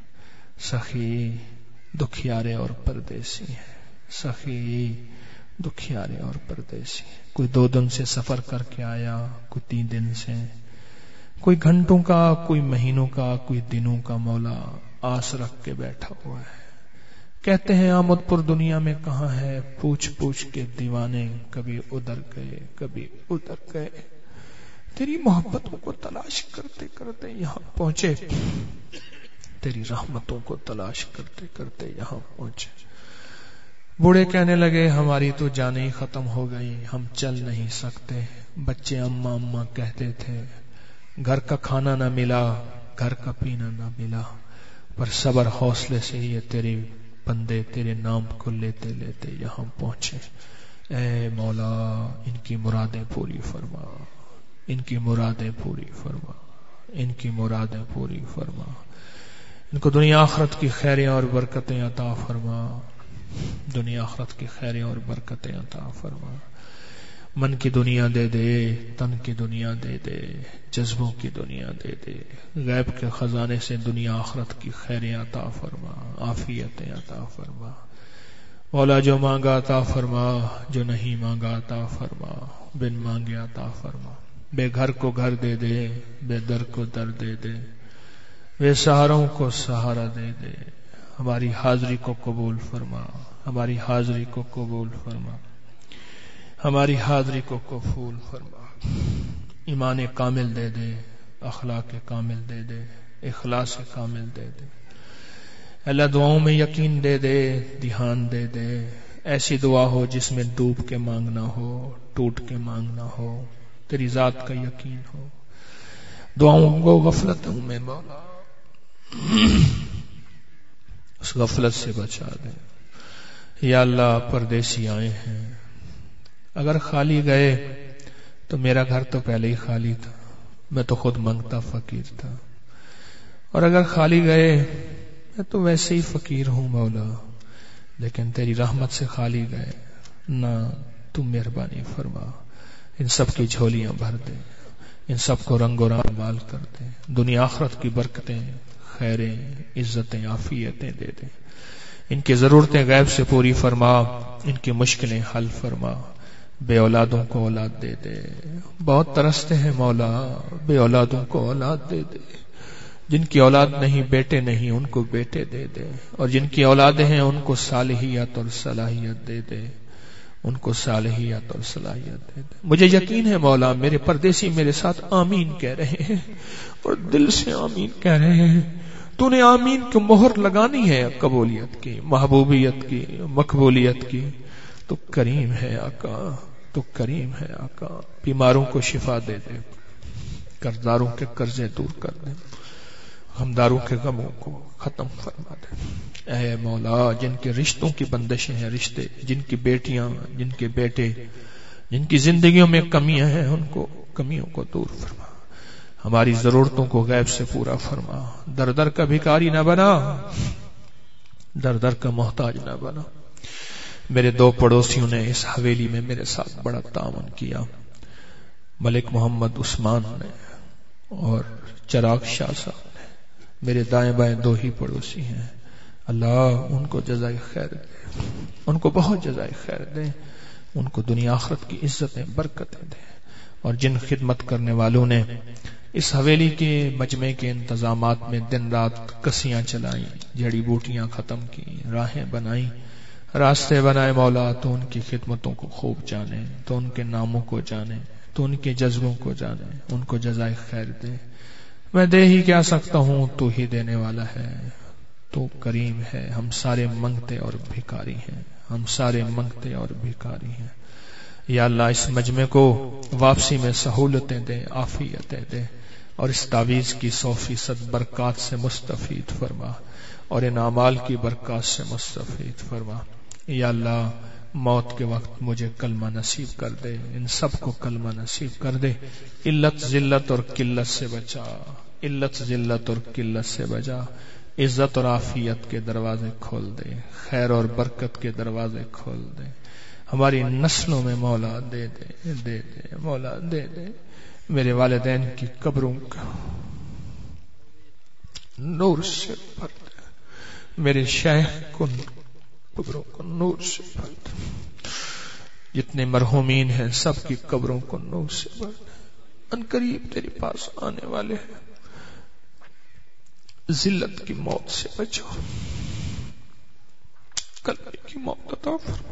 سخی دکھیارے اور پردیسی ہیں، سخی دکھیارے اور پردیسی. کوئی دو دن سے سفر کر کے آیا، کوئی تین دن سے، کوئی گھنٹوں کا، کوئی مہینوں کا، کوئی دنوں کا مولا آس رکھ کے بیٹھا ہوا ہے. کہتے ہیں آمد پر دنیا میں کہاں ہے، پوچھ پوچھ کے دیوانے کبھی ادھر گئے کبھی ادھر گئے. تیری محبتوں کو تلاش کرتے کرتے یہاں پہنچے، تیری رحمتوں کو تلاش کرتے کرتے یہاں پہنچے. بوڑھے کہنے لگے ہماری تو جانیں ہی ختم ہو گئی، ہم چل نہیں سکتے. بچے اماں اماں کہتے تھے، گھر کا کھانا نہ ملا، گھر کا پینا نہ ملا، پر صبر حوصلے سے یہ تیرے بندے تیرے نام کو لیتے لیتے یہاں پہنچے. اے مولا ان کی مرادیں پوری فرما، ان کی مرادیں پوری فرما، ان کی مرادیں پوری فرما. ان کو دنیا آخرت کی خیریں اور برکتیں عطا فرما، دنیا آخرت کی خیریں اور برکتیں عطا فرما. من کی دنیا دے دے، تن کی دنیا دے دے، جذبوں کی دنیا دے دے. غیب کے خزانے سے دنیا آخرت کی خیریں عطا فرما، عافیتیں عطا فرما. مولا جو مانگا عطا فرما، جو نہیں مانگا عطا فرما، بن مانگے عطا فرما. بے گھر کو گھر دے دے، بے در کو در دے دے، بے سہاروں کو سہارا دے دے. ہماری حاضری کو قبول فرما، ہماری حاضری کو قبول فرما، ہماری حاضری کو قبول فرما. ایمان کامل دے دے، اخلاق کامل دے دے، اخلاص کامل دے دے. اللہ دعاؤں میں یقین دے دے، دھیان دے دے. ایسی دعا ہو جس میں ڈوب کے مانگنا ہو، ٹوٹ کے مانگنا ہو، تیری ذات کا یقین ہو. دعاؤں کو غفلتوں میں مولا اس غفلت سے بچا دے. یا اللہ پردیسی آئے ہیں، اگر خالی گئے تو میرا گھر تو پہلے ہی خالی تھا، میں تو خود منگتا فقیر تھا. اور اگر خالی گئے میں تو ویسے ہی فقیر ہوں مولا، لیکن تیری رحمت سے خالی گئے نہ. تم مہربانی فرما، ان سب کی جھولیاں بھر دے، ان سب کو رنگ و رنگ مال کر دے. دنیا آخرت کی برکتیں، خیریں، عزتیں، عافیتیں دے دے. ان کی ضرورتیں غیب سے پوری فرما، ان کی مشکلیں حل فرما. بے اولادوں کو اولاد دے دے. بہت ترستے ہیں مولا، بے اولادوں کو اولاد دے دے. جن کی اولاد نہیں، بیٹے نہیں، ان کو بیٹے دے دے. اور جن کی اولادیں ہیں ان کو صالحیت اور صلاحیت دے دے، ان کو صالحیت اور صلاحیت دے دے. مجھے یقین ہے مولا میرے پردیسی میرے ساتھ آمین کہہ رہے ہیں، اور دل سے آمین کہہ رہے ہیں. تو نے آمین کی مہر لگانی ہے قبولیت کی، محبوبیت کی، مقبولیت کی. تو کریم ہے آقا، تو کریم ہے آقا. بیماروں کو شفا دے دے، قرضداروں کے قرضے دور کر دے، غمداروں کے غموں کو ختم فرما دے. اے مولا جن کے رشتوں کی بندشیں ہیں، رشتے، جن کی بیٹیاں، جن کے بیٹے، جن کی زندگیوں میں کمیاں ہیں، ان کو کمیوں کو دور فرما. ہماری ضرورتوں کو غیب سے پورا فرما. در در کا بھکاری نہ بنا، در در کا محتاج نہ بنا. میرے دو پڑوسیوں نے اس حویلی میں میرے ساتھ بڑا تعاون کیا، ملک محمد عثمان نے اور چراغ شاہ صاحب نے. میرے دائیں بائیں دو ہی پڑوسی ہیں. اللہ ان کو جزائے خیر دے، ان کو بہت جزائے خیر دے. ان کو دنیا آخرت کی عزتیں برکتیں دے، اور جن خدمت کرنے والوں نے اس حویلی کے مجمع کے انتظامات میں دن رات کسیاں چلائیں، جڑی بوٹیاں ختم کی، راہیں بنائیں، راستے بنائے، مولا تو ان کی خدمتوں کو خوب جانے، تو ان کے ناموں کو جانے، تو ان کے جذبوں کو جانے، ان کو جزائے خیر دے۔ میں دے ہی کیا سکتا ہوں، تو ہی دینے والا ہے، تو کریم ہے۔ ہم سارے منگتے اور بھکاری ہیں، ہم سارے منگتے اور بھکاری ہیں۔ یا اللہ اس مجمع کو واپسی میں سہولتیں دے، عافیتیں دے، اور اس تعویذ کی سو فیصد برکات سے مستفید فرما، اور ان اعمال کی برکات سے مستفید فرما۔ یا اللہ موت کے وقت مجھے کلمہ نصیب کر دے، ان سب کو کلمہ نصیب کر دے، علت ذلت اور قلت سے بچا، علت ذلت اور قلت سے بچا، عزت اور عافیت کے دروازے کھول دے، خیر اور برکت کے دروازے کھول دے، ہماری نسلوں میں مولا دے دے دے دے مولا دے دے۔ میرے والدین کی قبروں کا نور سے بھر دے، میرے شیخ کو قبروں کو نور سے بھر دے، جتنے مرحومین ہیں سب کی قبروں کو نور سے بھر دے۔ ان قریب تیرے پاس آنے والے ہیں، ذلت کی موت سے بچو، کلمے کی موت عطا فرما۔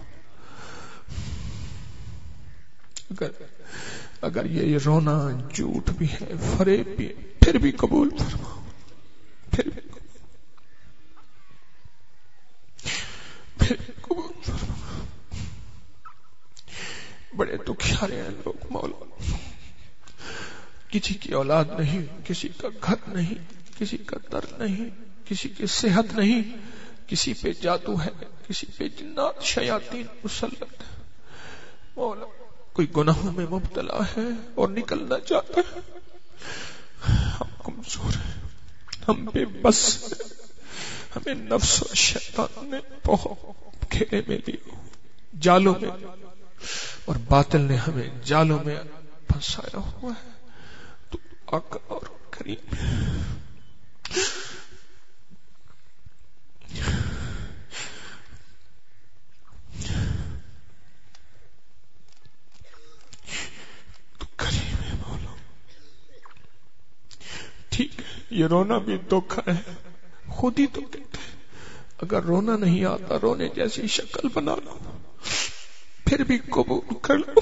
اگر اگر یہ رونا جھوٹ بھی ہے، فریب بھی ہے، پھر بھی قبول فرما، پھر بھی قبول پھر بھی قبول فرما۔ بڑے دکھیارے ہیں لوگ مولا، کسی کی اولاد نہیں، کسی کا گھر نہیں، کسی کا در نہیں، کسی کی صحت نہیں، کسی پہ جادو ہے، کسی پہ جنات شیاطین مسلط ہے مولا، کوئی گناہوں میں مبتلا ہے اور نکلنا چاہتا ہے۔ ہم کمزور ہیں، ہم بے بس ہیں، ہمیں نفس اور شیطان نے بہت گھیرے میں لیا، جالوں میں، اور باطل نے ہمیں جالوں میں پھنسایا ہوا ہے۔ تو آقا اور کریم ٹھیک ہے، یہ رونا بھی دکھ ہے، خود ہی تو کہتے ہیں اگر رونا نہیں آتا رونے جیسی شکل بنا لو، پھر بھی قبول کر لو۔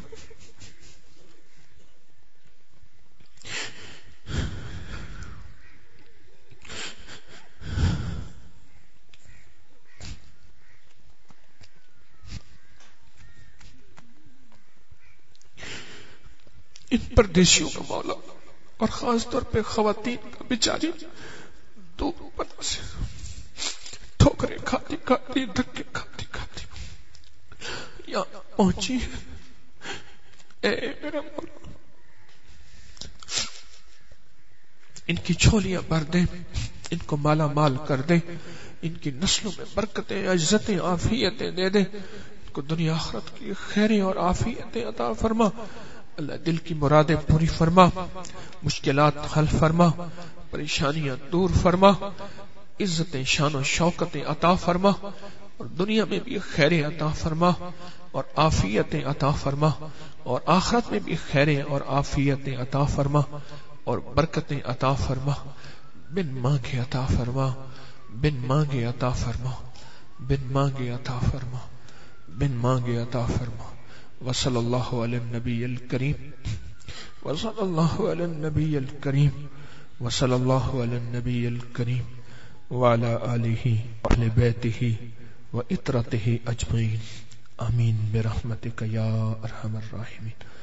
ان پردیسیوں کا مولا، اور خاص طور پہ خواتین کا بیچاری دو پتہ سے ٹھوکریں کھاتی کھاتی دھکے کھاتی کھاتی یہاں پہنچی ہے۔ اے میرا مولا، ان کی جھولیاں بھر دے، ان کو مالا مال کر دے، ان کی نسلوں میں برکتیں، عزتیں، عافیتیں دے دے، ان کو دنیا آخرت کی خیریں اور عافیتیں عطا فرما۔ اللہ دل کی مرادیں پوری فرما، مشکلات حل فرما، پریشانیاں دور فرما، عزتیں، شان و شوکتیں عطا فرما، اور دنیا میں بھی خیریں عطا فرما اور عافیتیں عطا فرما، اور آخرت میں بھی خیریں اور عافیتیں عطا فرما اور برکتیں عطا فرما۔ بن مانگے عطا فرما، بن مانگے عطا فرما، بن مانگے عطا فرما، بن مانگے عطا فرما۔ وصلی اللہ علی النبی الکریم، وصلی اللہ علی النبی الکریم، وصلی اللہ علی النبی الکریم وعلی آلہ وعلی بیتہ وعطرتہ اجمعین، آمین برحمتک یا ارحم الراحمین۔